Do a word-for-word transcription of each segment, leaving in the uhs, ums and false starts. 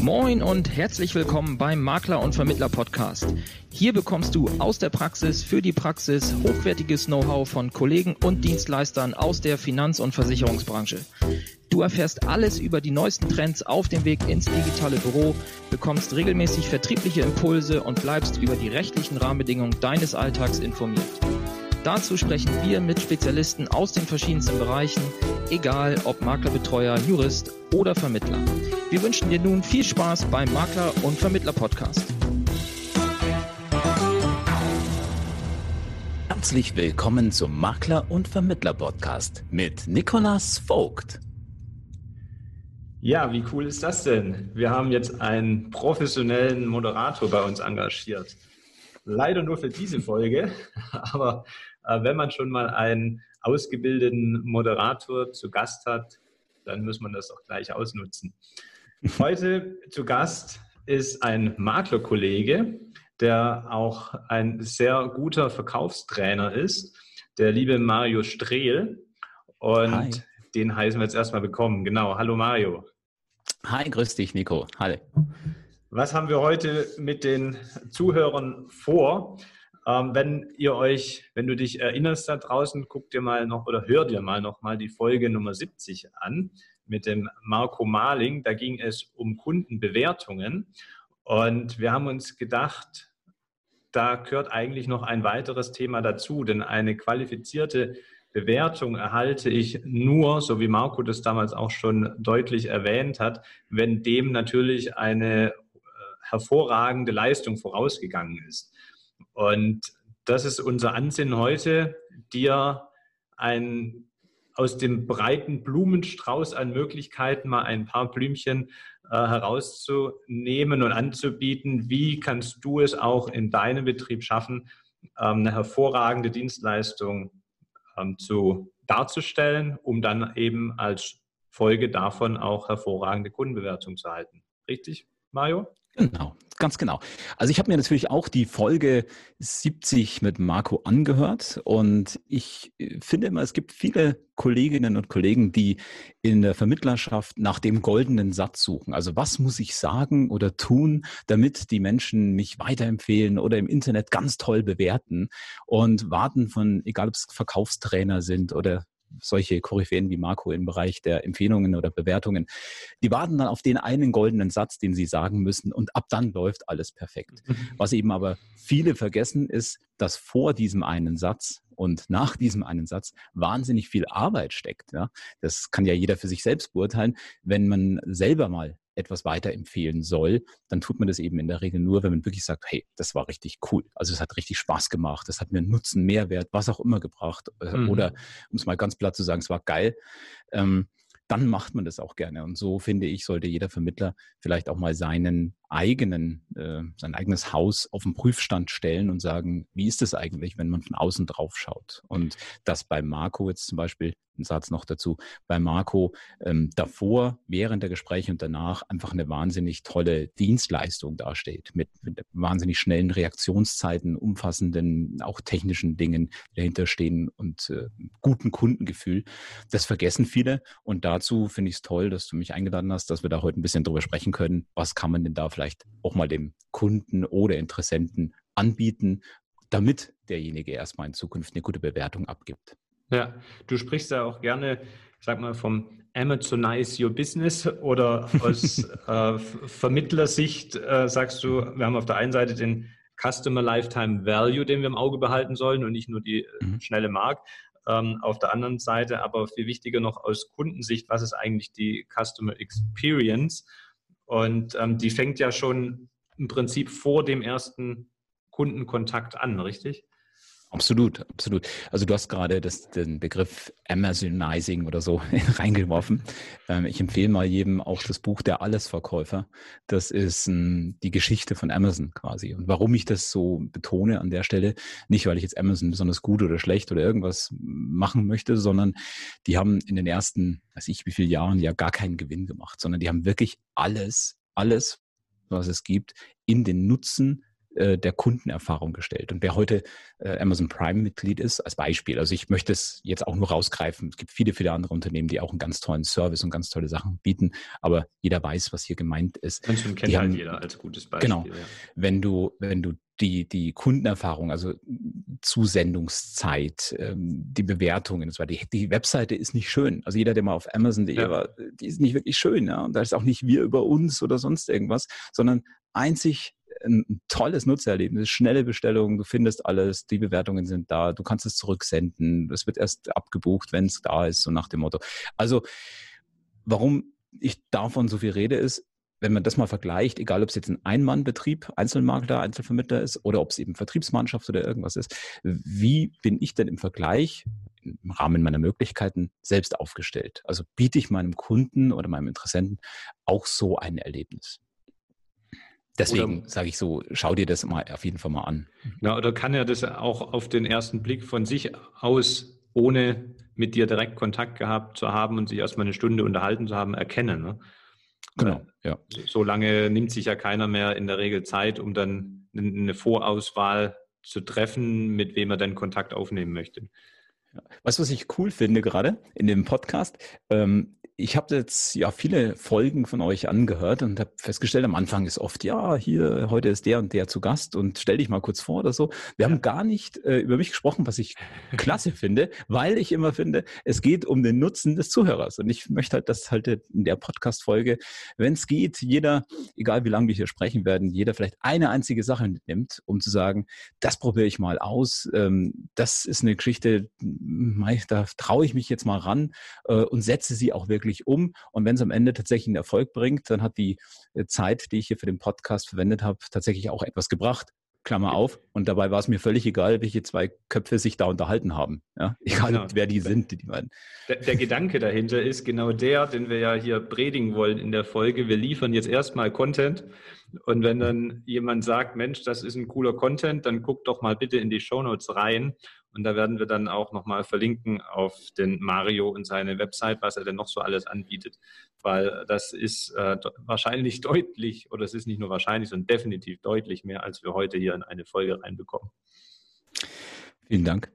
Moin und herzlich willkommen beim Makler und Vermittler Podcast. Hier bekommst du aus der Praxis für die Praxis hochwertiges Know-how von Kollegen und Dienstleistern aus der Finanz- und Versicherungsbranche. Du erfährst alles über die neuesten Trends auf dem Weg ins digitale Büro, bekommst regelmäßig vertriebliche Impulse und bleibst über die rechtlichen Rahmenbedingungen deines Alltags informiert. Dazu sprechen wir mit Spezialisten aus den verschiedensten Bereichen, egal ob Maklerbetreuer, Jurist oder Vermittler. Wir wünschen dir nun viel Spaß beim Makler- und Vermittler-Podcast. Herzlich willkommen zum Makler- und Vermittler-Podcast mit Nicolas Vogt. Ja, wie cool ist das denn? Wir haben jetzt einen professionellen Moderator bei uns engagiert. Leider nur für diese Folge, aber äh, wenn man schon mal einen ausgebildeten Moderator zu Gast hat, dann muss man das auch gleich ausnutzen. Heute zu Gast ist ein Maklerkollege, der auch ein sehr guter Verkaufstrainer ist, der liebe Mario Strehl. Und Hi. Den heißen wir jetzt erstmal willkommen. Genau, hallo Mario. Hi, grüß dich Nico. Hi. Was haben wir heute mit den Zuhörern vor? Ähm, wenn ihr euch, wenn du dich erinnerst da draußen, guck dir mal noch oder hör dir mal noch mal die Folge Nummer siebzig an mit dem Marco Marling. Da ging es um Kundenbewertungen und wir haben uns gedacht, da gehört eigentlich noch ein weiteres Thema dazu, denn eine qualifizierte Bewertung erhalte ich nur, so wie Marco das damals auch schon deutlich erwähnt hat, wenn dem natürlich eine hervorragende Leistung vorausgegangen ist. Und das ist unser Ansinnen heute, dir ein, aus dem breiten Blumenstrauß an Möglichkeiten mal ein paar Blümchen äh, herauszunehmen und anzubieten. Wie kannst du es auch in deinem Betrieb schaffen, ähm, eine hervorragende Dienstleistung ähm, zu, darzustellen, um dann eben als Folge davon auch hervorragende Kundenbewertung zu erhalten. Richtig, Mario? Genau, ganz genau. Also ich habe mir natürlich auch die Folge siebzig mit Marco angehört und ich finde immer, es gibt viele Kolleginnen und Kollegen, die in der Vermittlerschaft nach dem goldenen Satz suchen. Also was muss ich sagen oder tun, damit die Menschen mich weiterempfehlen oder im Internet ganz toll bewerten und warten von, egal ob es Verkaufstrainer sind oder solche Koryphäen wie Marco im Bereich der Empfehlungen oder Bewertungen, die warten dann auf den einen goldenen Satz, den sie sagen müssen und ab dann läuft alles perfekt. Was eben aber viele vergessen ist, dass vor diesem einen Satz und nach diesem einen Satz wahnsinnig viel Arbeit steckt. Ja? Das kann ja jeder für sich selbst beurteilen. Wenn man selber mal etwas weiterempfehlen soll, dann tut man das eben in der Regel nur, wenn man wirklich sagt, hey, das war richtig cool. Also es hat richtig Spaß gemacht, das hat mir Nutzen, Mehrwert, was auch immer gebracht. Mhm. Oder um es mal ganz platt zu sagen, es war geil. Ähm, dann macht man das auch gerne. Und so, finde ich, sollte jeder Vermittler vielleicht auch mal seinen eigenen, äh, sein eigenes Haus auf den Prüfstand stellen und sagen, wie ist es eigentlich, wenn man von außen drauf schaut? Und das bei Marco jetzt zum Beispiel, ein Satz noch dazu, bei Marco ähm, davor, während der Gespräche und danach einfach eine wahnsinnig tolle Dienstleistung dasteht, mit, mit wahnsinnig schnellen Reaktionszeiten, umfassenden, auch technischen Dingen, die dahinter stehen und äh, gutem Kundengefühl. Das vergessen viele und dazu finde ich es toll, dass du mich eingeladen hast, dass wir da heute ein bisschen drüber sprechen können. Was kann man denn da vielleicht auch mal dem Kunden oder Interessenten anbieten, damit derjenige erstmal in Zukunft eine gute Bewertung abgibt? Ja, du sprichst ja auch gerne, ich sag mal, vom Amazonize Your Business oder aus äh, Vermittlersicht äh, sagst du, wir haben auf der einen Seite den Customer Lifetime Value, den wir im Auge behalten sollen und nicht nur die mhm. schnelle Mark. Ähm, auf der anderen Seite aber viel wichtiger noch aus Kundensicht, was ist eigentlich die Customer Experience? Und ähm, die fängt ja schon im Prinzip vor dem ersten Kundenkontakt an, richtig? Absolut, absolut. Also du hast gerade das, den Begriff Amazonizing oder so reingeworfen. Ähm, ich empfehle mal jedem auch das Buch Der Allesverkäufer. Das ist ähm, die Geschichte von Amazon quasi. Und warum ich das so betone an der Stelle, nicht weil ich jetzt Amazon besonders gut oder schlecht oder irgendwas machen möchte, sondern die haben in den ersten, weiß ich wie viele Jahren ja gar keinen Gewinn gemacht, sondern die haben wirklich alles, alles, was es gibt, in den Nutzen äh, der Kundenerfahrung gestellt. Und wer heute äh, Amazon Prime-Mitglied ist, als Beispiel, also ich möchte es jetzt auch nur rausgreifen, es gibt viele, viele andere Unternehmen, die auch einen ganz tollen Service und ganz tolle Sachen bieten, aber jeder weiß, was hier gemeint ist. Menschen kennt halt jeder als gutes Beispiel. Genau, ja. wenn du, wenn du die, die Kundenerfahrung, also Zusendungszeit, ähm, die Bewertungen, das war die, die Webseite ist nicht schön. Also jeder, der mal auf Amazon punkt de Ja. war, die ist nicht wirklich schön. Ja? Und da ist auch nicht wir über uns oder sonst irgendwas, sondern einzig ein tolles Nutzererlebnis, schnelle Bestellungen, du findest alles, die Bewertungen sind da, du kannst es zurücksenden, es wird erst abgebucht, wenn es da ist, so nach dem Motto. Also warum ich davon so viel rede, ist, wenn man das mal vergleicht, egal ob es jetzt ein Ein-Mann-Betrieb, Einzelmakler, Einzelvermittler ist oder ob es eben Vertriebsmannschaft oder irgendwas ist, wie bin ich denn im Vergleich im Rahmen meiner Möglichkeiten selbst aufgestellt? Also biete ich meinem Kunden oder meinem Interessenten auch so ein Erlebnis? Deswegen sage ich so, schau dir das mal auf jeden Fall mal an. Ja, oder kann er das auch auf den ersten Blick von sich aus, ohne mit dir direkt Kontakt gehabt zu haben und sich erstmal eine Stunde unterhalten zu haben, erkennen, ne? Genau, ja. So lange nimmt sich ja keiner mehr in der Regel Zeit, um dann eine Vorauswahl zu treffen, mit wem er dann Kontakt aufnehmen möchte. Weißt du, was ich cool finde gerade in dem Podcast? Ähm, ich habe jetzt ja viele Folgen von euch angehört und habe festgestellt, am Anfang ist oft, ja, hier, heute ist der und der zu Gast und stell dich mal kurz vor oder so. Wir ja. haben gar nicht äh, über mich gesprochen, was ich klasse finde, weil ich immer finde, es geht um den Nutzen des Zuhörers. Und ich möchte halt, dass halt in der Podcast-Folge, wenn es geht, jeder, egal wie lange wir hier sprechen werden, jeder vielleicht eine einzige Sache mitnimmt, um zu sagen, das probiere ich mal aus. Ähm, das ist eine Geschichte, da traue ich mich jetzt mal ran äh, und setze sie auch wirklich um. Und wenn es am Ende tatsächlich einen Erfolg bringt, dann hat die Zeit, die ich hier für den Podcast verwendet habe, tatsächlich auch etwas gebracht. Klammer auf. Und dabei war es mir völlig egal, welche zwei Köpfe sich da unterhalten haben. Ja? Egal, genau. wer die sind, die beiden. Der, der Gedanke dahinter ist genau der, den wir ja hier predigen wollen in der Folge. Wir liefern jetzt erstmal Content. Und wenn dann jemand sagt, Mensch, das ist ein cooler Content, dann guck doch mal bitte in die Shownotes rein. Und da werden wir dann auch nochmal verlinken auf den Mario und seine Website, was er denn noch so alles anbietet. Weil das ist äh, wahrscheinlich deutlich, oder es ist nicht nur wahrscheinlich, sondern definitiv deutlich mehr, als wir heute hier in eine Folge reinbekommen. Vielen Dank.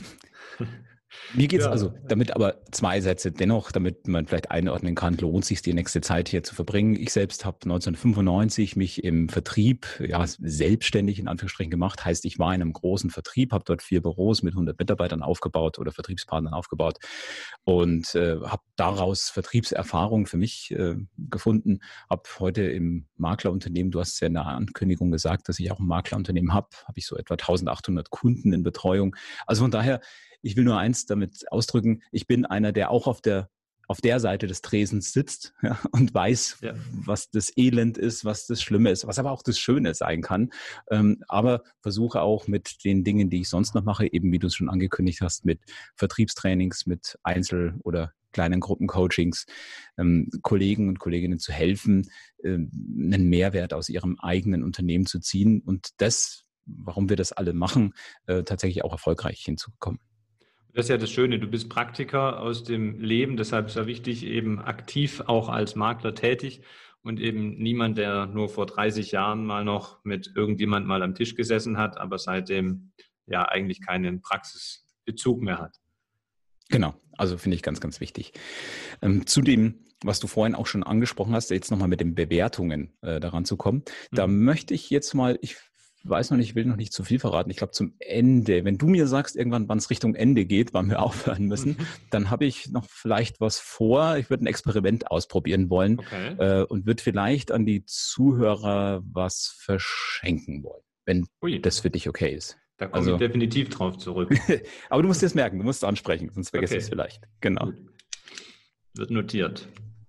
Mir geht es ja. also damit aber zwei Sätze dennoch, damit man vielleicht einordnen kann, lohnt es sich die nächste Zeit hier zu verbringen. Ich selbst habe neunzehnhundertfünfundneunzig mich im Vertrieb ja selbstständig in Anführungsstrichen gemacht. Heißt, ich war in einem großen Vertrieb, habe dort vier Büros mit hundert Mitarbeitern aufgebaut oder Vertriebspartnern aufgebaut und äh, habe daraus Vertriebserfahrung für mich äh, gefunden. Habe heute im Maklerunternehmen, du hast es ja in der Ankündigung gesagt, dass ich auch ein Maklerunternehmen habe, habe ich so etwa eintausendachthundert Kunden in Betreuung. Also von daher, ich will nur eins damit ausdrücken, ich bin einer, der auch auf der auf der Seite des Tresens sitzt, ja, und weiß, ja. was das Elend ist, was das Schlimme ist, was aber auch das Schöne sein kann. Ähm, aber versuche auch mit den Dingen, die ich sonst noch mache, eben wie du es schon angekündigt hast, mit Vertriebstrainings, mit Einzel- oder kleinen Gruppencoachings, ähm, Kollegen und Kolleginnen zu helfen, ähm, einen Mehrwert aus ihrem eigenen Unternehmen zu ziehen und das, warum wir das alle machen, äh, tatsächlich auch erfolgreich hinzubekommen. Das ist ja das Schöne, du bist Praktiker aus dem Leben, deshalb ist ja wichtig, eben aktiv auch als Makler tätig und eben niemand, der nur vor dreißig Jahren mal noch mit irgendjemand mal am Tisch gesessen hat, aber seitdem ja eigentlich keinen Praxisbezug mehr hat. Genau, also finde ich ganz, ganz wichtig. Ähm, zu dem, was du vorhin auch schon angesprochen hast, jetzt nochmal mit den Bewertungen äh, daran zu kommen, mhm. da möchte ich jetzt mal, ich weiß noch nicht, ich will noch nicht zu viel verraten. Ich glaube zum Ende, wenn du mir sagst, irgendwann, wann es Richtung Ende geht, wann wir aufhören müssen, mhm. dann habe ich noch vielleicht was vor. Ich würde ein Experiment ausprobieren wollen okay. äh, und würde vielleicht an die Zuhörer was verschenken wollen, wenn Ui. das für dich okay ist. Da komme also, ich definitiv drauf zurück. Aber du musst es merken, du musst es ansprechen, sonst vergisst okay. es vielleicht. Genau. Gut. Wird notiert.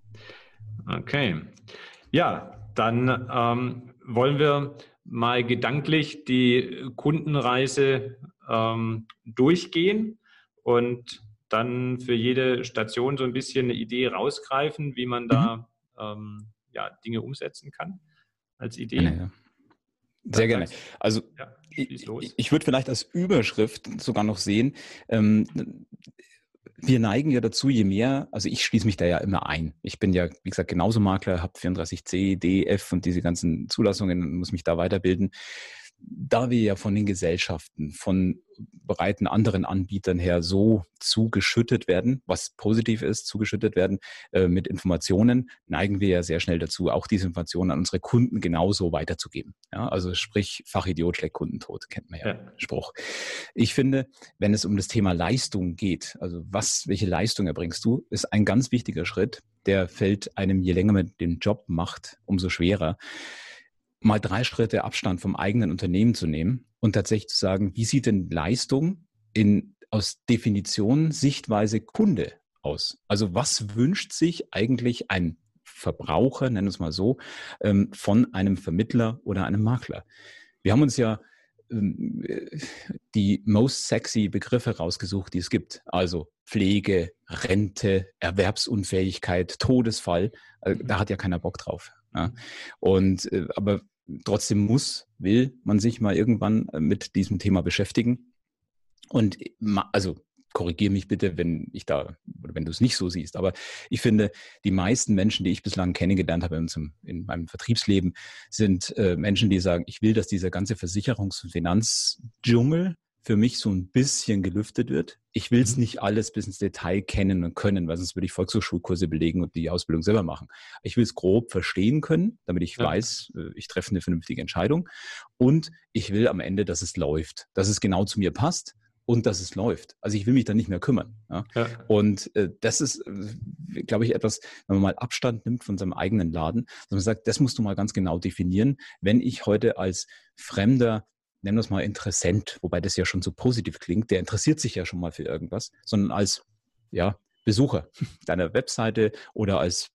Okay. Ja, dann ähm, wollen wir mal gedanklich die Kundenreise ähm, durchgehen und dann für jede Station so ein bisschen eine Idee rausgreifen, wie man da mhm. ähm, ja, Dinge umsetzen kann als Idee. Ja, ja. Sehr gerne. Also ja, ich, ich würde vielleicht als Überschrift sogar noch sehen, ähm, wir neigen ja dazu, je mehr, also ich schließe mich da ja immer ein. Ich bin ja, wie gesagt, genauso Makler, habe vierunddreißig C, D, F und diese ganzen Zulassungen und muss mich da weiterbilden. da wir ja von den Gesellschaften, von breiten anderen Anbietern her so zugeschüttet werden, was positiv ist, zugeschüttet werden äh, mit Informationen, neigen wir ja sehr schnell dazu, auch diese Informationen an unsere Kunden genauso weiterzugeben. Ja, also sprich, Fachidiot schlägt Kunden tot, kennt man ja, ja. Spruch. Ich finde, wenn es um das Thema Leistung geht, also was, welche Leistung erbringst du, ist ein ganz wichtiger Schritt, der fällt einem, je länger man den Job macht, umso schwerer, mal drei Schritte Abstand vom eigenen Unternehmen zu nehmen und tatsächlich zu sagen, wie sieht denn Leistung in, aus Definition, Sichtweise Kunde aus? Also was wünscht sich eigentlich ein Verbraucher, nennen wir es mal so, von einem Vermittler oder einem Makler? Wir haben uns ja die most sexy Begriffe rausgesucht, die es gibt. Also Pflege, Rente, Erwerbsunfähigkeit, Todesfall. Da hat ja keiner Bock drauf. Ja. Und aber trotzdem muss, will man sich mal irgendwann mit diesem Thema beschäftigen. Und also korrigiere mich bitte, wenn ich da oder wenn du es nicht so siehst. Aber ich finde, die meisten Menschen, die ich bislang kennengelernt habe in, unserem, in meinem Vertriebsleben, sind äh, Menschen, die sagen, ich will, dass dieser ganze Versicherungs- und Finanzdschungel für mich so ein bisschen gelüftet wird. Ich will es nicht alles bis ins Detail kennen und können, weil sonst würde ich Volkshochschulkurse belegen und die Ausbildung selber machen. Ich will es grob verstehen können, damit ich ja. weiß, ich treffe eine vernünftige Entscheidung. Und ich will am Ende, dass es läuft, dass es genau zu mir passt. Und dass es läuft. Also ich will mich da nicht mehr kümmern. Ja? Ja. Und äh, das ist, äh, glaube ich, etwas, wenn man mal Abstand nimmt von seinem eigenen Laden, dass man sagt, das musst du mal ganz genau definieren. Wenn ich heute als fremder, nennen wir es mal Interessent, wobei das ja schon so positiv klingt, der interessiert sich ja schon mal für irgendwas, sondern als ja, Besucher deiner Webseite oder als,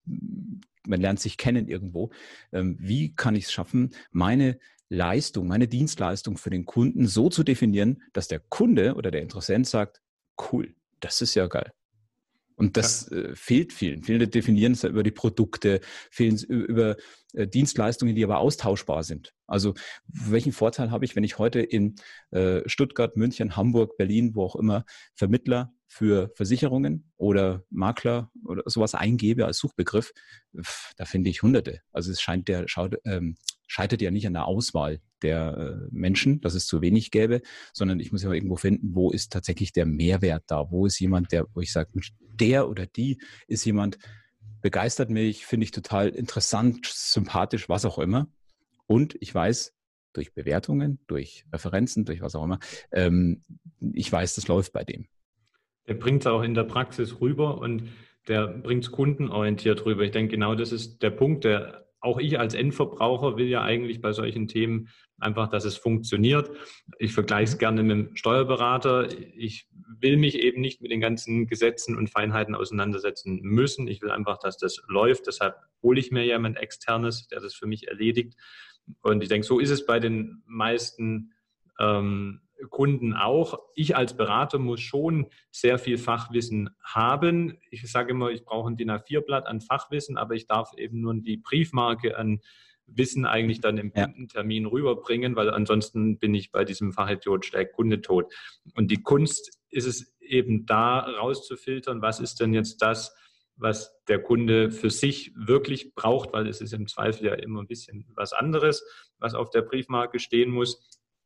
man lernt sich kennen irgendwo. Ähm, wie kann ich es schaffen, meine Leistung, meine Dienstleistung für den Kunden so zu definieren, dass der Kunde oder der Interessent sagt, cool, das ist ja geil. Und das ja. äh, fehlt vielen. Viele definieren es über die Produkte, fehlen es über äh, Dienstleistungen, die aber austauschbar sind. Also welchen Vorteil habe ich, wenn ich heute in äh, Stuttgart, München, Hamburg, Berlin, wo auch immer, Vermittler für Versicherungen oder Makler oder sowas eingebe als Suchbegriff? Pff, da finde ich Hunderte. Also es scheint der, schaut, ähm, scheitert ja nicht an der Auswahl der äh, Menschen, dass es zu wenig gäbe, sondern ich muss ja irgendwo finden, wo ist tatsächlich der Mehrwert da? Wo ist jemand, der, wo ich sage, der oder die ist jemand, begeistert mich, finde ich total interessant, sympathisch, was auch immer. Und ich weiß, durch Bewertungen, durch Referenzen, durch was auch immer, ähm, ich weiß, das läuft bei dem. Der bringt es auch in der Praxis rüber und der bringt es kundenorientiert rüber. Ich denke, genau das ist der Punkt, der auch ich als Endverbraucher will ja eigentlich bei solchen Themen einfach, dass es funktioniert. Ich vergleiche es gerne mit dem Steuerberater. Ich will mich eben nicht mit den ganzen Gesetzen und Feinheiten auseinandersetzen müssen. Ich will einfach, dass das läuft. Deshalb hole ich mir jemand Externes, der das für mich erledigt. Und ich denke, so ist es bei den meisten ähm, Kunden auch. Ich als Berater muss schon sehr viel Fachwissen haben. Ich sage immer, ich brauche ein D I N A vier Blatt an Fachwissen, aber ich darf eben nur die Briefmarke an Wissen eigentlich dann im Kundentermin rüberbringen, weil ansonsten bin ich bei diesem Fachidiot schlägt Kunde tot. Und die Kunst ist es eben da rauszufiltern, was ist denn jetzt das, was der Kunde für sich wirklich braucht, weil es ist im Zweifel ja immer ein bisschen was anderes, was auf der Briefmarke stehen muss.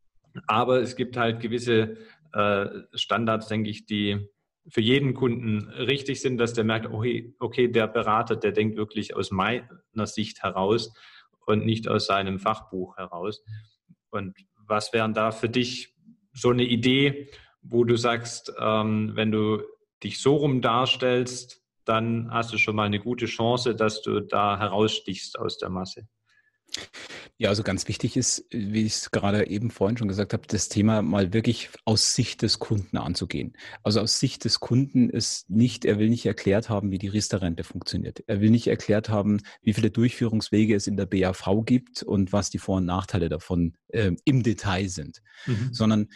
Aber es gibt halt gewisse äh, Standards, denke ich, die für jeden Kunden richtig sind, dass der merkt, okay, okay, der Berater, der denkt wirklich aus meiner Sicht heraus und nicht aus seinem Fachbuch heraus. Und was wären da für dich so eine Idee, wo du sagst, ähm, wenn du dich so rum darstellst, dann hast du schon mal eine gute Chance, dass du da herausstichst aus der Masse? Ja, also ganz wichtig ist, wie ich es gerade eben vorhin schon gesagt habe, das Thema mal wirklich aus Sicht des Kunden anzugehen. Also aus Sicht des Kunden ist nicht, er will nicht erklärt haben, wie die Riester-Rente funktioniert. Er will nicht erklärt haben, wie viele Durchführungswege es in der B A V gibt und was die Vor- und Nachteile davon äh, im Detail sind, mhm. sondern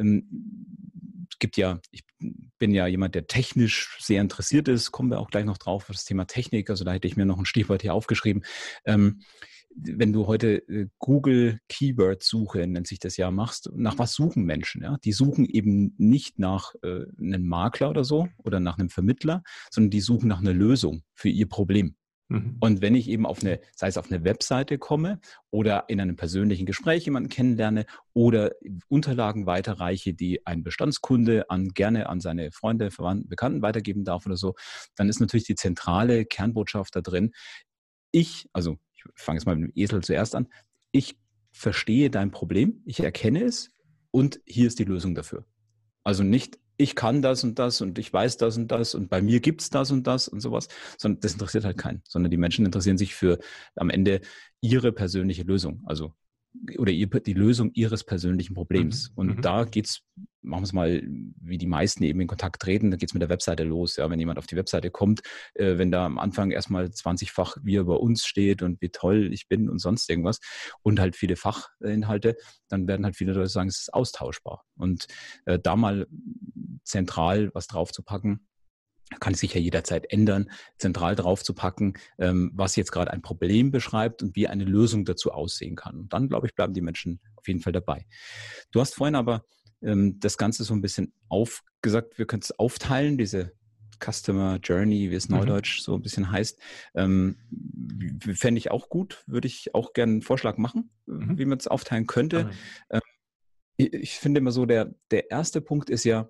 ähm, es gibt ja, ich bin ja jemand, der technisch sehr interessiert ist, kommen wir auch gleich noch drauf, das Thema Technik, also da hätte ich mir noch ein Stichwort hier aufgeschrieben. Ähm, Wenn du heute Google Keyword-Suche, nennt sich das ja, machst, nach was suchen Menschen? Ja? Die suchen eben nicht nach äh, einem Makler oder so oder nach einem Vermittler, sondern die suchen nach einer Lösung für ihr Problem. Mhm. Und wenn ich eben auf eine, sei es auf eine Webseite komme oder in einem persönlichen Gespräch jemanden kennenlerne oder Unterlagen weiterreiche, die ein Bestandskunde an, gerne an seine Freunde, Verwandten, Bekannten weitergeben darf oder so, dann ist natürlich die zentrale Kernbotschaft da drin. Ich, also ich fange jetzt mal mit dem Esel zuerst an, ich verstehe dein Problem, ich erkenne es und hier ist die Lösung dafür. Also nicht, ich kann das und das und ich weiß das und das und bei mir gibt es das und das und sowas, sondern das interessiert halt keinen, sondern die Menschen interessieren sich für am Ende ihre persönliche Lösung, also oder ihr, die Lösung ihres persönlichen Problems. Mhm. Und mhm. da geht's, machen wir es mal, wie die meisten eben in Kontakt treten, da geht's mit der Webseite los. Ja, wenn jemand auf die Webseite kommt, äh, wenn da am Anfang erstmal zwanzigfach wie er bei uns steht und wie toll ich bin und sonst irgendwas und halt viele Fachinhalte, dann werden halt viele Leute sagen, es ist austauschbar. Und äh, da mal zentral was drauf zu packen, kann sich ja jederzeit ändern, zentral drauf zu packen, ähm, was jetzt gerade ein Problem beschreibt und wie eine Lösung dazu aussehen kann. Und dann, glaube ich, bleiben die Menschen auf jeden Fall dabei. Du hast vorhin aber ähm, das Ganze so ein bisschen aufgesagt, wir können es aufteilen, diese Customer Journey, wie es mhm. neudeutsch so ein bisschen heißt. Ähm, fände ich auch gut, würde ich auch gerne einen Vorschlag machen, mhm. wie man es aufteilen könnte. Ähm, ich, ich finde immer so, der, der erste Punkt ist ja,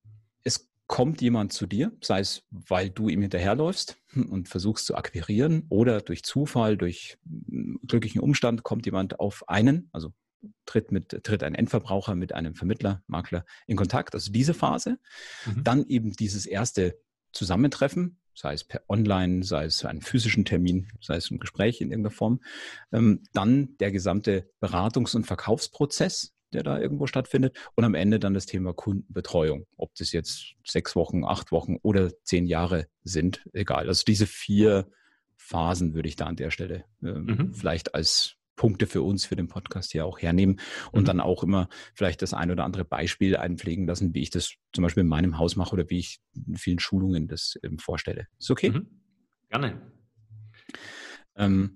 es kommt jemand zu dir, sei es, weil du ihm hinterherläufst und versuchst zu akquirieren oder durch Zufall, durch glücklichen Umstand kommt jemand auf einen, also tritt, mit, tritt ein Endverbraucher mit einem Vermittler, Makler in Kontakt. Also diese Phase. Mhm. Dann eben dieses erste Zusammentreffen, sei es per Online, sei es einen physischen Termin, sei es ein Gespräch in irgendeiner Form. Ähm, dann der gesamte Beratungs- und Verkaufsprozess, der da irgendwo stattfindet. Und am Ende dann das Thema Kundenbetreuung. Ob das jetzt sechs Wochen, acht Wochen oder zehn Jahre sind, egal. Also diese vier Phasen würde ich da an der Stelle äh, mhm. vielleicht als Punkte für uns, für den Podcast hier auch hernehmen und mhm. dann auch immer vielleicht das ein oder andere Beispiel einpflegen lassen, wie ich das zum Beispiel in meinem Haus mache oder wie ich in vielen Schulungen das ähm, vorstelle. Ist okay? Mhm. Gerne. Ähm,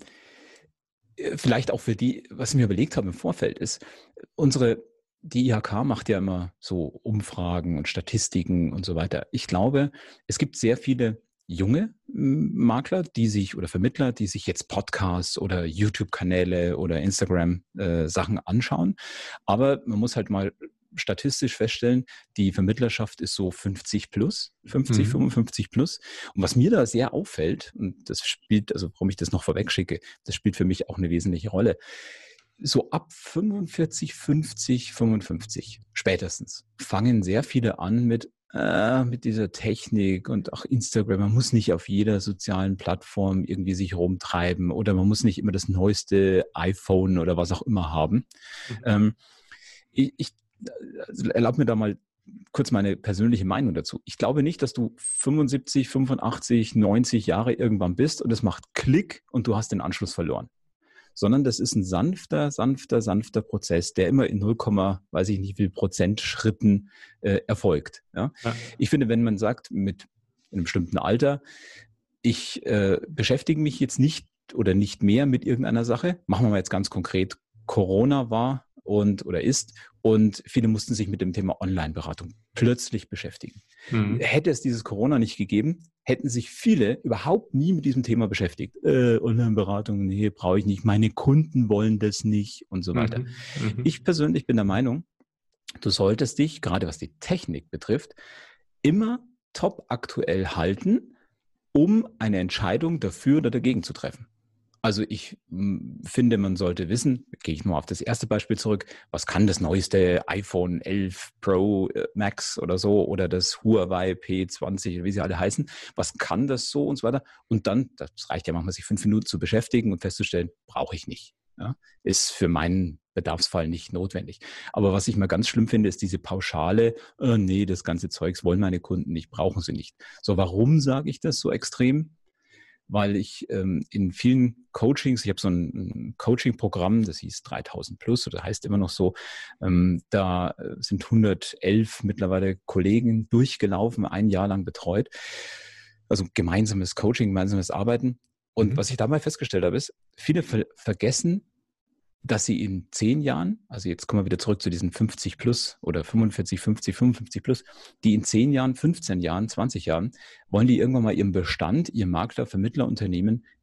Vielleicht auch für die, was ich mir überlegt habe im Vorfeld, ist, unsere, die I H K macht ja immer so Umfragen und Statistiken und so weiter. Ich glaube, es gibt sehr viele junge Makler, die sich oder Vermittler, die sich jetzt Podcasts oder YouTube-Kanäle oder Instagram-Sachen äh, anschauen. Aber man muss halt mal statistisch feststellen, die Vermittlerschaft ist so fünfzig plus, fünfzig, mhm. fünfundfünfzig plus. Und was mir da sehr auffällt, und das spielt, also warum ich das noch vorweg schicke, das spielt für mich auch eine wesentliche Rolle, so ab fünfundvierzig, fünfzig, fünfundfünfzig spätestens fangen sehr viele an mit äh, mit dieser Technik und auch Instagram. Man muss nicht auf jeder sozialen Plattform irgendwie sich rumtreiben oder man muss nicht immer das neueste iPhone oder was auch immer haben. Mhm. Ähm, ich, ich also erlaub mir da mal kurz meine persönliche Meinung dazu. Ich glaube nicht, dass du fünfundsiebzig, fünfundachtzig, neunzig Jahre irgendwann bist und es macht Klick und du hast den Anschluss verloren. Sondern das ist ein sanfter, sanfter, sanfter Prozess, der immer in null, weiß ich nicht wie viel Prozent Schritten äh, erfolgt. Ja? Ja. Ich finde, wenn man sagt, mit einem bestimmten Alter, ich äh, beschäftige mich jetzt nicht oder nicht mehr mit irgendeiner Sache, machen wir mal jetzt ganz konkret, Corona war und oder ist und viele mussten sich mit dem Thema Online-Beratung plötzlich beschäftigen. Mhm. Hätte es dieses Corona nicht gegeben, hätten sich viele überhaupt nie mit diesem Thema beschäftigt. Äh, Online-Beratung, nee, brauche ich nicht. Meine Kunden wollen das nicht und so weiter. Mhm. Mhm. Ich persönlich bin der Meinung, du solltest dich, gerade was die Technik betrifft, immer top aktuell halten, um eine Entscheidung dafür oder dagegen zu treffen. Also ich m, finde, man sollte wissen, gehe ich nur auf das erste Beispiel zurück, was kann das neueste iPhone elf Pro Max oder so oder das Huawei P zwanzig, wie sie alle heißen, was kann das so und so weiter. Und dann, das reicht ja manchmal, sich fünf Minuten zu beschäftigen und festzustellen, brauche ich nicht. Ja? Ist für meinen Bedarfsfall nicht notwendig. Aber was ich mal ganz schlimm finde, ist diese pauschale, äh, nee, das ganze Zeugs wollen meine Kunden nicht, brauchen sie nicht. So, warum sage ich das so extrem? Weil ich ähm, in vielen Coachings, ich habe so ein, ein Coaching-Programm, das hieß dreitausend plus oder heißt immer noch so, ähm, da sind hundertelf mittlerweile Kollegen durchgelaufen, ein Jahr lang betreut. Also gemeinsames Coaching, gemeinsames Arbeiten. Und mhm. was ich dabei festgestellt habe, ist, viele ver- vergessen, dass sie in zehn Jahren, also jetzt kommen wir wieder zurück zu diesen fünfzig plus oder fünfundvierzig, fünfzig, fünfundfünfzig plus, die in zehn Jahren, fünfzehn Jahren, zwanzig Jahren, wollen die irgendwann mal ihren Bestand, ihr Makler, Vermittlerunternehmen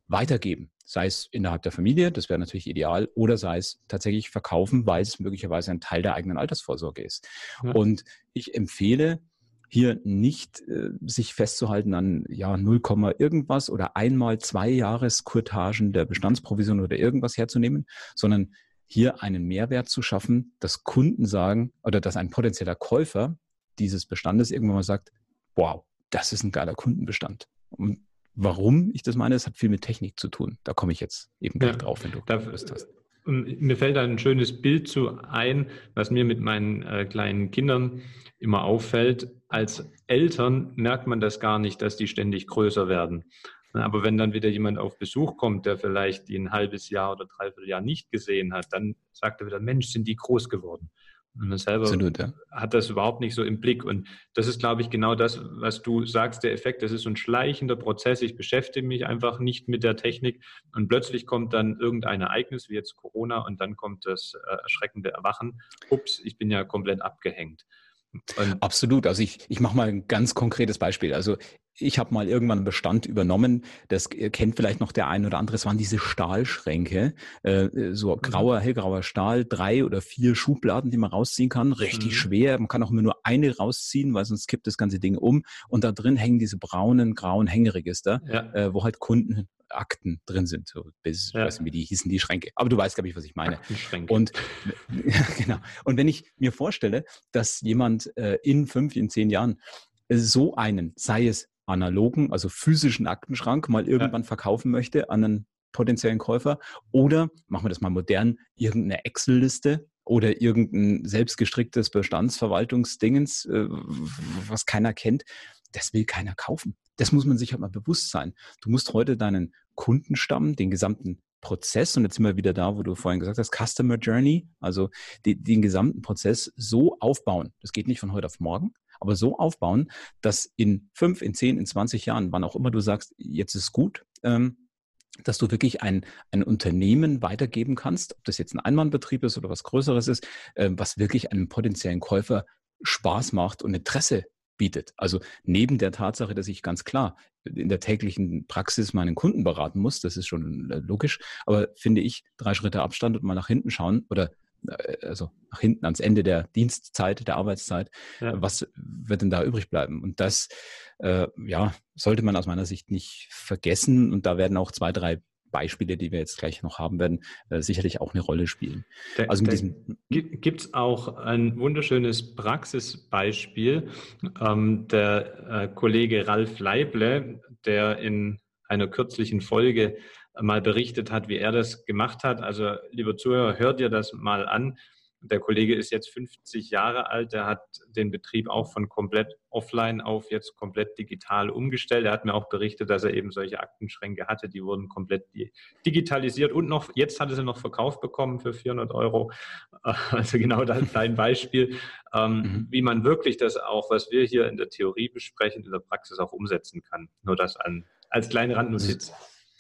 weitergeben. Sei es innerhalb der Familie, das wäre natürlich ideal, oder sei es tatsächlich verkaufen, weil es möglicherweise ein Teil der eigenen Altersvorsorge ist. Ja. Und ich empfehle, hier nicht äh, sich festzuhalten an ja null, irgendwas oder einmal zwei Jahreskurtagen der Bestandsprovision oder irgendwas herzunehmen, sondern hier einen Mehrwert zu schaffen, dass Kunden sagen oder dass ein potenzieller Käufer dieses Bestandes irgendwann mal sagt, wow, das ist ein geiler Kundenbestand. Und warum ich das meine, das hat viel mit Technik zu tun. Da komme ich jetzt eben gleich ja, drauf, wenn du da, Lust hast. Mir fällt da ein schönes Bild zu ein, was mir mit meinen äh, kleinen Kindern immer auffällt. Als Eltern merkt man das gar nicht, dass die ständig größer werden. Aber wenn dann wieder jemand auf Besuch kommt, der vielleicht die ein halbes Jahr oder dreiviertel Jahr nicht gesehen hat, dann sagt er wieder, Mensch, sind die groß geworden. Und man selber Absolut, ja. hat das überhaupt nicht so im Blick. Und das ist, glaube ich, genau das, was du sagst, der Effekt. Das ist so ein schleichender Prozess. Ich beschäftige mich einfach nicht mit der Technik und plötzlich kommt dann irgendein Ereignis, wie jetzt Corona, und dann kommt das äh, erschreckende Erwachen. Ups, ich bin ja komplett abgehängt. Und Absolut. Also ich, ich mache mal ein ganz konkretes Beispiel. Also ich habe mal irgendwann einen Bestand übernommen, das kennt vielleicht noch der ein oder andere, es waren diese Stahlschränke, äh, so grauer, hellgrauer Stahl, drei oder vier Schubladen, die man rausziehen kann, richtig mhm. schwer, man kann auch immer nur eine rausziehen, weil sonst kippt das ganze Ding um und da drin hängen diese braunen, grauen Hängeregister, ja. äh, wo halt Kundenakten drin sind, so bis, ja. ich weiß nicht, wie die hießen, die Schränke, aber du weißt, glaube ich, was ich meine. Und, ja, genau. Und wenn ich mir vorstelle, dass jemand äh, in fünf, in zehn Jahren so einen, sei es analogen, also physischen Aktenschrank mal irgendwann ja. verkaufen möchte an einen potenziellen Käufer oder, machen wir das mal modern, irgendeine Excel-Liste oder irgendein selbstgestricktes Bestandsverwaltungsdingens, äh, was keiner kennt, das will keiner kaufen. Das muss man sich halt mal bewusst sein. Du musst heute deinen Kundenstamm, den gesamten Prozess, und jetzt sind wir wieder da, wo du vorhin gesagt hast, Customer Journey, also die, den gesamten Prozess so aufbauen. Das geht nicht von heute auf morgen, aber so aufbauen, dass in fünf, in zehn, in zwanzig Jahren, wann auch immer du sagst, jetzt ist gut, ähm, dass du wirklich ein, ein Unternehmen weitergeben kannst, ob das jetzt ein Einmannbetrieb ist oder was Größeres ist, äh, was wirklich einem potenziellen Käufer Spaß macht und Interesse bietet. Also neben der Tatsache, dass ich ganz klar in der täglichen Praxis meinen Kunden beraten muss, das ist schon logisch, aber finde ich, drei Schritte Abstand und mal nach hinten schauen oder also nach hinten ans Ende der Dienstzeit, der Arbeitszeit, ja. was wird denn da übrig bleiben? Und das äh, ja, sollte man aus meiner Sicht nicht vergessen. Und da werden auch zwei, drei Beispiele, die wir jetzt gleich noch haben werden, äh, sicherlich auch eine Rolle spielen. Der, also gibt es auch ein wunderschönes Praxisbeispiel. Ähm, der äh, Kollege Ralf Leible, der in einer kürzlichen Folge mal berichtet hat, wie er das gemacht hat. Also, lieber Zuhörer, hört dir das mal an. Der Kollege ist jetzt fünfzig Jahre alt. Der hat den Betrieb auch von komplett offline auf jetzt komplett digital umgestellt. Er hat mir auch berichtet, dass er eben solche Aktenschränke hatte. Die wurden komplett digitalisiert und noch, jetzt hat er sie noch verkauft bekommen für vierhundert Euro. Also genau das dein Beispiel, ähm, mhm. wie man wirklich das auch, was wir hier in der Theorie besprechen, in der Praxis auch umsetzen kann. Nur das an, als kleine Randnotiz.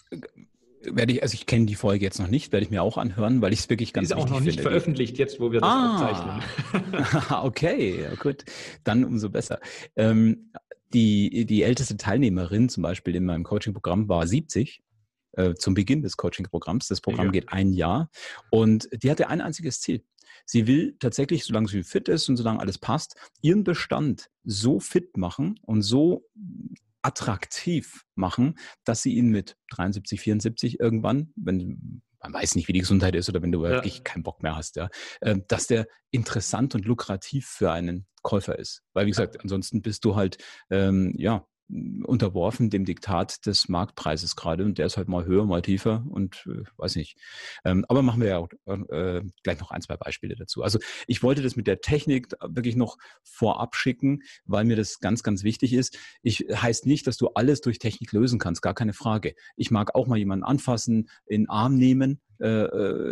Werde ich, also ich kenne die Folge jetzt noch nicht, werde ich mir auch anhören, weil ich es wirklich ganz wichtig finde. Ist auch noch nicht finde. veröffentlicht jetzt, wo wir das ah, aufzeichnen. Okay, ja, gut, dann umso besser. Ähm, die, die älteste Teilnehmerin zum Beispiel in meinem Coaching-Programm war siebzig äh, zum Beginn des Coaching-Programms. Das Programm ja. geht ein Jahr und die hatte ein einziges Ziel. Sie will tatsächlich, solange sie fit ist und solange alles passt, ihren Bestand so fit machen und so attraktiv machen, dass sie ihn mit dreiundsiebzig, vierundsiebzig irgendwann, wenn man weiß nicht, wie die Gesundheit ist oder wenn du ja. wirklich keinen Bock mehr hast, ja, dass der interessant und lukrativ für einen Käufer ist. Weil, wie gesagt, ansonsten bist du halt, ähm, ja, unterworfen dem Diktat des Marktpreises gerade und der ist halt mal höher, mal tiefer und äh, weiß nicht. Ähm, aber machen wir ja auch, äh, gleich noch ein, zwei Beispiele dazu. Also ich wollte das mit der Technik wirklich noch vorab schicken, weil mir das ganz, ganz wichtig ist. Ich heißt nicht, dass du alles durch Technik lösen kannst, gar keine Frage. Ich mag auch mal jemanden anfassen, in den Arm nehmen, äh,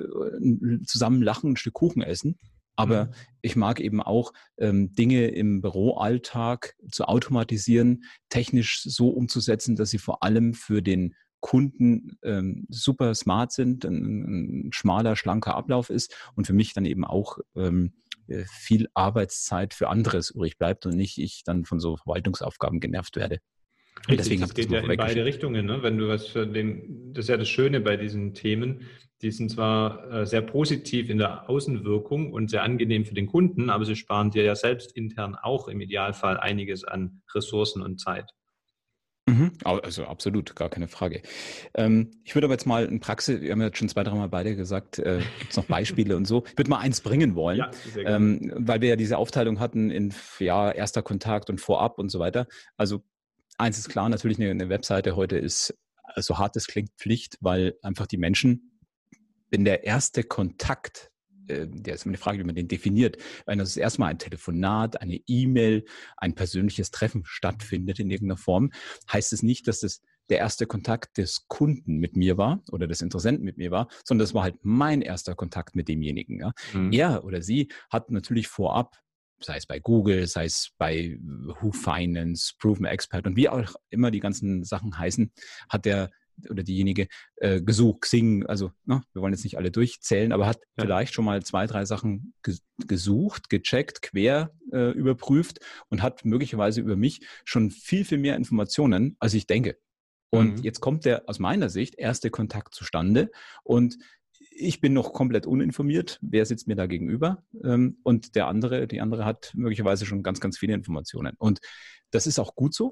zusammen lachen, ein Stück Kuchen essen. Aber mhm. ich mag eben auch ähm, Dinge im Büroalltag zu automatisieren, technisch so umzusetzen, dass sie vor allem für den Kunden ähm, super smart sind, ein, ein schmaler, schlanker Ablauf ist und für mich dann eben auch ähm, viel Arbeitszeit für anderes übrig bleibt und nicht ich dann von so Verwaltungsaufgaben genervt werde. Richtig, deswegen das geht ja in beide Richtungen. Ne? Wenn du was für den, das ist ja das Schöne bei diesen Themen, die sind zwar äh, sehr positiv in der Außenwirkung und sehr angenehm für den Kunden, aber sie sparen dir ja selbst intern auch im Idealfall einiges an Ressourcen und Zeit. Mhm, also absolut, gar keine Frage. Ähm, ich würde aber jetzt mal in Praxis, wir haben ja schon zwei, dreimal beide gesagt, äh, gibt es noch Beispiele und so. Ich würde mal eins bringen wollen, ja, sehr gerne. Ähm, weil wir ja diese Aufteilung hatten in ja, erster Kontakt und vorab und so weiter. Also eins ist klar, natürlich eine, eine Webseite heute ist, so hart es klingt, Pflicht, weil einfach die Menschen, wenn der erste Kontakt, äh, der ist immer die Frage, wie man den definiert, wenn das erstmal ein Telefonat, eine E-Mail, ein persönliches Treffen stattfindet in irgendeiner Form, heißt es nicht, dass das der erste Kontakt des Kunden mit mir war oder des Interessenten mit mir war, sondern das war halt mein erster Kontakt mit demjenigen. Ja. Mhm. Er oder sie hat natürlich vorab, sei es bei Google, sei es bei Who Finance, Proven Expert und wie auch immer die ganzen Sachen heißen, hat der oder diejenige äh, gesucht, Xing, also ne, wir wollen jetzt nicht alle durchzählen, aber hat ja. vielleicht schon mal zwei, drei Sachen ge- gesucht, gecheckt, quer äh, überprüft und hat möglicherweise über mich schon viel, viel mehr Informationen, als ich denke. Und mhm. jetzt kommt der aus meiner Sicht erste Kontakt zustande und ich bin noch komplett uninformiert, wer sitzt mir da gegenüber ähm, und der andere, die andere hat möglicherweise schon ganz, ganz viele Informationen. Und das ist auch gut so.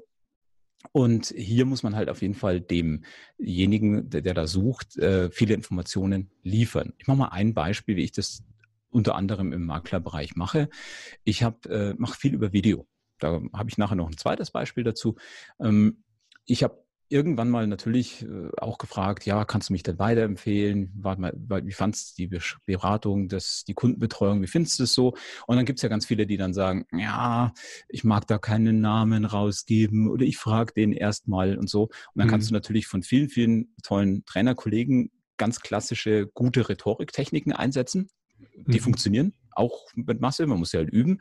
Und hier muss man halt auf jeden Fall demjenigen, der, der da sucht, äh, viele Informationen liefern. Ich mache mal ein Beispiel, wie ich das unter anderem im Maklerbereich mache. Ich hab, äh, mache viel über Video. Da habe ich nachher noch ein zweites Beispiel dazu. Ähm, ich habe irgendwann mal natürlich äh, auch gefragt, ja, kannst du mich denn weiterempfehlen? Warte mal, wie fandst du die Beratung, das, die Kundenbetreuung, wie findest du es so? Und dann gibt es ja ganz viele, die dann sagen, ja, ich mag da keinen Namen rausgeben oder ich frage den erstmal und so. Und dann mhm. kannst du natürlich von vielen, vielen tollen Trainerkollegen ganz klassische, gute Rhetoriktechniken einsetzen. Die mhm. funktionieren, auch mit Masse, man muss ja halt üben.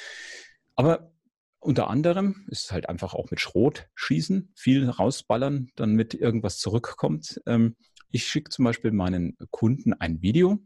Aber unter anderem ist es halt einfach auch mit Schrot schießen, viel rausballern, damit irgendwas zurückkommt. Ich schicke zum Beispiel meinen Kunden ein Video.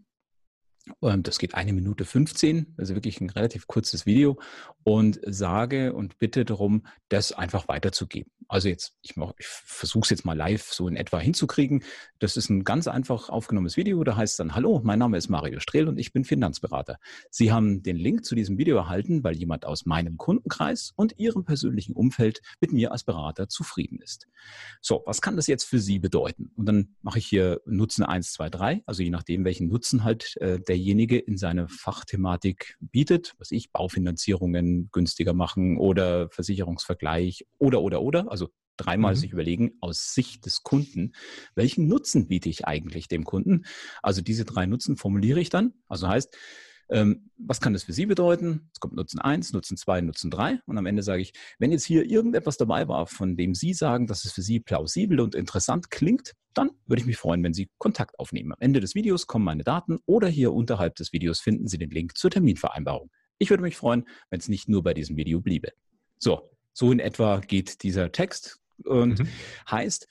Das geht eine Minute fünfzehn, also wirklich ein relativ kurzes Video und sage und bitte darum, das einfach weiterzugeben. Also jetzt, ich, ich versuche es jetzt mal live so in etwa hinzukriegen. Das ist ein ganz einfach aufgenommenes Video. Da heißt es dann, hallo, mein Name ist Mario Strehl und ich bin Finanzberater. Sie haben den Link zu diesem Video erhalten, weil jemand aus meinem Kundenkreis und Ihrem persönlichen Umfeld mit mir als Berater zufrieden ist. So, was kann das jetzt für Sie bedeuten? Und dann mache ich hier Nutzen eins, zwei, drei, also je nachdem, welchen Nutzen halt äh, derjenige in seiner Fachthematik bietet, was ich, Baufinanzierungen günstiger machen oder Versicherungsvergleich oder, oder, oder, also dreimal mhm. sich überlegen, aus Sicht des Kunden, welchen Nutzen biete ich eigentlich dem Kunden? Also diese drei Nutzen formuliere ich dann, also heißt, ähm, was kann das für Sie bedeuten? Es kommt Nutzen eins, Nutzen zwei, Nutzen drei und am Ende sage ich, wenn jetzt hier irgendetwas dabei war, von dem Sie sagen, dass es für Sie plausibel und interessant klingt, dann würde ich mich freuen, wenn Sie Kontakt aufnehmen. Am Ende des Videos kommen meine Daten oder hier unterhalb des Videos finden Sie den Link zur Terminvereinbarung. Ich würde mich freuen, wenn es nicht nur bei diesem Video bliebe. So, so in etwa geht dieser Text und mhm. heißt,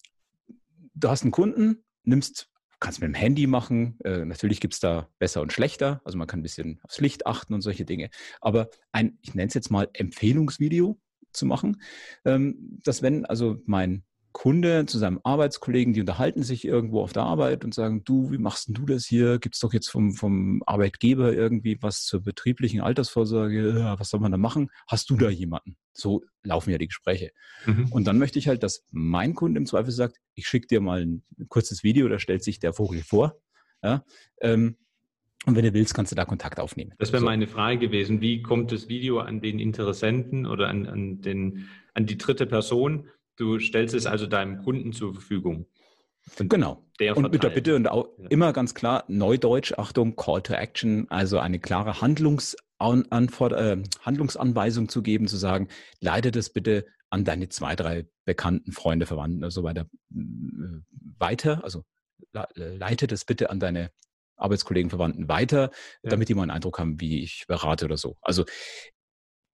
du hast einen Kunden, nimmst kannst mit dem Handy machen. Äh, natürlich gibt es da besser und schlechter. Also man kann ein bisschen aufs Licht achten und solche Dinge. Aber ein, ich nenne es jetzt mal Empfehlungsvideo zu machen, ähm, dass wenn also mein Kunde zu seinem Arbeitskollegen, die unterhalten sich irgendwo auf der Arbeit und sagen, du, wie machst denn du das hier? Gibt es doch jetzt vom, vom Arbeitgeber irgendwie was zur betrieblichen Altersvorsorge? Ja, was soll man da machen? Hast du da jemanden? So laufen ja die Gespräche. Mhm. Und dann möchte ich halt, dass mein Kunde im Zweifel sagt, ich schicke dir mal ein kurzes Video, da stellt sich der Vogel vor. Ja, ähm, und wenn du willst, kannst du da Kontakt aufnehmen. Das wäre so meine Frage gewesen. Wie kommt das Video an den Interessenten oder an, an, den, an die dritte Person? Du stellst es also deinem Kunden zur Verfügung. Und genau. Der und mit der Bitte und auch ja. immer ganz klar, Neudeutsch, Achtung, Call to Action, also eine klare Handlungsanfor- äh, Handlungsanweisung zu geben, zu sagen, leite das bitte an deine zwei, drei bekannten Freunde, Verwandten und so weiter äh, weiter. Also le- leite das bitte an deine Arbeitskollegen, Verwandten weiter, ja. damit die mal einen Eindruck haben, wie ich berate oder so. Also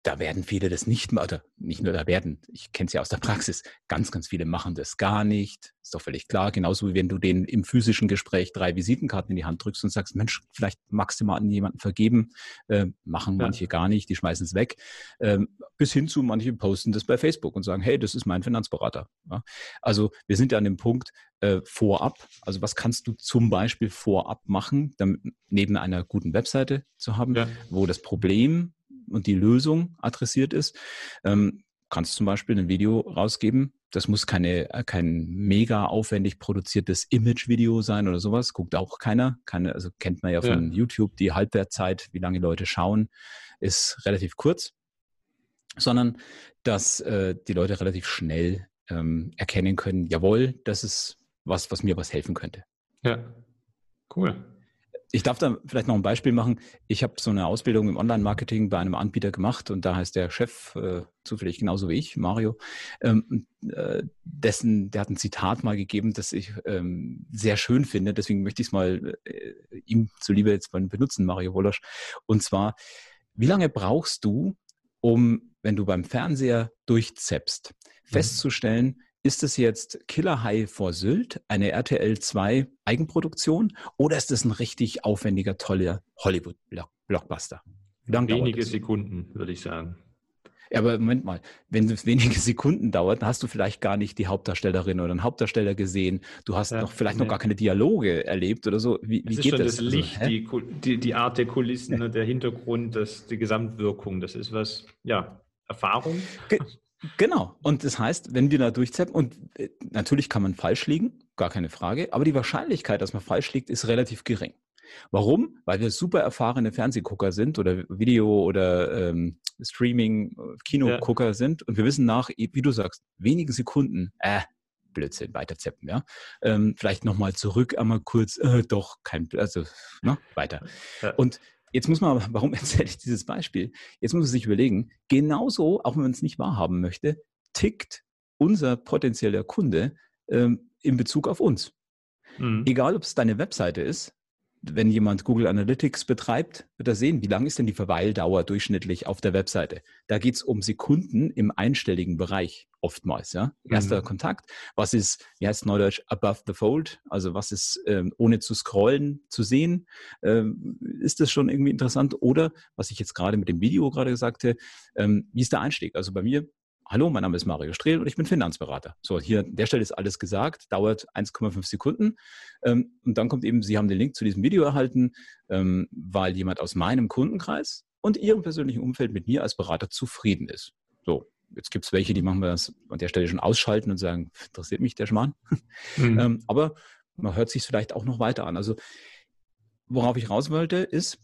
da werden viele das nicht mehr, oder nicht nur da werden, ich kenne es ja aus der Praxis, ganz, ganz viele machen das gar nicht. Ist doch völlig klar. Genauso wie wenn du denen im physischen Gespräch drei Visitenkarten in die Hand drückst und sagst, Mensch, vielleicht magst du mal an jemanden vergeben. Äh, machen Ja. manche gar nicht, die schmeißen es weg. Ähm, bis hin zu manche posten das bei Facebook und sagen, hey, das ist mein Finanzberater. Ja? Also wir sind ja an dem Punkt äh, vorab. Also was kannst du zum Beispiel vorab machen, damit, neben einer guten Webseite zu haben, Ja. wo das Problem und die Lösung adressiert ist, ähm, kannst zum Beispiel ein Video rausgeben. Das muss keine, kein mega aufwendig produziertes Image-Video sein oder sowas. Guckt auch keiner. Keine, also kennt man ja von Ja. YouTube. Die Halbwertzeit, wie lange Leute schauen, ist relativ kurz. Sondern, dass äh, die Leute relativ schnell ähm, erkennen können, jawohl, das ist was, was mir was helfen könnte. Ja, cool. Ich darf da vielleicht noch ein Beispiel machen. Ich habe so eine Ausbildung im Online-Marketing bei einem Anbieter gemacht und da heißt der Chef, äh, zufällig genauso wie ich, Mario, ähm, äh, dessen, der hat ein Zitat mal gegeben, das ich ähm, sehr schön finde. Deswegen möchte ich es mal äh, ihm zuliebe jetzt mal benutzen, Mario Wolosch. Und zwar, wie lange brauchst du, um, wenn du beim Fernseher durchzappst, festzustellen, ist es jetzt Killer High vor Sylt, eine R T L zwei Eigenproduktion, oder ist es ein richtig aufwendiger, toller Hollywood-Blockbuster? Wie lange dauert Wenige das? Sekunden, würde ich sagen. Ja, aber Moment mal, wenn es wenige Sekunden dauert, dann hast du vielleicht gar nicht die Hauptdarstellerin oder den Hauptdarsteller gesehen. Du hast Ja, noch vielleicht nee. noch gar keine Dialoge erlebt oder so. Wie, Es wie ist geht schon das? das Licht, Also, hä? die, Kul- die, die Art der Kulissen, ne, der Hintergrund, das, die Gesamtwirkung. Das ist was, ja, Erfahrung. Ge genau. Und das heißt, wenn wir da durchzappen, und äh, natürlich kann man falsch liegen, gar keine Frage, aber die Wahrscheinlichkeit, dass man falsch liegt, ist relativ gering. Warum? Weil wir super erfahrene Fernsehgucker sind oder Video- oder ähm, Streaming, äh, Kinogucker sind und wir wissen nach, wie du sagst, wenigen Sekunden, äh, Blödsinn, weiterzappen, ja. Ähm, vielleicht nochmal zurück, einmal kurz, äh, doch, kein, also, ne, weiter. Ja. Und jetzt muss man, warum erzähle ich dieses Beispiel? Jetzt muss man sich überlegen, genauso, auch wenn man es nicht wahrhaben möchte, tickt unser potenzieller Kunde ähm, in Bezug auf uns. Mhm. Egal, ob es deine Webseite ist, wenn jemand Google Analytics betreibt, wird er sehen, wie lang ist denn die Verweildauer durchschnittlich auf der Webseite. Da geht es um Sekunden im einstelligen Bereich oftmals. Ja? Erster Mhm. Kontakt, was ist, wie heißt Neudeutsch, above the fold, also was ist ähm, ohne zu scrollen zu sehen, ähm, ist das schon irgendwie interessant? Oder, was ich jetzt gerade mit dem Video gerade sagte, ähm, wie ist der Einstieg? Also bei mir, hallo, mein Name ist Mario Strehl und ich bin Finanzberater. So, hier an der Stelle ist alles gesagt, dauert eins Komma fünf Sekunden. Ähm, und dann kommt eben, Sie haben den Link zu diesem Video erhalten, ähm, weil jemand aus meinem Kundenkreis und Ihrem persönlichen Umfeld mit mir als Berater zufrieden ist. So, jetzt gibt es welche, die machen wir das an der Stelle schon ausschalten und sagen, interessiert mich der Schmarrn. Mhm. ähm, aber man hört sich vielleicht auch noch weiter an. Also, worauf ich raus wollte, ist,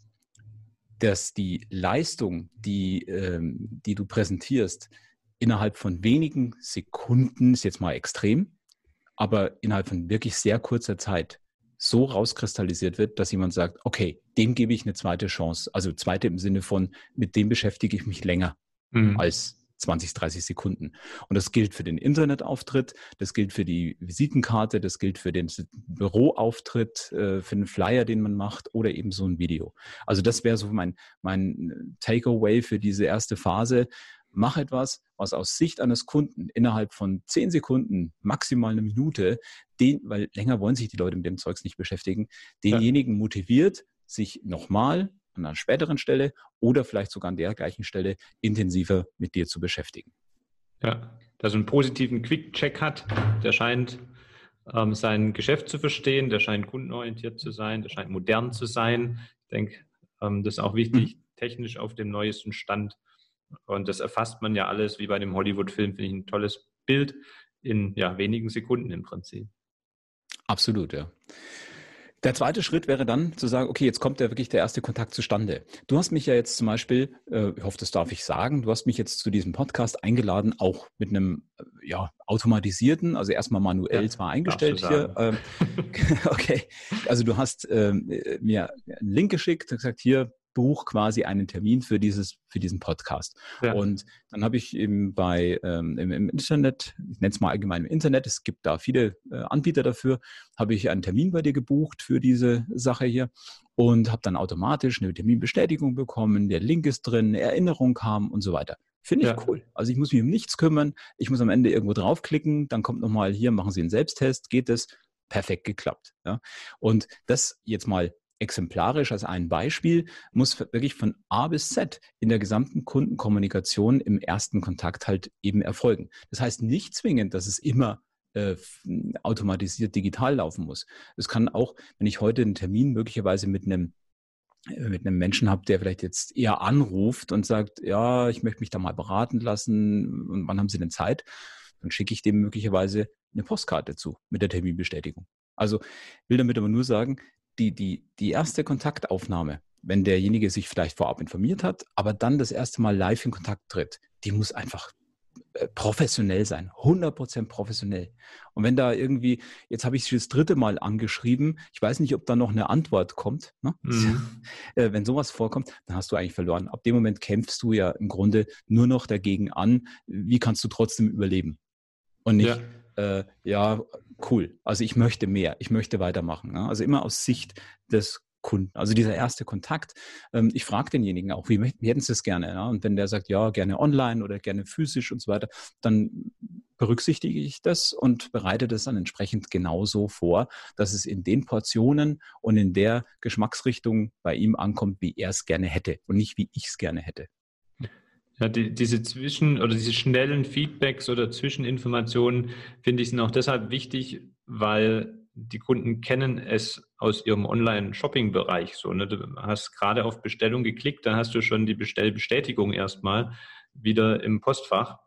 dass die Leistung, die, ähm, die du präsentierst, innerhalb von wenigen Sekunden, ist jetzt mal extrem, aber innerhalb von wirklich sehr kurzer Zeit so rauskristallisiert wird, dass jemand sagt, okay, dem gebe ich eine zweite Chance. Also zweite im Sinne von, mit dem beschäftige ich mich länger Mhm. als zwanzig, dreißig Sekunden. Und das gilt für den Internetauftritt, das gilt für die Visitenkarte, das gilt für den Büroauftritt, äh, für den Flyer, den man macht oder eben so ein Video. Also das wäre so mein, mein Takeaway für diese erste Phase. Mach etwas, was aus Sicht eines Kunden innerhalb von zehn Sekunden, maximal eine Minute, den, weil länger wollen sich die Leute mit dem Zeugs nicht beschäftigen, denjenigen ja. motiviert, sich nochmal an einer späteren Stelle oder vielleicht sogar an der gleichen Stelle intensiver mit dir zu beschäftigen. Ja, der so einen positiven Quick-Check hat, der scheint ähm, sein Geschäft zu verstehen, der scheint kundenorientiert zu sein, der scheint modern zu sein. Ich denke, ähm, das ist auch wichtig, mhm. technisch auf dem neuesten Stand. Und das erfasst man ja alles, wie bei dem Hollywood-Film, finde ich ein tolles Bild in ja, wenigen Sekunden im Prinzip. Absolut, ja. Der zweite Schritt wäre dann zu sagen, okay, jetzt kommt ja wirklich der erste Kontakt zustande. Du hast mich ja jetzt zum Beispiel, äh, ich hoffe, das darf ich sagen, du hast mich jetzt zu diesem Podcast eingeladen, auch mit einem äh, ja, automatisierten, also erstmal manuell ja, zwar eingestellt hier. Ähm, okay, also du hast ähm, mir einen Link geschickt und gesagt, hier, buch quasi einen Termin für dieses für diesen Podcast. Ja. Und dann habe ich eben bei ähm, im, im Internet, ich nenne es mal allgemein im Internet, es gibt da viele äh, Anbieter dafür, habe ich einen Termin bei dir gebucht für diese Sache hier. und habe dann automatisch eine Terminbestätigung bekommen, der Link ist drin, eine Erinnerung kam und so weiter. Finde ich Ja. cool. Also ich muss mich um nichts kümmern, ich muss am Ende irgendwo draufklicken, dann kommt nochmal hier, machen Sie einen Selbsttest, geht es? Perfekt geklappt. Ja? Und das jetzt mal exemplarisch als ein Beispiel, muss wirklich von A bis Z in der gesamten Kundenkommunikation im ersten Kontakt halt eben erfolgen. Das heißt nicht zwingend, dass es immer äh, automatisiert digital laufen muss. Es kann auch, wenn ich heute einen Termin möglicherweise mit einem mit einem Menschen habe, der vielleicht jetzt eher anruft und sagt, ja, ich möchte mich da mal beraten lassen und wann haben Sie denn Zeit? Dann schicke ich dem möglicherweise eine Postkarte zu mit der Terminbestätigung. Also will damit aber nur sagen, die, die, die erste Kontaktaufnahme, wenn derjenige sich vielleicht vorab informiert hat, aber dann das erste Mal live in Kontakt tritt, die muss einfach professionell sein, hundert Prozent professionell. Und wenn da irgendwie, jetzt habe ich sie das dritte Mal angeschrieben, ich weiß nicht, ob da noch eine Antwort kommt, ne? Mhm. Wenn sowas vorkommt, dann hast du eigentlich verloren. Ab dem Moment kämpfst du ja im Grunde nur noch dagegen an, wie kannst du trotzdem überleben? Und nicht, ja, äh, ja cool, also ich möchte mehr, ich möchte weitermachen. Ne? Also immer aus Sicht des Kunden. Also dieser erste Kontakt. Ähm, ich frage denjenigen auch, wie, wie hätten Sie es gerne? Ja? Und wenn der sagt, ja, gerne online oder gerne physisch und so weiter, dann berücksichtige ich das und bereite das dann entsprechend genauso vor, dass es in den Portionen und in der Geschmacksrichtung bei ihm ankommt, wie er es gerne hätte und nicht, wie ich es gerne hätte. Ja, die, diese Zwischen- oder diese schnellen Feedbacks oder Zwischeninformationen, finde ich, sind auch deshalb wichtig, weil die Kunden kennen es aus ihrem Online-Shopping-Bereich. So, ne? Du hast gerade auf Bestellung geklickt, dann hast du schon die Bestellbestätigung erstmal wieder im Postfach.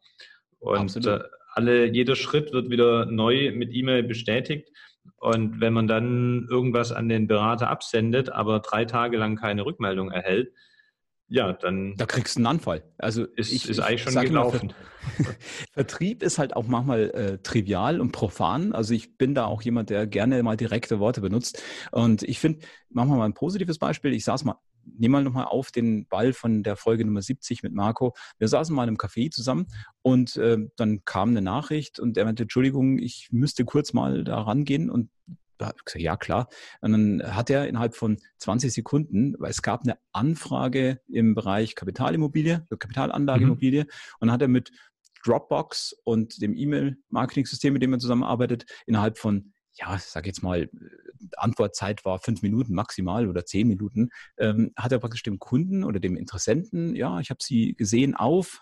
Und äh, alle, jeder Schritt wird wieder neu mit E-Mail bestätigt. Und wenn man dann irgendwas an den Berater absendet, aber drei Tage lang keine Rückmeldung erhält, ja, dann... Da kriegst du einen Anfall. Also ist, ich, ist ich eigentlich schon gelaufen. Immer, Vertrieb ist halt auch manchmal äh, trivial und profan. Also ich bin da auch jemand, der gerne mal direkte Worte benutzt. Und ich finde, machen wir mal ein positives Beispiel. Ich saß mal, nehme mal nochmal auf den Ball von der Folge Nummer siebzig mit Marco. Wir saßen mal im Café zusammen und äh, dann kam eine Nachricht und er meinte, Entschuldigung, ich müsste kurz mal da rangehen und ja, klar. Und dann hat er innerhalb von zwanzig Sekunden, weil es gab eine Anfrage im Bereich Kapitalimmobilie, Kapitalanlageimmobilie, mhm. und dann hat er mit Dropbox und dem E-Mail-Marketing-System, mit dem er zusammenarbeitet, innerhalb von, ja, ich sage jetzt mal, Antwortzeit war fünf Minuten maximal oder zehn Minuten, ähm, hat er praktisch dem Kunden oder dem Interessenten, ja, ich habe Sie gesehen auf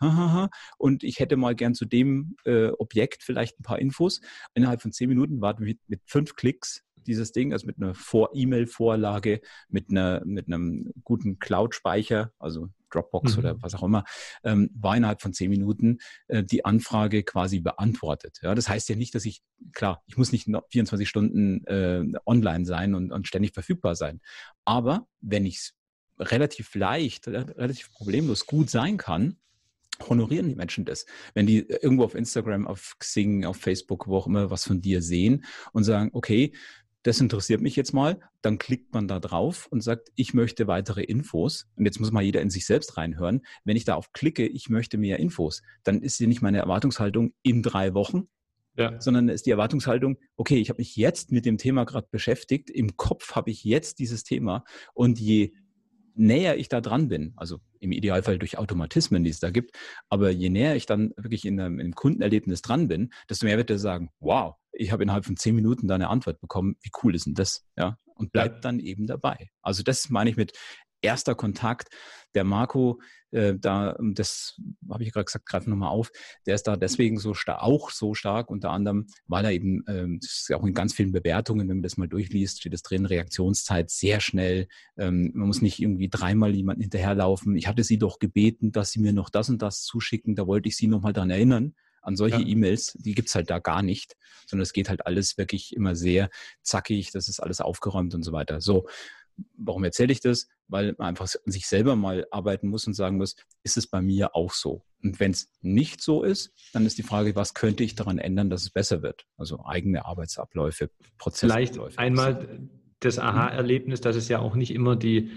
und ich hätte mal gern zu dem äh, Objekt vielleicht ein paar Infos. Innerhalb von zehn Minuten war mit, mit fünf Klicks dieses Ding, also mit einer Vor- E-Mail-Vorlage, mit einer mit einem guten Cloud-Speicher, also Dropbox mhm. oder was auch immer, ähm, war innerhalb von zehn Minuten äh, die Anfrage quasi beantwortet. Ja, das heißt ja nicht, dass ich, klar, ich muss nicht vierundzwanzig Stunden äh, online sein und, und ständig verfügbar sein. Aber wenn ich es relativ leicht, relativ problemlos gut sein kann, honorieren die Menschen das. Wenn die irgendwo auf Instagram, auf Xing, auf Facebook, wo auch immer was von dir sehen und sagen, okay, das interessiert mich jetzt mal, dann klickt man da drauf und sagt, ich möchte weitere Infos. Und jetzt muss mal jeder in sich selbst reinhören. Wenn ich darauf klicke, ich möchte mehr Infos, dann ist ja nicht meine Erwartungshaltung in drei Wochen, ja. sondern ist die Erwartungshaltung, okay, ich habe mich jetzt mit dem Thema gerade beschäftigt, im Kopf habe ich jetzt dieses Thema und je näher ich da dran bin, also im Idealfall durch Automatismen, die es da gibt, aber je näher ich dann wirklich in einem, in einem Kundenerlebnis dran bin, desto mehr wird er sagen, wow, ich habe innerhalb von zehn Minuten da eine Antwort bekommen, wie cool ist denn das? Ja, und bleibt ja. dann eben dabei. Also das meine ich mit erster Kontakt. Der Marco, äh, da, das habe ich gerade gesagt, greifen nochmal auf, der ist da deswegen so stark, auch so stark, unter anderem, weil er eben, ähm, das ist ja auch in ganz vielen Bewertungen, wenn man das mal durchliest, steht das drin, Reaktionszeit sehr schnell, ähm, man muss nicht irgendwie dreimal jemanden hinterherlaufen. Ich hatte sie doch gebeten, dass sie mir noch das und das zuschicken, da wollte ich sie nochmal dran erinnern. An solche ja. E-Mails, die gibt's halt da gar nicht, sondern es geht halt alles wirklich immer sehr zackig, das ist alles aufgeräumt und so weiter. So, warum erzähle ich das? Weil man einfach an sich selber mal arbeiten muss und sagen muss, ist es bei mir auch so? Und wenn es nicht so ist, dann ist die Frage, was könnte ich daran ändern, dass es besser wird? Also eigene Arbeitsabläufe, Prozessabläufe. Vielleicht einmal das Aha-Erlebnis, dass es ja auch nicht immer die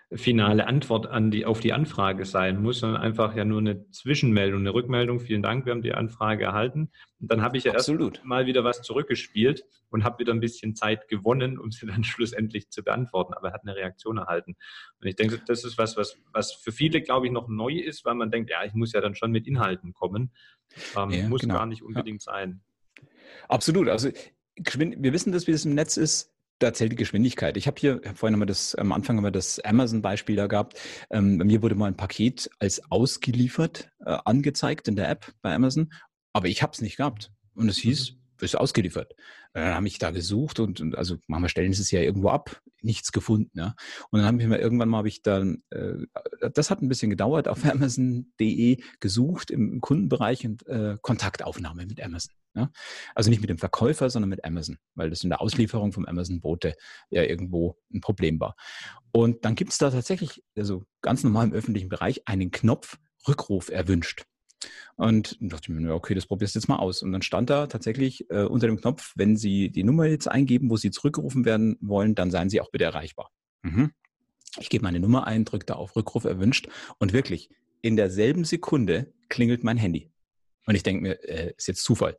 finale Antwort an die, auf die Anfrage sein muss, sondern einfach ja nur eine Zwischenmeldung, eine Rückmeldung. Vielen Dank, wir haben die Anfrage erhalten. Und dann habe ich ja Absolut. erst mal wieder was zurückgespielt und habe wieder ein bisschen Zeit gewonnen, um sie dann schlussendlich zu beantworten. Aber er hat eine Reaktion erhalten. Und ich denke, das ist was, was, was für viele, glaube ich, noch neu ist, weil man denkt, ja, ich muss ja dann schon mit Inhalten kommen. Ähm, Ja, muss genau. gar nicht unbedingt ja. sein. Absolut. Also wir wissen das, wie das im Netz ist. Da zählt die Geschwindigkeit. Ich habe hier, vorhin haben wir das, am Anfang haben wir das Amazon-Beispiel da gehabt. Ähm, bei mir wurde mal ein Paket als ausgeliefert äh, angezeigt in der App bei Amazon, aber ich habe es nicht gehabt. Und es hieß, mhm. ist ausgeliefert. Dann habe ich da gesucht und, und also manchmal stellen sie es ja irgendwo ab, nichts gefunden. Ja. Und dann habe ich mir irgendwann mal, habe ich dann, äh, das hat ein bisschen gedauert, auf Amazon punkt de gesucht im Kundenbereich und äh, Kontaktaufnahme mit Amazon. Ja. Also nicht mit dem Verkäufer, sondern mit Amazon, weil das in der Auslieferung vom Amazon-Bote ja irgendwo ein Problem war. Und dann gibt es da tatsächlich, also ganz normal im öffentlichen Bereich, einen Knopf Rückruf erwünscht. Und dann dachte ich mir, okay, das probierst du jetzt mal aus. Und dann stand da tatsächlich äh, unter dem Knopf, wenn Sie die Nummer jetzt eingeben, wo Sie zurückgerufen werden wollen, dann seien Sie auch bitte erreichbar. Mhm. Ich gebe meine Nummer ein, drücke da auf Rückruf erwünscht und wirklich in derselben Sekunde klingelt mein Handy. Und ich denke mir, äh, ist jetzt Zufall.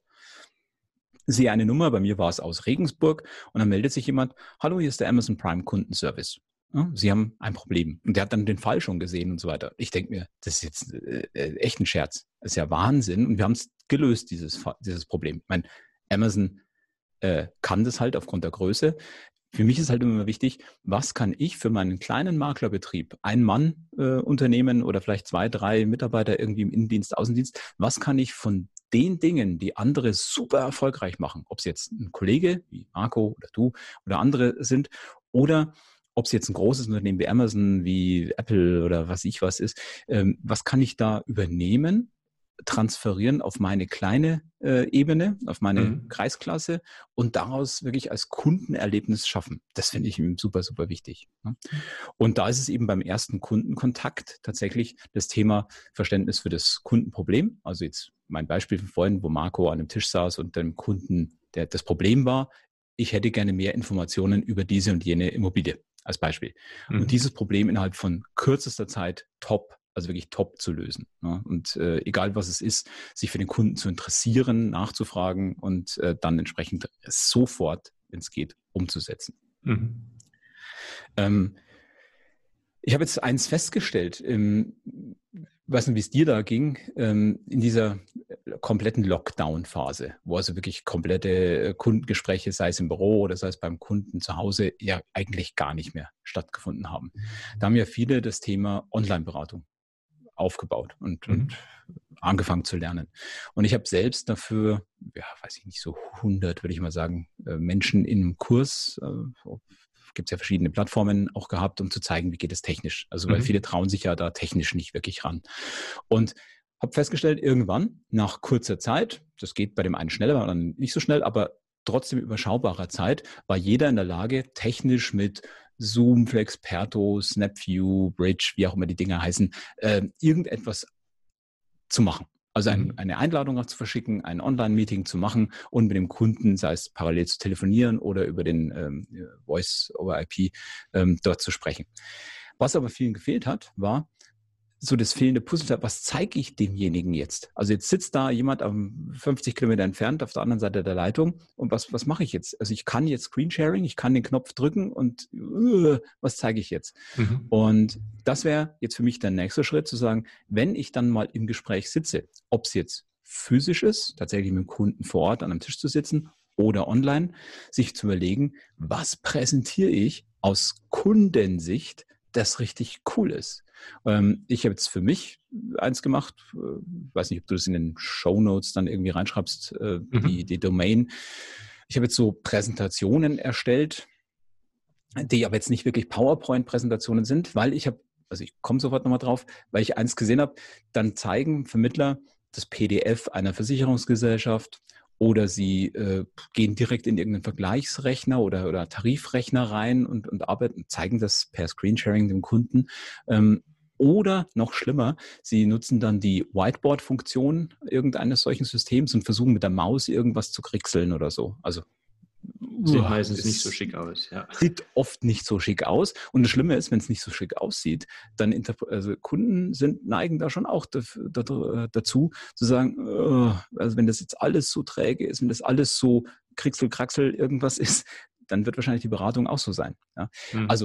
Sehe eine Nummer, bei mir war es aus Regensburg und dann meldet sich jemand, hallo, hier ist der Amazon Prime Kundenservice. Ja, Sie haben ein Problem. Und der hat dann den Fall schon gesehen und so weiter. Ich denke mir, das ist jetzt äh, echt ein Scherz. Das ist ja Wahnsinn. Und wir haben es gelöst, dieses, dieses Problem. Ich meine, Amazon äh, kann das halt aufgrund der Größe. Für mich ist halt immer wichtig, was kann ich für meinen kleinen Maklerbetrieb, ein Mann äh, Unternehmen oder vielleicht zwei, drei Mitarbeiter irgendwie im Innendienst, Außendienst, was kann ich von den Dingen, die andere super erfolgreich machen, ob es jetzt ein Kollege wie Marco oder du oder andere sind oder ob es jetzt ein großes Unternehmen wie Amazon, wie Apple oder was ich was ist, ähm, was kann ich da übernehmen, transferieren auf meine kleine äh, Ebene, auf meine mhm. Kreisklasse und daraus wirklich als Kundenerlebnis schaffen. Das finde ich super, super wichtig. Ne? Und da ist es eben beim ersten Kundenkontakt tatsächlich das Thema Verständnis für das Kundenproblem. Also jetzt mein Beispiel von vorhin, wo Marco an einem Tisch saß und dem Kunden, der das Problem war, ich hätte gerne mehr Informationen über diese und jene Immobilie. Als Beispiel. Mhm. Und dieses Problem innerhalb von kürzester Zeit top, also wirklich top zu lösen. Ne? Und äh, egal was es ist, sich für den Kunden zu interessieren, nachzufragen und äh, dann entsprechend sofort, wenn es geht, umzusetzen. Mhm. Ähm, ich habe jetzt eins festgestellt, ähm, ich weiß nicht, wie es dir da ging, ähm, in dieser kompletten Lockdown-Phase, wo also wirklich komplette Kundengespräche, sei es im Büro oder sei es beim Kunden zu Hause, ja eigentlich gar nicht mehr stattgefunden haben. Da haben ja viele das Thema Online-Beratung aufgebaut und, mhm. und angefangen zu lernen. Und ich habe selbst dafür, ja, weiß ich nicht, so hundert, würde ich mal sagen, Menschen in einem Kurs, äh, gibt es ja verschiedene Plattformen auch gehabt, um zu zeigen, wie geht es technisch. Also weil mhm. viele trauen sich ja da technisch nicht wirklich ran. Und habe festgestellt, irgendwann, nach kurzer Zeit, das geht bei dem einen schneller, bei dem anderen nicht so schnell, aber trotzdem überschaubarer Zeit, war jeder in der Lage, technisch mit Zoom, Flexperto, Snapview, Bridge, wie auch immer die Dinger heißen, äh, irgendetwas zu machen. Also ein, eine Einladung zu verschicken, ein Online-Meeting zu machen und mit dem Kunden, sei es parallel zu telefonieren oder über den ähm, Voice-over-I P ähm, dort zu sprechen. Was aber vielen gefehlt hat, war so das fehlende Puzzleteil. Was zeige ich demjenigen jetzt? Also jetzt sitzt da jemand am fünfzig Kilometer entfernt auf der anderen Seite der Leitung und was, was mache ich jetzt? Also ich kann jetzt Screensharing, ich kann den Knopf drücken und uh, was zeige ich jetzt? Mhm. Und das wäre jetzt für mich der nächste Schritt, zu sagen, wenn ich dann mal im Gespräch sitze, ob es jetzt physisch ist, tatsächlich mit dem Kunden vor Ort an einem Tisch zu sitzen oder online, sich zu überlegen, was präsentiere ich aus Kundensicht, das richtig cool ist. Ähm, ich habe jetzt für mich eins gemacht, äh, weiß nicht, ob du das in den Shownotes dann irgendwie reinschreibst, äh, mhm. die, die Domain. Ich habe jetzt so Präsentationen erstellt, die aber jetzt nicht wirklich PowerPoint-Präsentationen sind, weil ich habe, also ich komme sofort nochmal drauf, weil ich eins gesehen habe, dann zeigen Vermittler das P D F einer Versicherungsgesellschaft oder sie äh, gehen direkt in irgendeinen Vergleichsrechner oder, oder Tarifrechner rein und, und arbeiten, zeigen das per Screensharing dem Kunden. Ähm, oder noch schlimmer, sie nutzen dann die Whiteboard-Funktion irgendeines solchen Systems und versuchen mit der Maus irgendwas zu kriegseln oder so. Also Sieht meistens nicht so schick aus. Ja. Sieht oft nicht so schick aus. Und das Schlimme ist, wenn es nicht so schick aussieht, dann interp- also Kunden sind, neigen da schon auch da, da, dazu, zu sagen, oh, also wenn das jetzt alles so träge ist, wenn das alles so Kricksel, Kraxel irgendwas ist, dann wird wahrscheinlich die Beratung auch so sein. Ja? Mhm. Also,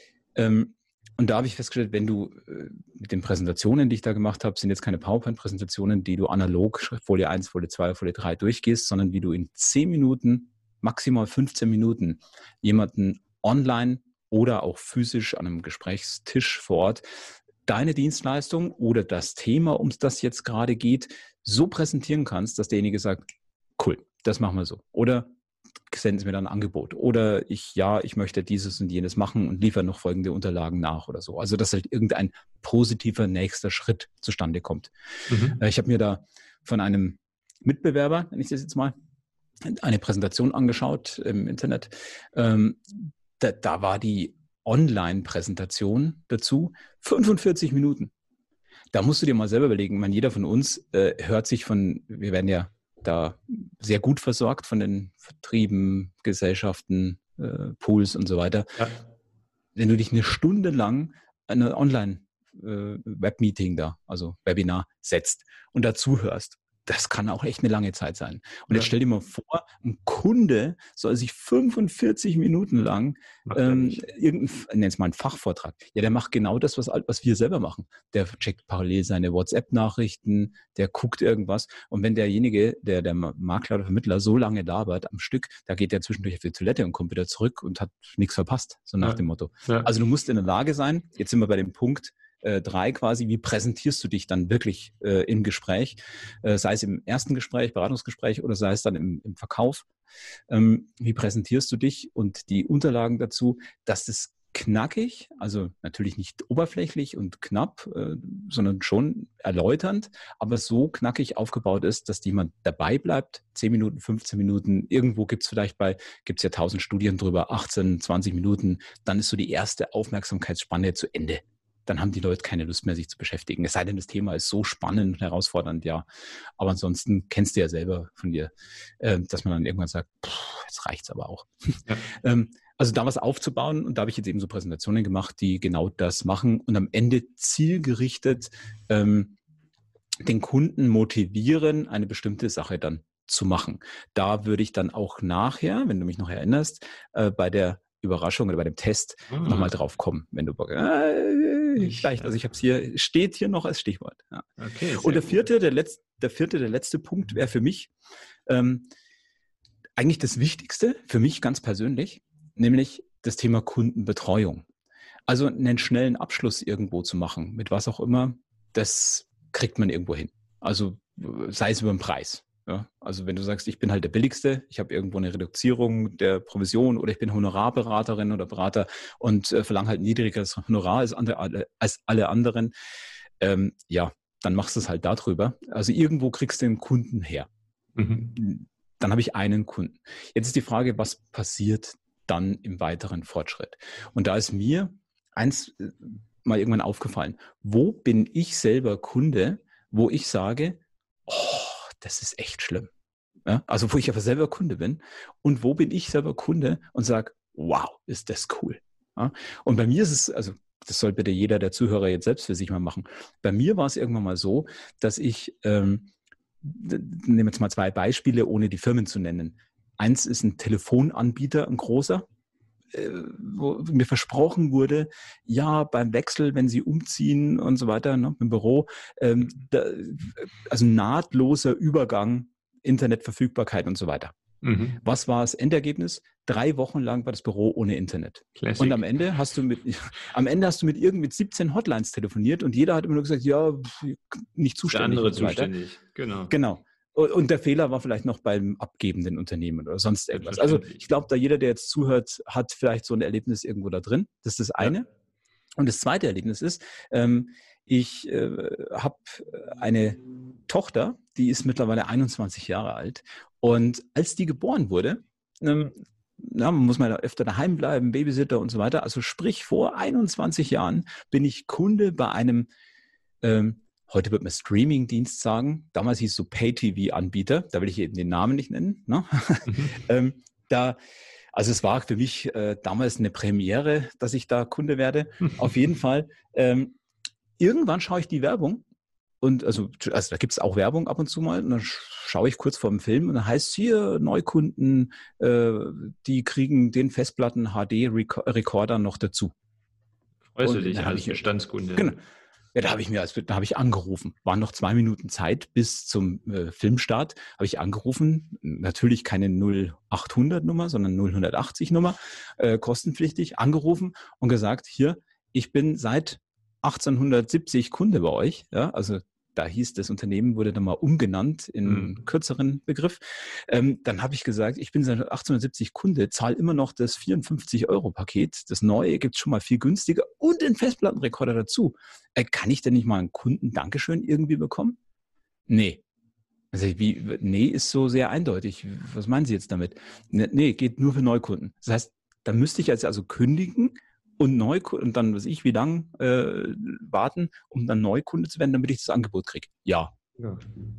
ähm, und da habe ich festgestellt, wenn du äh, mit den Präsentationen, die ich da gemacht habe, sind jetzt keine PowerPoint-Präsentationen, die du analog Folie eins, Folie zwei, Folie drei durchgehst, sondern wie du in zehn Minuten, maximal fünfzehn Minuten jemanden online oder auch physisch an einem Gesprächstisch vor Ort deine Dienstleistung oder das Thema, um das jetzt gerade geht, so präsentieren kannst, dass derjenige sagt, cool, das machen wir so. Oder senden Sie mir dann ein Angebot. Oder ich, ja, ich möchte dieses und jenes machen und liefere noch folgende Unterlagen nach oder so. Also, dass halt irgendein positiver nächster Schritt zustande kommt. Mhm. Ich habe mir da von einem Mitbewerber, nenne ich das jetzt mal, eine Präsentation angeschaut im Internet. Ähm, da, da war die Online-Präsentation dazu fünfundvierzig Minuten. Da musst du dir mal selber überlegen, man, jeder von uns äh, hört sich von, wir werden ja da sehr gut versorgt von den Vertrieben, Gesellschaften, äh, Pools und so weiter. Ja. Wenn du dich eine Stunde lang eine Online-Web-Meeting äh, da, also Webinar, setzt und dazu hörst, das kann auch echt eine lange Zeit sein. Und ja. Jetzt stell dir mal vor, ein Kunde soll sich fünfundvierzig Minuten lang ähm, irgendein, nenn es mal einen Fachvortrag. Ja, der macht genau das, was, was wir selber machen. Der checkt parallel seine WhatsApp-Nachrichten, der guckt irgendwas. Und wenn derjenige, der, der Makler oder Vermittler so lange labert am Stück, da geht der zwischendurch auf die Toilette und kommt wieder zurück und hat nichts verpasst, so nach ja. dem Motto. Ja. Also du musst in der Lage sein, jetzt sind wir bei dem Punkt, Äh, drei quasi, wie präsentierst du dich dann wirklich äh, im Gespräch, äh, sei es im ersten Gespräch, Beratungsgespräch oder sei es dann im, im Verkauf. Ähm, wie präsentierst du dich und die Unterlagen dazu, dass das knackig, also natürlich nicht oberflächlich und knapp, äh, sondern schon erläuternd, aber so knackig aufgebaut ist, dass jemand dabei bleibt, zehn Minuten, fünfzehn Minuten, irgendwo gibt es vielleicht bei, gibt es ja tausend Studien drüber, achtzehn, zwanzig Minuten, dann ist so die erste Aufmerksamkeitsspanne zu Ende. Dann haben die Leute keine Lust mehr, sich zu beschäftigen. Es sei denn, das Thema ist so spannend und herausfordernd, ja. Aber ansonsten kennst du ja selber von dir, äh, dass man dann irgendwann sagt, pff, jetzt reicht's aber auch. Ja. ähm, also da was aufzubauen, und da habe ich jetzt eben so Präsentationen gemacht, die genau das machen und am Ende zielgerichtet ähm, den Kunden motivieren, eine bestimmte Sache dann zu machen. Da würde ich dann auch nachher, wenn du mich noch erinnerst, äh, bei der Überraschung oder bei dem Test ah. nochmal drauf kommen, wenn du Bock äh, vielleicht, also ich habe es hier, steht hier noch als Stichwort. Ja. Okay, und der vierte, der letzte, der vierte, der letzte Punkt wäre für mich ähm, eigentlich das Wichtigste, für mich ganz persönlich, nämlich das Thema Kundenbetreuung. Also einen schnellen Abschluss irgendwo zu machen, mit was auch immer, das kriegt man irgendwo hin. Also sei es über den Preis. Ja, also wenn du sagst, ich bin halt der Billigste, ich habe irgendwo eine Reduzierung der Provision oder ich bin Honorarberaterin oder Berater und äh, verlange halt ein niedrigeres Honorar als, andere, als alle anderen, ähm, ja, dann machst du es halt darüber. Also irgendwo kriegst du den Kunden her. Mhm. Dann habe ich einen Kunden. Jetzt ist die Frage, was passiert dann im weiteren Fortschritt? Und da ist mir eins äh, mal irgendwann aufgefallen, wo bin ich selber Kunde, wo ich sage, oh, das ist echt schlimm. Ja, also wo ich aber selber Kunde bin und wo bin ich selber Kunde und sage, wow, ist das cool. Ja, und bei mir ist es, also das soll bitte jeder der Zuhörer jetzt selbst für sich mal machen. Bei mir war es irgendwann mal so, dass ich, ähm, nehmen jetzt mal zwei Beispiele, ohne die Firmen zu nennen. Eins ist ein Telefonanbieter, ein großer, wo mir versprochen wurde, ja, beim Wechsel, wenn Sie umziehen und so weiter, ne, im Büro, ähm, da, also nahtloser Übergang, Internetverfügbarkeit und so weiter. Mhm. Was war das Endergebnis? Drei Wochen lang war das Büro ohne Internet. Classic. Und am Ende hast du mit, am Ende hast du mit irgendwie mit siebzehn Hotlines telefoniert und jeder hat immer nur gesagt, ja, nicht zuständig. Der andere und so zuständig, genau. Genau. Und der Fehler war vielleicht noch beim abgebenden Unternehmen oder sonst irgendwas. Also ich glaube, da jeder, der jetzt zuhört, hat vielleicht so ein Erlebnis irgendwo da drin. Das ist das eine. Ja. Und das zweite Erlebnis ist, ähm, ich äh, habe eine Tochter, die ist mittlerweile einundzwanzig Jahre alt. Und als die geboren wurde, ähm, na, man muss mal öfter daheim bleiben, Babysitter und so weiter. Also sprich, vor einundzwanzig Jahren bin ich Kunde bei einem ähm, heute wird man Streaming-Dienst sagen. Damals hieß es so Pay-T V-Anbieter. Da will ich eben den Namen nicht nennen. Ne? Mhm. ähm, da Also es war für mich äh, damals eine Premiere, dass ich da Kunde werde. Auf jeden Fall. Ähm, irgendwann schaue ich die Werbung und also, also da gibt es auch Werbung ab und zu mal und dann schaue ich kurz vor dem Film und dann heißt es hier, Neukunden, äh, die kriegen den Festplatten-H D-Recorder noch dazu. Freust Und du dich dann als ich, Bestandskunde? Genau. Ja, da habe ich mir, als, da habe ich angerufen. Waren noch zwei Minuten Zeit bis zum äh, Filmstart. Habe ich angerufen. Natürlich keine null achthundert Nummer, sondern null achtzig Nummer, äh, kostenpflichtig. Angerufen und gesagt: Hier, ich bin seit achtzehnhundertsiebzig Kunde bei euch. Ja, also da hieß das Unternehmen, wurde dann mal umgenannt in einen Mhm. kürzeren Begriff. Ähm, dann habe ich gesagt, ich bin seit achtzehnhundertsiebzig Kunde, zahle immer noch das vierundfünfzig-Euro-Paket. Das neue gibt es schon mal viel günstiger und den Festplattenrekorder dazu. Äh, kann ich denn nicht mal einen Kunden-Dankeschön irgendwie bekommen? Nee. Also wie, nee, ist so sehr eindeutig. Was meinen Sie jetzt damit? Nee, nee, geht nur für Neukunden. Das heißt, da müsste ich jetzt also kündigen und Neukunden und dann, weiß ich, wie lange äh, warten, um dann Neukunde zu werden, damit ich das Angebot kriege. Ja. Ja.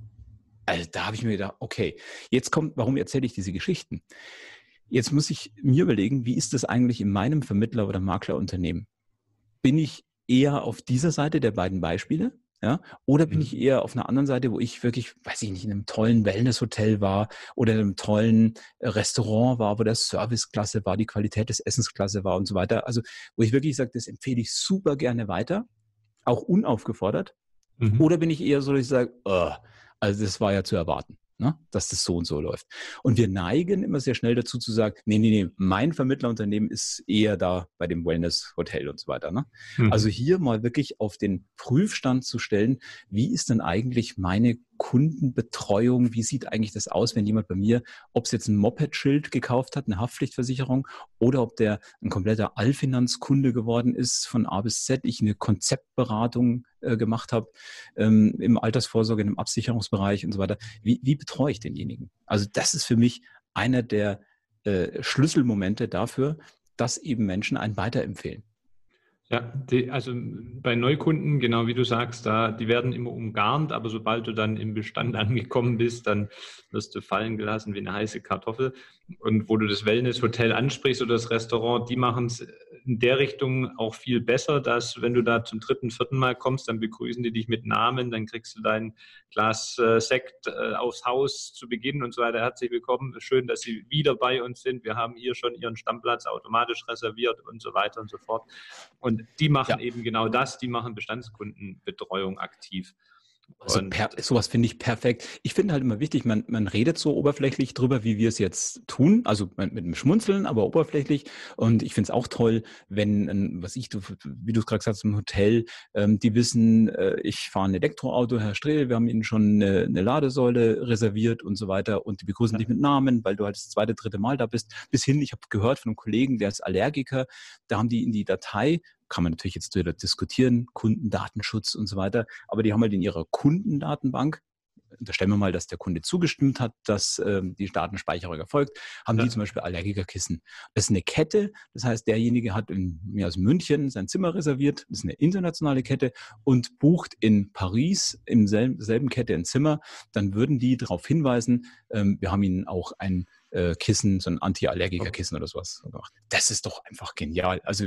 Also da habe ich mir gedacht, okay, jetzt kommt, warum erzähle ich diese Geschichten? Jetzt muss ich mir überlegen, wie ist das eigentlich in meinem Vermittler- oder Maklerunternehmen? Bin ich eher auf dieser Seite der beiden Beispiele? Ja, oder bin Mhm. ich eher auf einer anderen Seite, wo ich wirklich, weiß ich nicht, in einem tollen Wellnesshotel war oder in einem tollen Restaurant war, wo der Service klasse war, die Qualität des Essens klasse war und so weiter. Also wo ich wirklich sage, das empfehle ich super gerne weiter, auch unaufgefordert. Mhm. Oder bin ich eher so, dass ich sage, oh, also das war ja zu erwarten, ne, dass das so und so läuft. Und wir neigen immer sehr schnell dazu zu sagen, nee, nee, nee, mein Vermittlerunternehmen ist eher da bei dem Wellness-Hotel und so weiter. Ne? Mhm. Also hier mal wirklich auf den Prüfstand zu stellen, wie ist denn eigentlich meine Kundenbetreuung, wie sieht eigentlich das aus, wenn jemand bei mir, ob es jetzt ein Moped-Schild gekauft hat, eine Haftpflichtversicherung, oder ob der ein kompletter Allfinanzkunde geworden ist, von A bis Z, ich eine Konzeptberatung äh, gemacht habe, ähm, im Altersvorsorge, im Absicherungsbereich und so weiter. Wie, wie betreue ich denjenigen? Also das ist für mich einer der äh, Schlüsselmomente dafür, dass eben Menschen einen weiterempfehlen. Ja, die, also bei Neukunden, genau wie du sagst, da, die werden immer umgarnt, aber sobald du dann im Bestand angekommen bist, dann wirst du fallen gelassen wie eine heiße Kartoffel. Und wo du das Wellness-Hotel ansprichst oder das Restaurant, die machen es in der Richtung auch viel besser, dass wenn du da zum dritten, vierten Mal kommst, dann begrüßen die dich mit Namen, dann kriegst du dein Glas äh, Sekt äh, aufs Haus zu Beginn und so weiter. Herzlich willkommen, schön, dass Sie wieder bei uns sind. Wir haben hier schon Ihren Stammplatz automatisch reserviert und so weiter und so fort. Und die machen Ja. eben genau das, die machen Bestandskundenbetreuung aktiv. Also Und per, sowas finde ich perfekt. Ich finde halt immer wichtig, man, man redet so oberflächlich drüber, wie wir es jetzt tun, also mit einem Schmunzeln, aber oberflächlich. Und ich finde es auch toll, wenn, was ich, wie du es gerade gesagt hast, im Hotel, ähm, die wissen, äh, ich fahre ein Elektroauto, Herr Strehl, wir haben Ihnen schon eine, eine Ladesäule reserviert und so weiter. Und die begrüßen dich mit Namen, weil du halt das zweite, dritte Mal da bist. Bis hin, ich habe gehört von einem Kollegen, der ist Allergiker, da haben die in die Datei, kann man natürlich jetzt wieder diskutieren, Kundendatenschutz und so weiter, aber die haben halt in ihrer Kundendatenbank, unterstellen wir mal, dass der Kunde zugestimmt hat, dass ähm, die Datenspeicherung erfolgt, haben ja. die zum Beispiel Allergikerkissen. Das ist eine Kette, das heißt, derjenige hat in mir aus München sein Zimmer reserviert, das ist eine internationale Kette und bucht in Paris im selben, selben Kette ein Zimmer, dann würden die darauf hinweisen, ähm, wir haben ihnen auch ein äh, Kissen, so ein Anti-Allergiker-Kissen oder sowas gemacht. Das ist doch einfach genial. Also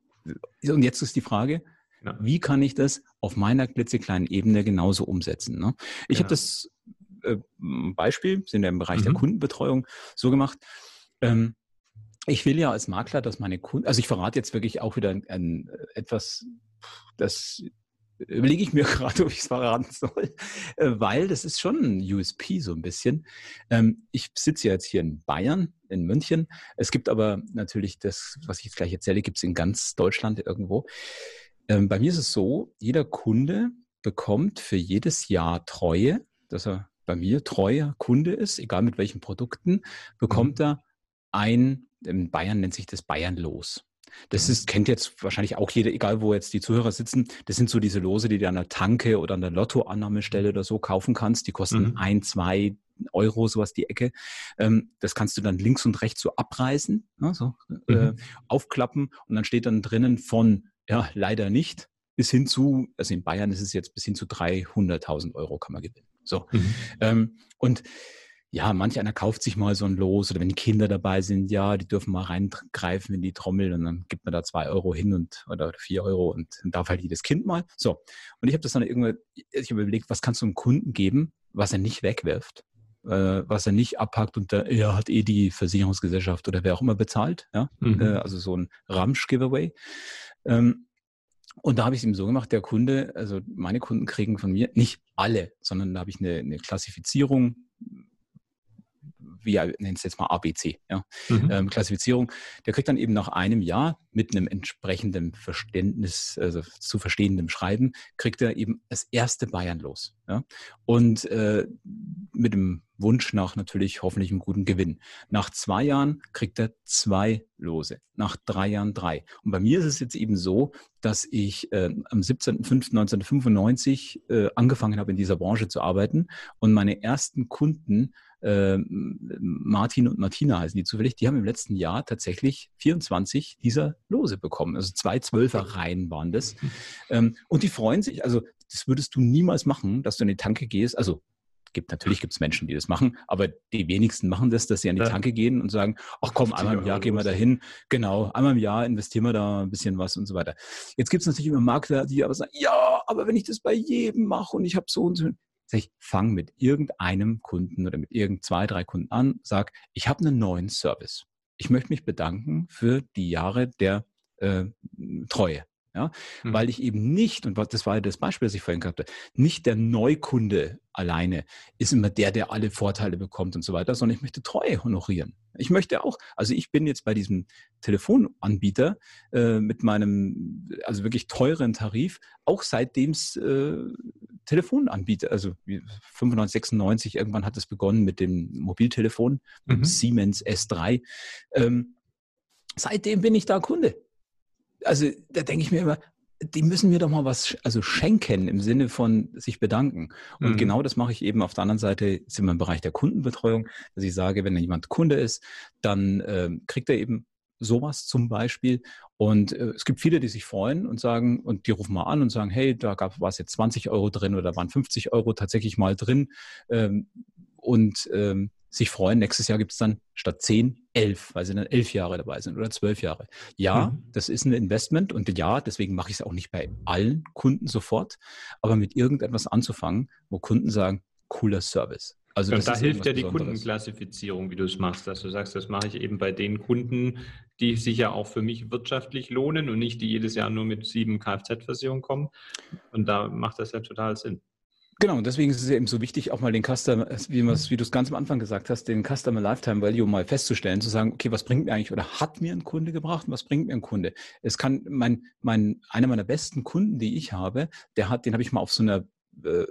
und jetzt ist die Frage, ja. Wie kann ich das auf meiner klitzekleinen Ebene genauso umsetzen? Ne? Ich genau. habe das äh, Beispiel, sind ja im Bereich mhm. der Kundenbetreuung, so gemacht. Ähm, ich will ja als Makler, dass meine Kunden, also ich verrate jetzt wirklich auch wieder ein, ein, etwas, das überlege ich mir gerade, ob ich es verraten soll, weil das ist schon ein U S P so ein bisschen. Ich sitze jetzt hier in Bayern, in München. Es gibt aber natürlich das, was ich jetzt gleich erzähle, gibt es in ganz Deutschland irgendwo. Bei mir ist es so, jeder Kunde bekommt für jedes Jahr Treue, dass er bei mir treuer Kunde ist, egal mit welchen Produkten, bekommt mhm. er ein, in Bayern nennt sich das Bayern-Los. Das ist, kennt jetzt wahrscheinlich auch jeder, egal wo jetzt die Zuhörer sitzen. Das sind so diese Lose, die du an der Tanke oder an der Lottoannahmestelle oder so kaufen kannst. Die kosten mhm. ein, zwei Euro, sowas die Ecke. Ähm, das kannst du dann links und rechts so abreißen, ne, so mhm. äh, aufklappen und dann steht dann drinnen von, ja, leider nicht, bis hin zu, also in Bayern ist es jetzt bis hin zu dreihunderttausend Euro kann man gewinnen. So. Mhm. Ähm, und ja, manch einer kauft sich mal so ein Los oder wenn die Kinder dabei sind, ja, die dürfen mal reingreifen in die Trommel und dann gibt man da zwei Euro hin und oder vier Euro und dann darf halt jedes Kind mal. So. Und ich habe das dann irgendwann, ich habe überlegt, was kannst du einem Kunden geben, was er nicht wegwirft, äh, was er nicht abpackt und der, er hat eh die Versicherungsgesellschaft oder wer auch immer bezahlt, ja, mhm. äh, also so ein Ramsch-Giveaway. Ähm, Und da habe ich es ihm so gemacht, der Kunde, also meine Kunden kriegen von mir, nicht alle, sondern da habe ich eine, eine Klassifizierung, wie nennen es jetzt mal A B C, ja, mhm. ähm, Klassifizierung, der kriegt dann eben nach einem Jahr mit einem entsprechenden Verständnis, also zu verstehendem Schreiben, kriegt er eben das erste Bayern los. Ja? Und äh, mit dem Wunsch nach natürlich hoffentlich einem guten Gewinn. Nach zwei Jahren kriegt er zwei Lose, nach drei Jahren drei. Und bei mir ist es jetzt eben so, dass ich äh, am siebzehnten fünften neunzehnhundertfünfundneunzig äh, angefangen habe, in dieser Branche zu arbeiten und meine ersten Kunden Äh, Martin und Martina heißen die zufällig, die haben im letzten Jahr tatsächlich vierundzwanzig dieser Lose bekommen. Also zwei Zwölfer-Reihen waren das. Ähm, und die freuen sich, also das würdest du niemals machen, dass du in die Tanke gehst. Also gibt, natürlich gibt es Menschen, die das machen, aber die wenigsten machen das, dass sie an die ja. Tanke gehen und sagen, ach komm, einmal im Jahr gehen wir da hin. Genau, einmal im Jahr investieren wir da ein bisschen was und so weiter. Jetzt gibt es natürlich immer Makler, die aber sagen, ja, aber wenn ich das bei jedem mache und ich habe so und so, sag ich, fang mit irgendeinem Kunden oder mit irgend zwei, drei Kunden an, sag, ich habe einen neuen Service. Ich möchte mich bedanken für die Jahre der äh, Treue. Ja, mhm. Weil ich eben nicht, und das war ja das Beispiel, das ich vorhin hatte, nicht der Neukunde alleine ist immer der, der alle Vorteile bekommt und so weiter, sondern ich möchte Treue honorieren. Ich möchte auch, also ich bin jetzt bei diesem Telefonanbieter äh, mit meinem, also wirklich teuren Tarif, auch seitdem es äh, Telefonanbieter, also fünfundneunzig, sechsundneunzig, irgendwann hat es begonnen mit dem Mobiltelefon, mhm. dem Siemens S drei. Ähm, seitdem bin ich da Kunde. Also da denke ich mir immer, die müssen mir doch mal was also schenken im Sinne von sich bedanken. Und mhm. genau das mache ich eben auf der anderen Seite, sind wir im Bereich der Kundenbetreuung, dass ich sage, wenn jemand Kunde ist, dann äh, kriegt er eben sowas zum Beispiel. Und äh, es gibt viele, die sich freuen und sagen, und die rufen mal an und sagen, hey, da gab war es jetzt zwanzig Euro drin oder waren fünfzig Euro tatsächlich mal drin. Ähm, und ähm, sich freuen, nächstes Jahr gibt es dann statt zehn, elf, weil sie dann elf Jahre dabei sind oder zwölf Jahre. Ja, mhm. das ist ein Investment und ja, deswegen mache ich es auch nicht bei allen Kunden sofort, aber mit irgendetwas anzufangen, wo Kunden sagen, cooler Service. Also und da hilft ja die Kundenklassifizierung, wie du es machst, dass du sagst, das mache ich eben bei den Kunden, die sich ja auch für mich wirtschaftlich lohnen und nicht die jedes Jahr nur mit sieben Kfz-Versicherungen kommen. Und da macht das ja total Sinn. Genau, und deswegen ist es eben so wichtig, auch mal den Customer, wie, wie du es ganz am Anfang gesagt hast, den Customer Lifetime Value mal festzustellen, zu sagen, okay, was bringt mir eigentlich oder hat mir ein Kunde gebracht und was bringt mir ein Kunde? Es kann, mein, mein, einer meiner besten Kunden, die ich habe, der hat, den habe ich mal auf so einer äh,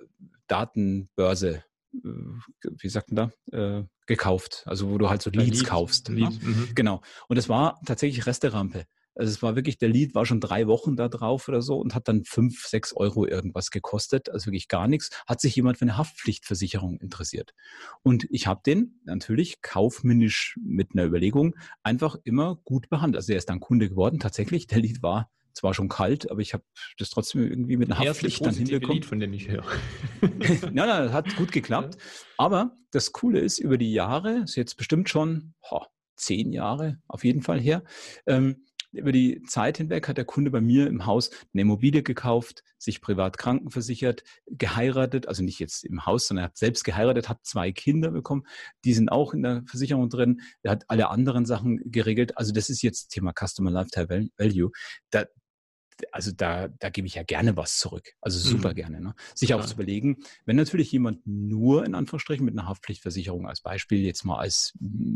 Datenbörse, äh, wie sagt man da, äh, gekauft, also wo du halt so Leads Lead, kaufst. Lead, ne? mhm. Genau, und das war tatsächlich Resterampe. Also es war wirklich, der Lead war schon drei Wochen da drauf oder so und hat dann fünf, sechs Euro irgendwas gekostet, also wirklich gar nichts. Hat sich jemand für eine Haftpflichtversicherung interessiert. Und ich habe den natürlich kaufmännisch mit einer Überlegung einfach immer gut behandelt. Also er ist dann Kunde geworden, tatsächlich. Der Lead war zwar schon kalt, aber ich habe das trotzdem irgendwie mit einer Haftpflicht dann hinbekommen. Lied, von dem ich höre. Nein, nein, hat gut geklappt. Aber das Coole ist, über die Jahre, ist jetzt bestimmt schon oh, zehn Jahre auf jeden Fall her, ähm, über die Zeit hinweg hat der Kunde bei mir im Haus eine Immobilie gekauft, sich privat krankenversichert, geheiratet, also nicht jetzt im Haus, sondern er hat selbst geheiratet, hat zwei Kinder bekommen, die sind auch in der Versicherung drin, er hat alle anderen Sachen geregelt. Also das ist jetzt Thema Customer Lifetime Value. Da, also da, da gebe ich ja gerne was zurück, also super mhm. gerne. Ne? Sich auch ja. zu überlegen, wenn natürlich jemand nur in Anführungsstrichen mit einer Haftpflichtversicherung als Beispiel jetzt mal als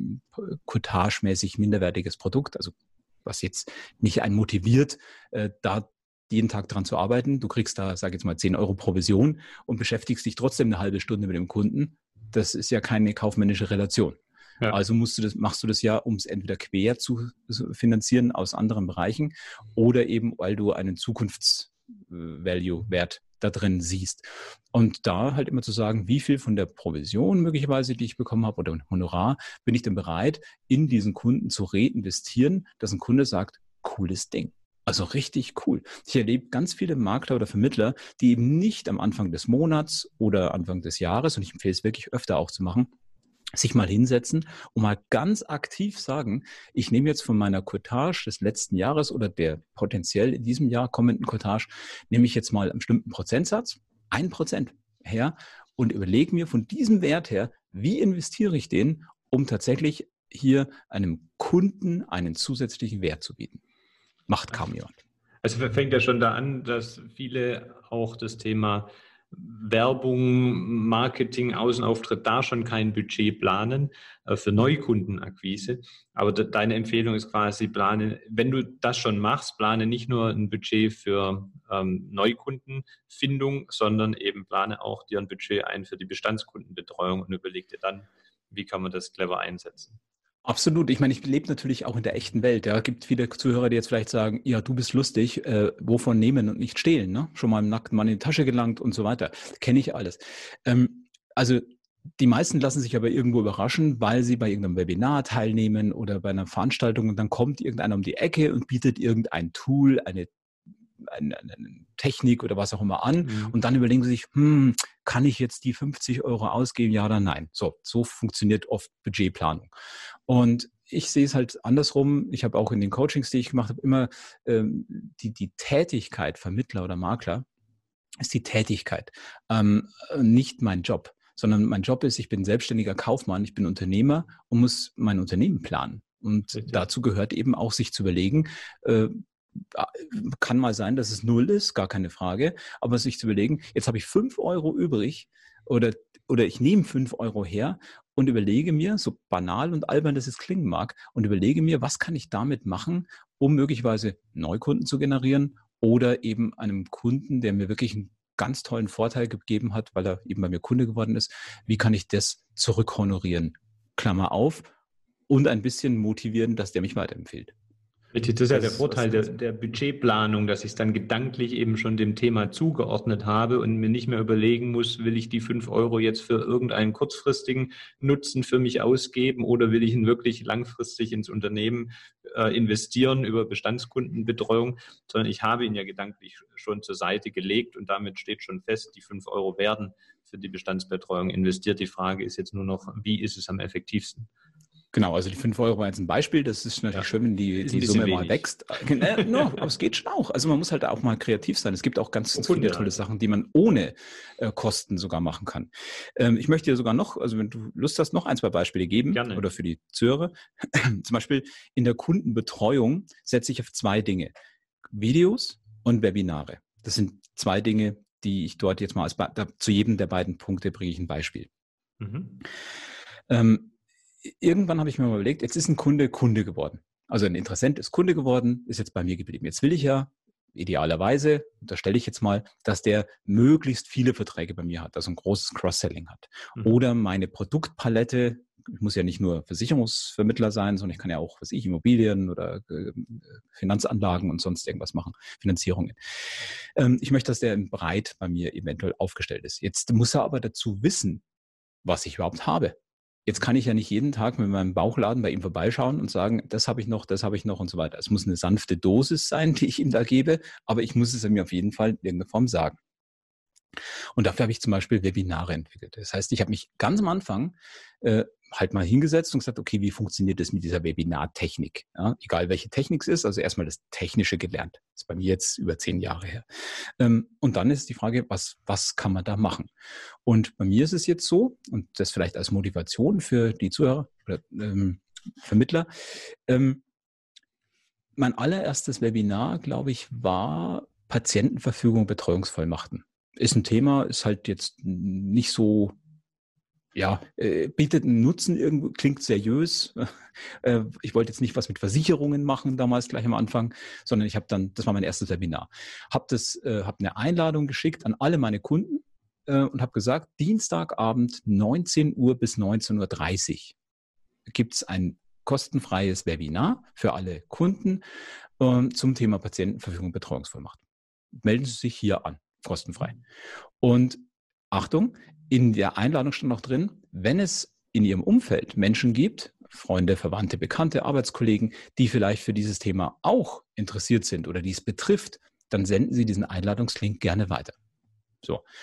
cottagemäßig minderwertiges Produkt, also was jetzt nicht einen motiviert, äh, da jeden Tag dran zu arbeiten. Du kriegst da, sag ich jetzt mal, zehn Euro Provision und beschäftigst dich trotzdem eine halbe Stunde mit dem Kunden. Das ist ja keine kaufmännische Relation. Ja. Also musst du das, machst du das ja, um es entweder quer zu finanzieren aus anderen Bereichen oder eben, weil du einen Zukunfts-Value-Wert da drin siehst. Und da halt immer zu sagen, wie viel von der Provision möglicherweise, die ich bekommen habe, oder ein Honorar, bin ich denn bereit, in diesen Kunden zu reinvestieren, dass ein Kunde sagt, cooles Ding. Also richtig cool. Ich erlebe ganz viele Makler oder Vermittler, die eben nicht am Anfang des Monats oder Anfang des Jahres, und ich empfehle es wirklich öfter auch zu machen, sich mal hinsetzen und mal ganz aktiv sagen, ich nehme jetzt von meiner Cottage des letzten Jahres oder der potenziell in diesem Jahr kommenden Cottage, nehme ich jetzt mal einen bestimmten Prozentsatz, ein Prozent her und überlege mir von diesem Wert her, wie investiere ich den, um tatsächlich hier einem Kunden einen zusätzlichen Wert zu bieten. Macht kaum jemand. Also fängt ja schon da an, dass viele auch das Thema Werbung, Marketing, Außenauftritt da schon kein Budget planen äh, für Neukundenakquise. Aber de, deine Empfehlung ist quasi, plane, wenn du das schon machst, plane nicht nur ein Budget für ähm, Neukundenfindung, sondern eben plane auch dir ein Budget ein für die Bestandskundenbetreuung und überleg dir dann, wie kann man das clever einsetzen. Absolut. Ich meine, ich lebe natürlich auch in der echten Welt. Ja, gibt viele Zuhörer, die jetzt vielleicht sagen, ja, du bist lustig, äh, wovon nehmen und nicht stehlen, ne? Schon mal im nackten Mann in die Tasche gelangt und so weiter. Kenne ich alles. Ähm, also die meisten lassen sich aber irgendwo überraschen, weil sie bei irgendeinem Webinar teilnehmen oder bei einer Veranstaltung und dann kommt irgendeiner um die Ecke und bietet irgendein Tool, eine Eine, eine Technik oder was auch immer an mhm. und dann überlegen sie sich, hm, kann ich jetzt die fünfzig Euro ausgeben, ja oder nein? So, so funktioniert oft Budgetplanung. Und ich sehe es halt andersrum. Ich habe auch in den Coachings, die ich gemacht habe, immer ähm, die, die Tätigkeit Vermittler oder Makler ist die Tätigkeit, ähm, nicht mein Job, sondern mein Job ist, ich bin selbstständiger Kaufmann, ich bin Unternehmer und muss mein Unternehmen planen. Und Richtig. Dazu gehört eben auch, sich zu überlegen, äh, kann mal sein, dass es null ist, gar keine Frage, aber sich zu überlegen, jetzt habe ich fünf Euro übrig oder, oder ich nehme fünf Euro her und überlege mir, so banal und albern das es klingen mag, und überlege mir, was kann ich damit machen, um möglicherweise Neukunden zu generieren oder eben einem Kunden, der mir wirklich einen ganz tollen Vorteil gegeben hat, weil er eben bei mir Kunde geworden ist, wie kann ich das zurückhonorieren? Klammer auf, und ein bisschen motivieren, dass der mich weiterempfiehlt. Das ist ja der Vorteil der, der Budgetplanung, dass ich es dann gedanklich eben schon dem Thema zugeordnet habe und mir nicht mehr überlegen muss, will ich die fünf Euro jetzt für irgendeinen kurzfristigen Nutzen für mich ausgeben oder will ich ihn wirklich langfristig ins Unternehmen äh, investieren über Bestandskundenbetreuung, sondern ich habe ihn ja gedanklich schon zur Seite gelegt und damit steht schon fest, die fünf Euro werden für die Bestandsbetreuung investiert. Die Frage ist jetzt nur noch, wie ist es am effektivsten? Genau, also die fünf Euro war jetzt ein Beispiel. Das ist natürlich ja schön, wenn die, die Summe wenig. mal wächst. Äh, no, aber es geht schon auch. Also man muss halt auch mal kreativ sein. Es gibt auch ganz oh, viele tolle Sachen, die man ohne äh, Kosten sogar machen kann. Ähm, ich möchte dir sogar noch, also wenn du Lust hast, noch ein, zwei Beispiele geben. Gerne. Oder für die Zuhörer. Zum Beispiel in der Kundenbetreuung setze ich auf zwei Dinge. Videos und Webinare. Das sind zwei Dinge, die ich dort jetzt mal als da, zu jedem der beiden Punkte bringe ich ein Beispiel. Mhm. Ähm, Irgendwann habe ich mir mal überlegt, jetzt ist ein Kunde Kunde geworden. Also ein Interessent ist Kunde geworden, ist jetzt bei mir geblieben. Jetzt will ich ja idealerweise, unterstelle ich jetzt mal, dass der möglichst viele Verträge bei mir hat, also ein großes Cross-Selling hat. Mhm. Oder meine Produktpalette, ich muss ja nicht nur Versicherungsvermittler sein, sondern ich kann ja auch, was ich, Immobilien oder äh, Finanzanlagen und sonst irgendwas machen, Finanzierungen. Ähm, ich möchte, dass der breit bei mir eventuell aufgestellt ist. Jetzt muss er aber dazu wissen, was ich überhaupt habe. Jetzt kann ich ja nicht jeden Tag mit meinem Bauchladen bei ihm vorbeischauen und sagen, das habe ich noch, das habe ich noch und so weiter. Es muss eine sanfte Dosis sein, die ich ihm da gebe, aber ich muss es mir auf jeden Fall in irgendeiner Form sagen. Und dafür habe ich zum Beispiel Webinare entwickelt. Das heißt, ich habe mich ganz am Anfang äh, halt mal hingesetzt und gesagt, okay, wie funktioniert das mit dieser Webinartechnik? Ja, egal welche Technik es ist, also erstmal das Technische gelernt. Das ist bei mir jetzt über zehn Jahre her. Ähm, und dann ist die Frage, was, was kann man da machen? Und bei mir ist es jetzt so, und das vielleicht als Motivation für die Zuhörer oder ähm, Vermittler, ähm, mein allererstes Webinar, glaube ich, war Patientenverfügung, Betreuungsvollmachten. Ist ein Thema, ist halt jetzt nicht so, ja, äh, bietet einen Nutzen irgendwo, klingt seriös. Äh, ich wollte jetzt nicht was mit Versicherungen machen, damals gleich am Anfang, sondern ich habe dann, das war mein erstes Webinar, habe das, äh, habe eine Einladung geschickt an alle meine Kunden äh, und habe gesagt, Dienstagabend neunzehn Uhr bis neunzehn Uhr dreißig gibt es ein kostenfreies Webinar für alle Kunden äh, zum Thema Patientenverfügung, Betreuungsvollmacht. Melden Sie sich hier an. Kostenfrei. Und Achtung, in der Einladung stand noch drin, wenn es in Ihrem Umfeld Menschen gibt, Freunde, Verwandte, Bekannte, Arbeitskollegen, die vielleicht für dieses Thema auch interessiert sind oder die es betrifft, dann senden Sie diesen Einladungslink gerne weiter. So.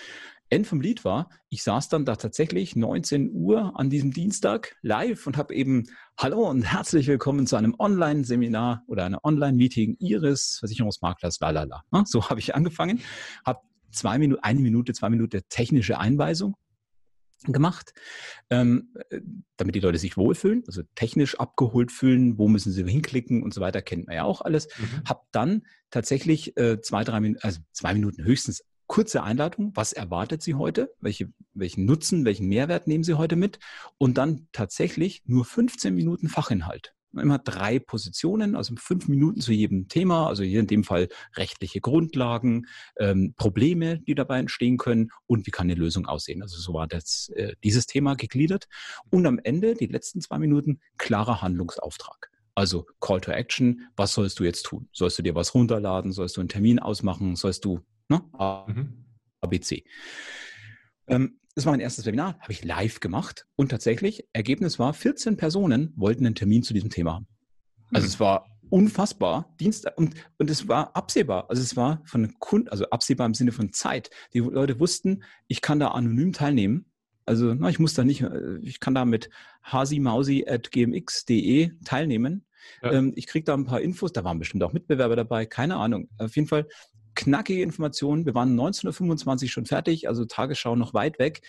End vom Lied war, ich saß dann da tatsächlich neunzehn Uhr an diesem Dienstag live und habe eben Hallo und herzlich willkommen zu einem Online-Seminar oder einem Online-Meeting Ihres Versicherungsmaklers, lalala. So habe ich angefangen, habe zwei Minuten, eine Minute, zwei Minuten technische Einweisung gemacht, ähm, damit die Leute sich wohlfühlen, also technisch abgeholt fühlen, wo müssen sie hinklicken und so weiter, kennt man ja auch alles. Mhm. Habe dann tatsächlich äh, zwei, drei Minuten, also zwei Minuten höchstens kurze Einleitung, was erwartet Sie heute, welche, welchen Nutzen, welchen Mehrwert nehmen Sie heute mit und dann tatsächlich nur fünfzehn Minuten Fachinhalt. Immer drei Positionen, also fünf Minuten zu jedem Thema, also hier in dem Fall rechtliche Grundlagen, ähm, Probleme, die dabei entstehen können und wie kann eine Lösung aussehen. Also so war das, äh, dieses Thema gegliedert. Und am Ende, die letzten zwei Minuten, klarer Handlungsauftrag. Also Call to Action, was sollst du jetzt tun? Sollst du dir was runterladen? Sollst du einen Termin ausmachen? Sollst du, ne? A, mhm. A B C. Ähm, Das war mein erstes Webinar, habe ich live gemacht und tatsächlich, Ergebnis war, vierzehn Personen wollten einen Termin zu diesem Thema haben. Also mhm. es war unfassbar, Dienstag und, und es war absehbar. Also es war von den Kunden, also absehbar im Sinne von Zeit. Die Leute wussten, ich kann da anonym teilnehmen. Also na, ich muss da nicht, ich kann da mit hasimausi at g m x punkt de teilnehmen. Ja. Ähm, ich kriege da ein paar Infos, da waren bestimmt auch Mitbewerber dabei, keine Ahnung. Auf jeden Fall knackige Informationen. Wir waren neunzehn Uhr fünfundzwanzig schon fertig, also Tagesschau noch weit weg.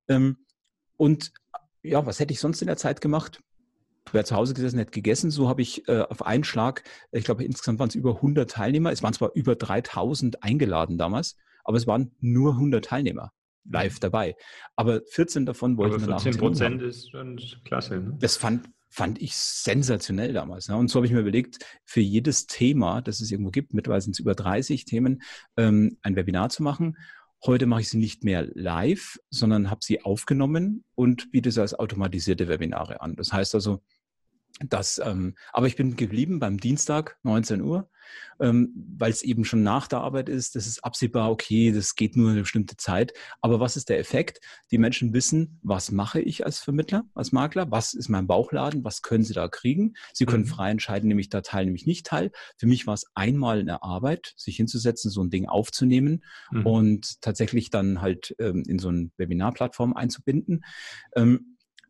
Und ja, was hätte ich sonst in der Zeit gemacht? Wäre zu Hause gesessen, hätte gegessen. So habe ich äh, auf einen Schlag, ich glaube insgesamt waren es über hundert Teilnehmer. Es waren zwar über dreitausend eingeladen damals, aber es waren nur hundert Teilnehmer live dabei. Aber vierzehn davon wollten wir nachher. vierzehn Prozent ist schon klasse. Ne? Das fand fand ich sensationell damals. Ne? Und so habe ich mir überlegt, für jedes Thema, das es irgendwo gibt, mittlerweile sind es über dreißig Themen, ähm, ein Webinar zu machen. Heute mache ich sie nicht mehr live, sondern habe sie aufgenommen und biete sie als automatisierte Webinare an. Das heißt also, dass, ähm, aber ich bin geblieben beim Dienstag, neunzehn Uhr, ähm, weil es eben schon nach der Arbeit ist. Das ist absehbar, okay, das geht nur eine bestimmte Zeit. Aber was ist der Effekt? Die Menschen wissen, was mache ich als Vermittler, als Makler? Was ist mein Bauchladen? Was können sie da kriegen? Sie können mhm. frei entscheiden, nehme ich da teil, nehme ich nicht teil. Für mich war es einmal eine Arbeit, sich hinzusetzen, so ein Ding aufzunehmen mhm. und tatsächlich dann halt ähm, in so eine Webinarplattform einzubinden. Ähm,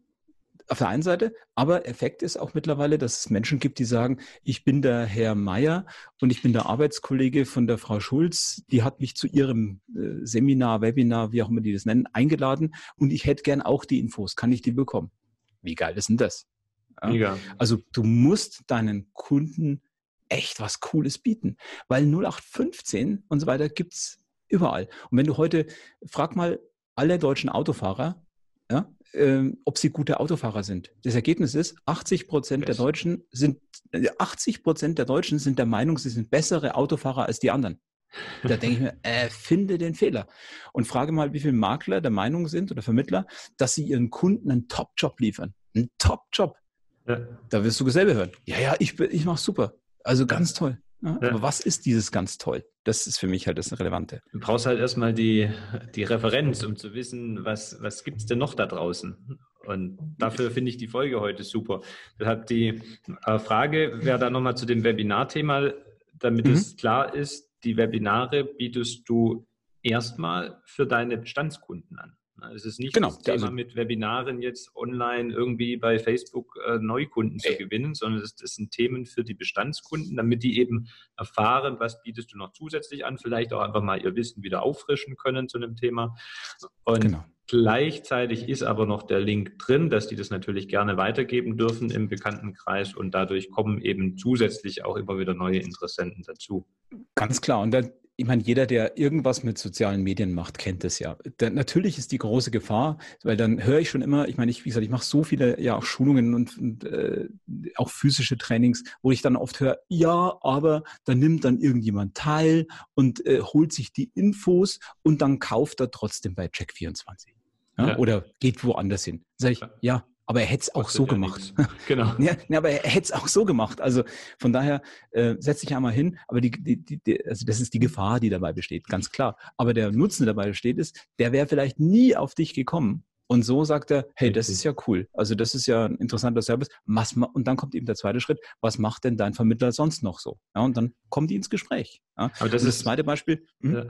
Auf der einen Seite, aber Effekt ist auch mittlerweile, dass es Menschen gibt, die sagen, ich bin der Herr Meier und ich bin der Arbeitskollege von der Frau Schulz, die hat mich zu ihrem äh, Seminar, Webinar, wie auch immer die das nennen, eingeladen und ich hätte gern auch die Infos, kann ich die bekommen? Wie geil ist denn das? Ja? Mega. Also du musst deinen Kunden echt was Cooles bieten, weil null acht fünfzehn und so weiter gibt es überall. Und wenn du heute, frag mal alle deutschen Autofahrer, ja, ähm, ob sie gute Autofahrer sind. Das Ergebnis ist, achtzig Prozent der Deutschen sind, achtzig Prozent der Deutschen sind der Meinung, sie sind bessere Autofahrer als die anderen. Da denke ich mir, äh, finde den Fehler. Und frage mal, wie viele Makler der Meinung sind oder Vermittler, dass sie ihren Kunden einen Top-Job liefern. Einen Top-Job. Ja. Da wirst du selber hören. Ja, ja, ich, ich mache super. Also ganz toll. Ja, ja. Aber was ist dieses ganz toll? Das ist für mich halt das Relevante. Du brauchst halt erstmal die, die Referenz, um zu wissen, was, was gibt es denn noch da draußen? Und dafür finde ich die Folge heute super. Deshalb die äh, Frage wäre dann nochmal zu dem Webinar-Thema, damit mhm. es klar ist, die Webinare bietest du erstmal für deine Bestandskunden an. Es ist nicht genau, das Thema also, mit Webinaren jetzt online irgendwie bei Facebook äh, Neukunden zu gewinnen, sondern das, das sind Themen für die Bestandskunden, damit die eben erfahren, was bietest du noch zusätzlich an, vielleicht auch einfach mal ihr Wissen wieder auffrischen können zu einem Thema. Und genau. Gleichzeitig ist aber noch der Link drin, dass die das natürlich gerne weitergeben dürfen im Bekanntenkreis und dadurch kommen eben zusätzlich auch immer wieder neue Interessenten dazu. Ganz klar. Und dann ich meine, jeder, der irgendwas mit sozialen Medien macht, kennt es ja. Da, natürlich ist die große Gefahr, weil dann höre ich schon immer, ich meine, ich, wie gesagt, ich mache so viele ja auch Schulungen und, und äh, auch physische Trainings, wo ich dann oft höre, ja, aber da nimmt dann irgendjemand teil und äh, holt sich die Infos und dann kauft er trotzdem bei Check vierundzwanzig. Ja? Ja. Oder geht woanders hin. Sag ich, ja. Aber er hätte es auch so gemacht. Genau. Ja, ja, aber er hätte es auch so gemacht. Also von daher äh, setz dich einmal hin. Aber die, die, die, also das ist die Gefahr, die dabei besteht, ganz klar. Aber der Nutzen, der dabei besteht, ist, der wäre vielleicht nie auf dich gekommen. Und so sagt er, hey, das ist ja cool. Also das ist ja ein interessanter Service. Was, und dann kommt eben der zweite Schritt. Was macht denn dein Vermittler sonst noch so? Ja, und dann kommen die ins Gespräch. Ja. Aber das, und das ist, zweite Beispiel. Hm? Ja.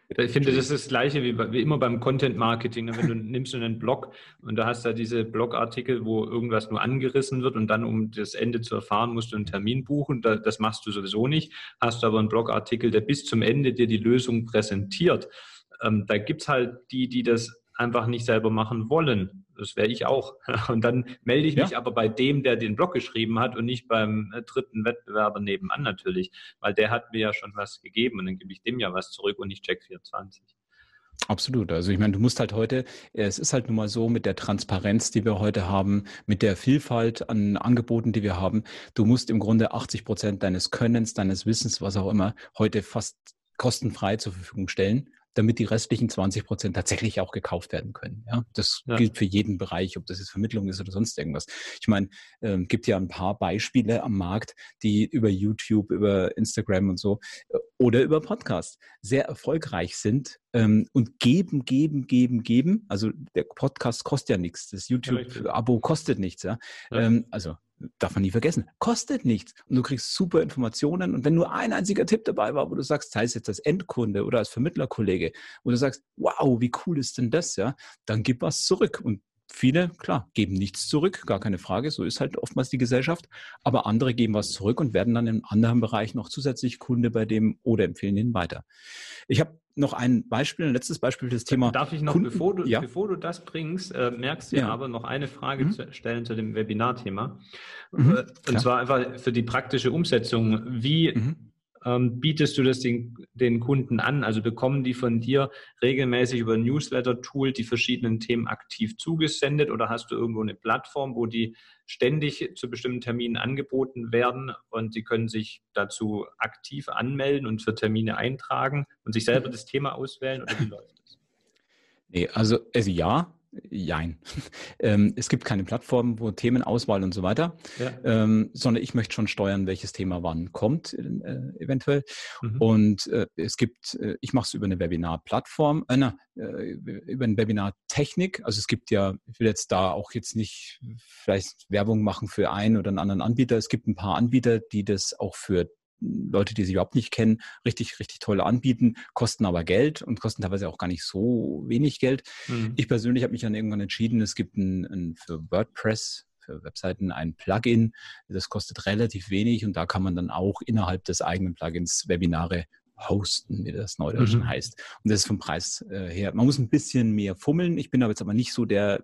Ich finde, das ist das Gleiche wie, wie immer beim Content Marketing. Wenn du nimmst du einen Blog und da hast du diese Blogartikel, wo irgendwas nur angerissen wird und dann, um das Ende zu erfahren, musst du einen Termin buchen. Das machst du sowieso nicht. Hast du aber einen Blogartikel, der bis zum Ende dir die Lösung präsentiert. Da gibt es halt die, die das einfach nicht selber machen wollen. Das wäre ich auch. Und dann melde ich mich ja. aber bei dem, der den Blog geschrieben hat und nicht beim dritten Wettbewerber nebenan natürlich, weil der hat mir ja schon was gegeben und dann gebe ich dem ja was zurück und nicht Check vierundzwanzig. Absolut. Also ich meine, du musst halt heute, es ist halt nun mal so mit der Transparenz, die wir heute haben, mit der Vielfalt an Angeboten, die wir haben, du musst im Grunde achtzig Prozent deines Könnens, deines Wissens, was auch immer, heute fast kostenfrei zur Verfügung stellen, damit die restlichen zwanzig Prozent tatsächlich auch gekauft werden können. Ja, das ja. gilt für jeden Bereich, ob das jetzt Vermittlung ist oder sonst irgendwas. Ich meine, äh, gibt ja ein paar Beispiele am Markt, die über YouTube, über Instagram und so äh, oder über Podcast sehr erfolgreich sind ähm, und geben, geben, geben, geben. Also der Podcast kostet ja nichts, das YouTube-Abo kostet nichts. Ja, ja. Ähm, also darf man nie vergessen, kostet nichts. Und du kriegst super Informationen. Und wenn nur ein einziger Tipp dabei war, wo du sagst, sei es jetzt als Endkunde oder als Vermittlerkollege, wo du sagst, wow, wie cool ist denn das, ja, dann gib was zurück. Und viele, klar, geben nichts zurück, gar keine Frage, so ist halt oftmals die Gesellschaft. Aber andere geben was zurück und werden dann im anderen Bereich noch zusätzlich Kunde bei dem oder empfehlen ihn weiter. Ich habe noch ein Beispiel, ein letztes Beispiel für das Thema. Darf ich noch, Kunden? bevor du, ja. bevor du das bringst, äh, merkst du ja. aber noch eine Frage mhm. zu stellen zu dem Webinarthema. Mhm, äh, und klar. zwar einfach für die praktische Umsetzung. Wie mhm. ähm, bietest du das den, den Kunden an? Also bekommen die von dir regelmäßig über ein Newsletter-Tool die verschiedenen Themen aktiv zugesendet oder hast du irgendwo eine Plattform, wo die ständig zu bestimmten Terminen angeboten werden und sie können sich dazu aktiv anmelden und für Termine eintragen und sich selber das Thema auswählen oder wie läuft das? Nee, also, also ja, jein. ähm, es gibt keine Plattform, wo Themenauswahl und so weiter, ja. ähm, sondern ich möchte schon steuern, welches Thema wann kommt, äh, eventuell. Mhm. Und äh, es gibt, äh, ich mache es über eine Webinar-Plattform, äh, na, äh, über eine Webinar-Technik. Also es gibt ja, ich will jetzt da auch jetzt nicht vielleicht Werbung machen für einen oder einen anderen Anbieter. Es gibt ein paar Anbieter, die das auch für Leute, die sich überhaupt nicht kennen, richtig, richtig toll anbieten, kosten aber Geld und kosten teilweise auch gar nicht so wenig Geld. Mhm. Ich persönlich habe mich dann irgendwann entschieden, es gibt ein, ein für WordPress, für Webseiten ein Plugin, das kostet relativ wenig und da kann man dann auch innerhalb des eigenen Plugins Webinare hosten, wie das Neudeutsch mhm. heißt. Und das ist vom Preis äh, her. Man muss ein bisschen mehr fummeln. Ich bin aber jetzt aber nicht so der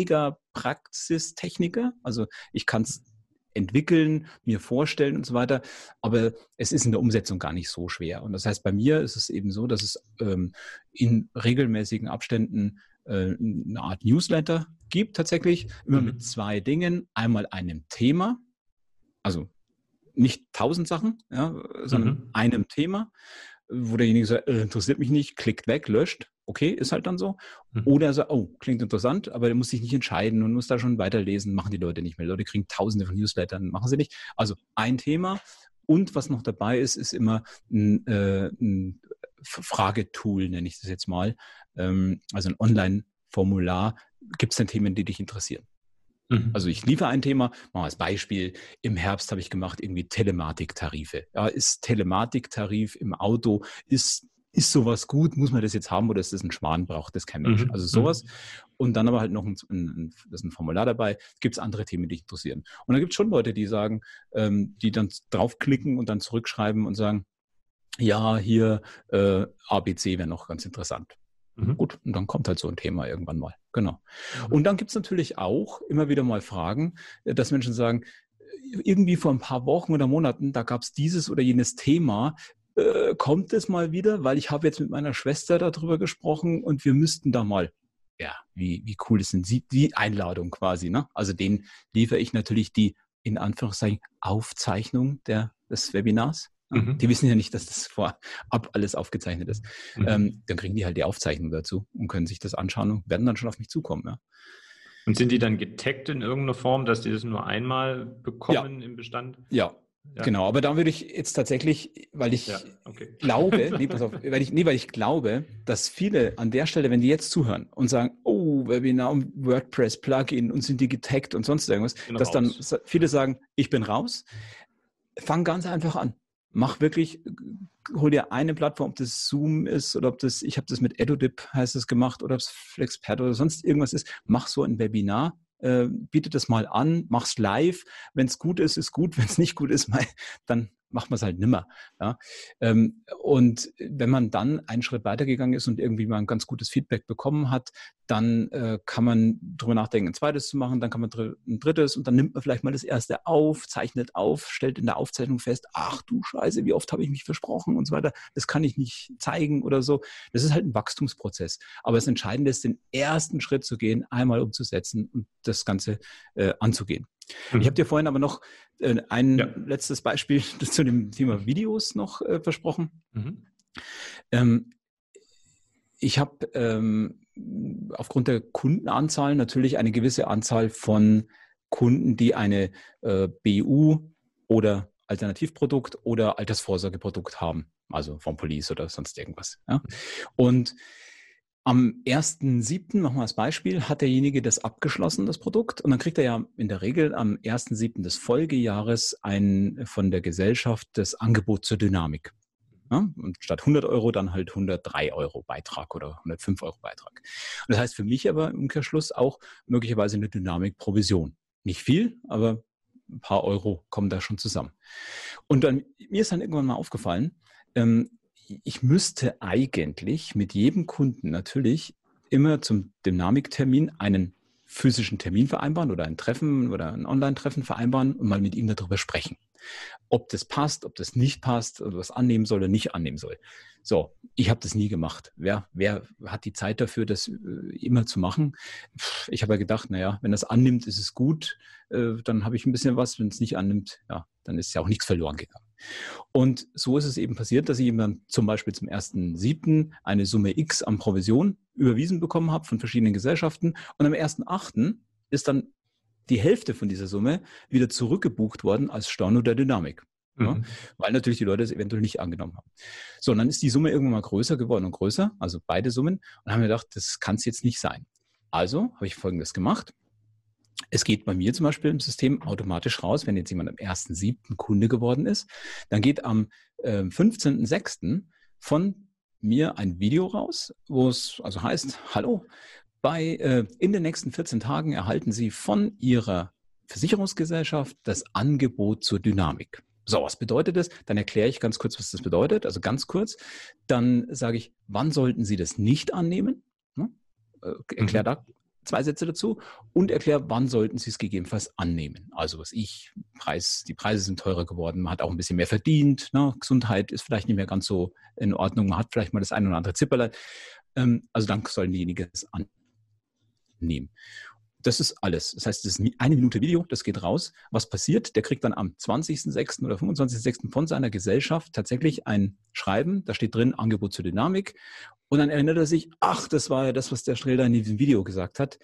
Mega-Praxistechniker. Also ich kann es entwickeln, mir vorstellen und so weiter. Aber es ist in der Umsetzung gar nicht so schwer. Und das heißt, bei mir ist es eben so, dass es ähm, in regelmäßigen Abständen äh, eine Art Newsletter gibt tatsächlich, immer mhm. mit zwei Dingen. Einmal einem Thema, also nicht tausend Sachen, ja, sondern mhm. einem Thema, wo derjenige sagt, äh, interessiert mich nicht, klickt weg, löscht. Okay, ist halt dann so. Mhm. Oder so, oh, klingt interessant, aber der muss sich nicht entscheiden und muss da schon weiterlesen, machen die Leute nicht mehr. Leute kriegen tausende von Newslettern, machen sie nicht. Also ein Thema. Und was noch dabei ist, ist immer ein, äh, ein Fragetool, nenne ich das jetzt mal. Ähm, also ein Online-Formular. Gibt es denn Themen, die dich interessieren? Mhm. Also ich liefere ein Thema, mal als Beispiel, im Herbst habe ich gemacht, irgendwie Telematiktarife. Ja, ist Telematiktarif im Auto, ist Ist sowas gut? Muss man das jetzt haben oder ist das ein Schmarrn? Braucht das kein Mensch? Mhm. Also sowas. Und dann aber halt noch ein, ein, das ist ein Formular dabei. Gibt es andere Themen, die dich interessieren? Und dann gibt es schon Leute, die sagen, ähm, die dann draufklicken und dann zurückschreiben und sagen, ja, hier äh, A B C wäre noch ganz interessant. Mhm. Gut, und dann kommt halt so ein Thema irgendwann mal. Genau. Mhm. Und dann gibt es natürlich auch immer wieder mal Fragen, dass Menschen sagen, irgendwie vor ein paar Wochen oder Monaten, da gab es dieses oder jenes Thema, kommt es mal wieder, weil ich habe jetzt mit meiner Schwester darüber gesprochen und wir müssten da mal, ja, wie, wie cool ist denn sie, die Einladung quasi, ne? Also denen liefere ich natürlich die, in Anführungszeichen, Aufzeichnung der, des Webinars. Mhm. Die wissen ja nicht, dass das vorab alles aufgezeichnet ist. Mhm. Ähm, dann kriegen die halt die Aufzeichnung dazu und können sich das anschauen und werden dann schon auf mich zukommen, ja. Und sind die dann getaggt in irgendeiner Form, dass die das nur einmal bekommen ja. im Bestand? Ja. Ja. Genau, aber da würde ich jetzt tatsächlich, weil ich ja, okay. glaube, nee, pass auf, weil ich, nee, weil ich glaube, dass viele an der Stelle, wenn die jetzt zuhören und sagen, oh, Webinar und WordPress Plugin und sind die getaggt und sonst irgendwas, dass raus. Dann viele sagen, ich bin raus. Fang ganz einfach an. mach wirklich, hol dir eine Plattform, ob das Zoom ist oder ob das, ich habe das mit EduDip, heißt es, gemacht, oder ob es Flexpert oder sonst irgendwas ist. Mach so ein Webinar, äh, biete das mal an, mach's live. Wenn es gut ist, ist gut. Wenn es nicht gut ist, dann macht man es halt nimmer. Ja? Ähm, und wenn man dann einen Schritt weitergegangen ist und irgendwie mal ein ganz gutes Feedback bekommen hat, dann äh, kann man drüber nachdenken, ein zweites zu machen, dann kann man dr- ein drittes und dann nimmt man vielleicht mal das erste auf, zeichnet auf, stellt in der Aufzeichnung fest, ach du Scheiße, wie oft habe ich mich versprochen und so weiter. Das kann ich nicht zeigen oder so. Das ist halt ein Wachstumsprozess. Aber das Entscheidende ist, den ersten Schritt zu gehen, einmal umzusetzen und das Ganze äh, anzugehen. Mhm. Ich habe dir vorhin aber noch äh, ein ja. letztes Beispiel zu dem Thema Videos noch äh, versprochen. Mhm. Ähm, ich habe ähm, aufgrund der Kundenanzahl natürlich eine gewisse Anzahl von Kunden, die eine äh, B U oder Alternativprodukt oder Altersvorsorgeprodukt haben, also vom Police oder sonst irgendwas. Ja? Und am ersten siebten, machen wir als Beispiel, hat derjenige das abgeschlossen, das Produkt, und dann kriegt er ja in der Regel am ersten siebten des Folgejahres ein von der Gesellschaft das Angebot zur Dynamik. Ja? Und statt hundert Euro dann halt hundertdrei Euro Beitrag oder hundertfünf Euro Beitrag. Und das heißt für mich aber im Umkehrschluss auch möglicherweise eine Dynamik-Provision. Nicht viel, aber ein paar Euro kommen da schon zusammen. Und dann, mir ist dann irgendwann mal aufgefallen, ähm, ich müsste eigentlich mit jedem Kunden natürlich immer zum Dynamiktermin einen physischen Termin vereinbaren oder ein Treffen oder ein Online-Treffen vereinbaren und mal mit ihm darüber sprechen. Ob das passt, ob das nicht passt, oder was annehmen soll oder nicht annehmen soll. So, ich habe das nie gemacht. Wer, wer hat die Zeit dafür, das äh, immer zu machen? Ich habe ja gedacht, naja, wenn das annimmt, ist es gut. Äh, dann habe ich ein bisschen was. Wenn es nicht annimmt, ja, dann ist ja auch nichts verloren gegangen. Und so ist es eben passiert, dass ich ihm dann zum Beispiel zum ersten siebten eine Summe X an Provision überwiesen bekommen habe von verschiedenen Gesellschaften. Und am ersten achten ist dann die Hälfte von dieser Summe wieder zurückgebucht worden als Storno der Dynamik. Ja, mhm. Weil natürlich die Leute es eventuell nicht angenommen haben. So, und dann ist die Summe irgendwann mal größer geworden und größer, also beide Summen, und haben mir gedacht, das kann es jetzt nicht sein. Also habe ich Folgendes gemacht. Es geht bei mir zum Beispiel im System automatisch raus, wenn jetzt jemand am ersten siebten Kunde geworden ist, dann geht am äh, fünfzehnten sechsten von mir ein Video raus, wo es also heißt, hallo, bei, äh, in den nächsten vierzehn Tagen erhalten Sie von Ihrer Versicherungsgesellschaft das Angebot zur Dynamik. So, was bedeutet das? Dann erkläre ich ganz kurz, was das bedeutet, also ganz kurz. Dann sage ich, wann sollten Sie das nicht annehmen? Ne? Äh, erkläre mhm. da zwei Sätze dazu und erkläre, wann sollten Sie es gegebenenfalls annehmen. Also was ich, Preis, die Preise sind teurer geworden, man hat auch ein bisschen mehr verdient, ne? Gesundheit ist vielleicht nicht mehr ganz so in Ordnung, man hat vielleicht mal das ein oder andere Zipperlein. Ähm, also dann sollen diejenigen es annehmen. Das ist alles. Das heißt, das ist eine Minute Video, das geht raus. Was passiert? Der kriegt dann am zwanzigsten sechsten oder fünfundzwanzigsten sechsten von seiner Gesellschaft tatsächlich ein Schreiben, da steht drin, Angebot zur Dynamik. Und dann erinnert er sich, ach, das war ja das, was der Strelda in diesem Video gesagt hat.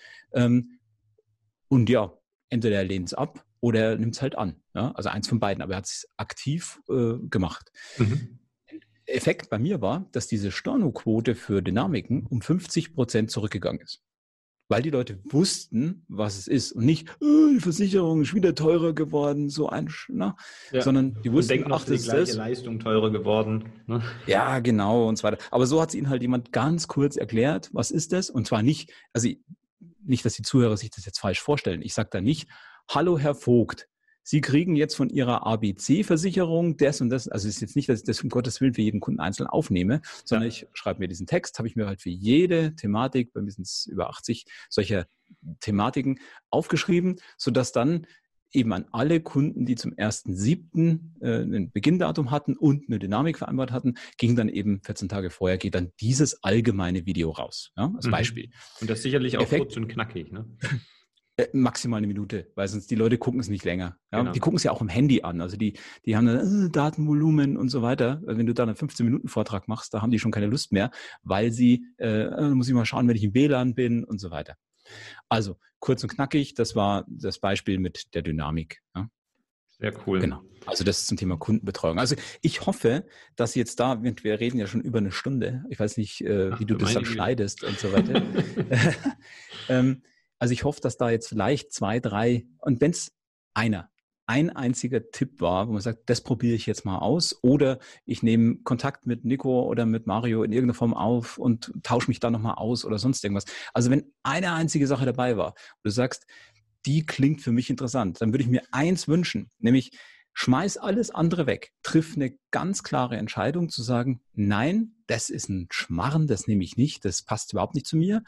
Und ja, entweder er lehnt es ab oder er nimmt es halt an. Ja? Also eins von beiden, aber er hat es aktiv äh, gemacht. Mhm. Effekt bei mir war, dass diese Stornoquote für Dynamiken um fünfzig Prozent zurückgegangen ist. Weil die Leute wussten, was es ist und nicht, oh, die Versicherung ist wieder teurer geworden, so ein, na, ja. sondern die wussten, denken, ach, das ist die gleiche Leistung teurer geworden. Ne? Ja, genau und so weiter. Aber so hat es ihnen halt jemand ganz kurz erklärt, was ist das? Und zwar nicht, also nicht, dass die Zuhörer sich das jetzt falsch vorstellen. Ich sage da nicht, hallo Herr Vogt, Sie kriegen jetzt von Ihrer A B C-Versicherung das und das, also es ist jetzt nicht, dass ich das um Gottes Willen für jeden Kunden einzeln aufnehme, sondern ja. ich schreibe mir diesen Text, habe ich mir halt für jede Thematik, bei mir sind es über achtzig solcher Thematiken aufgeschrieben, sodass dann eben an alle Kunden, die zum ersten siebten äh, ein Beginndatum hatten und eine Dynamik vereinbart hatten, ging dann eben vierzehn Tage vorher, geht dann dieses allgemeine Video raus, ja, als Beispiel. Und das sicherlich auch Effekt, kurz und knackig, ne? Maximal eine Minute, weil sonst die Leute gucken es nicht länger. Ja? Genau. Die gucken es ja auch im Handy an. Also die, die haben dann äh, Datenvolumen und so weiter. Wenn du da einen fünfzehn Minuten Vortrag machst, da haben die schon keine Lust mehr, weil sie, äh, muss ich mal schauen, wenn ich im W L A N bin und so weiter. Also kurz und knackig, das war das Beispiel mit der Dynamik. Ja? Sehr cool. Genau. Also das ist zum Thema Kundenbetreuung. Also ich hoffe, dass jetzt da, wir reden ja schon über eine Stunde, ich weiß nicht, äh, Ach, wie du das dann schneidest und so weiter. ähm, Also ich hoffe, dass da jetzt vielleicht zwei, drei und wenn es einer ein einziger Tipp war, wo man sagt, das probiere ich jetzt mal aus, oder ich nehme Kontakt mit Nico oder mit Mario in irgendeiner Form auf und tausche mich da nochmal aus oder sonst irgendwas. Also wenn eine einzige Sache dabei war, wo du sagst, die klingt für mich interessant, dann würde ich mir eins wünschen, nämlich schmeiß alles andere weg, triff eine ganz klare Entscheidung zu sagen, nein, das ist ein Schmarren, das nehme ich nicht, das passt überhaupt nicht zu mir.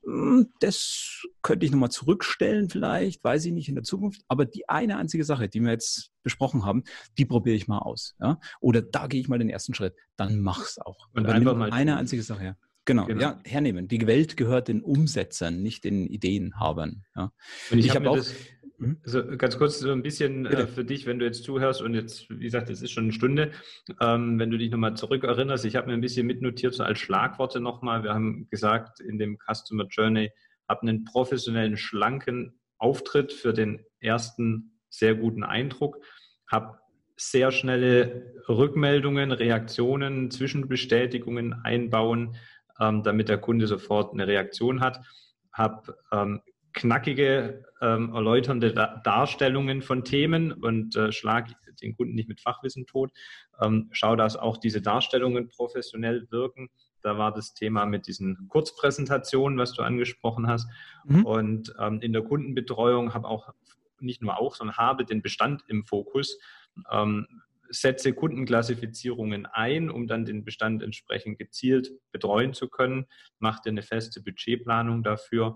Das könnte ich nochmal zurückstellen vielleicht, weiß ich nicht, in der Zukunft. Aber die eine einzige Sache, die wir jetzt besprochen haben, die probiere ich mal aus. Ja? Oder da gehe ich mal den ersten Schritt, dann mach's auch. Und aber einfach mal eine tun. einzige Sache her. Genau, genau, ja, hernehmen. Die Welt gehört den Umsetzern, nicht den Ideenhabern. Ja. Und ich, ich habe hab auch... Das Also ganz kurz so ein bisschen äh, für dich, wenn du jetzt zuhörst und jetzt, wie gesagt, es ist schon eine Stunde, ähm, wenn du dich nochmal zurückerinnerst, ich habe mir ein bisschen mitnotiert, so als Schlagworte nochmal, wir haben gesagt in dem Customer Journey, hab einen professionellen, schlanken Auftritt für den ersten sehr guten Eindruck, hab sehr schnelle Rückmeldungen, Reaktionen, Zwischenbestätigungen einbauen, ähm, damit der Kunde sofort eine Reaktion hat, hab ähm, knackige, ähm, erläuternde da Darstellungen von Themen und äh, schlag den Kunden nicht mit Fachwissen tot. Ähm, schau, dass auch diese Darstellungen professionell wirken. Da war das Thema mit diesen Kurzpräsentationen, was du angesprochen hast. Mhm. Und ähm, in der Kundenbetreuung habe auch, nicht nur auch, sondern habe den Bestand im Fokus. Ähm, setze Kundenklassifizierungen ein, um dann den Bestand entsprechend gezielt betreuen zu können. Mache eine feste Budgetplanung dafür.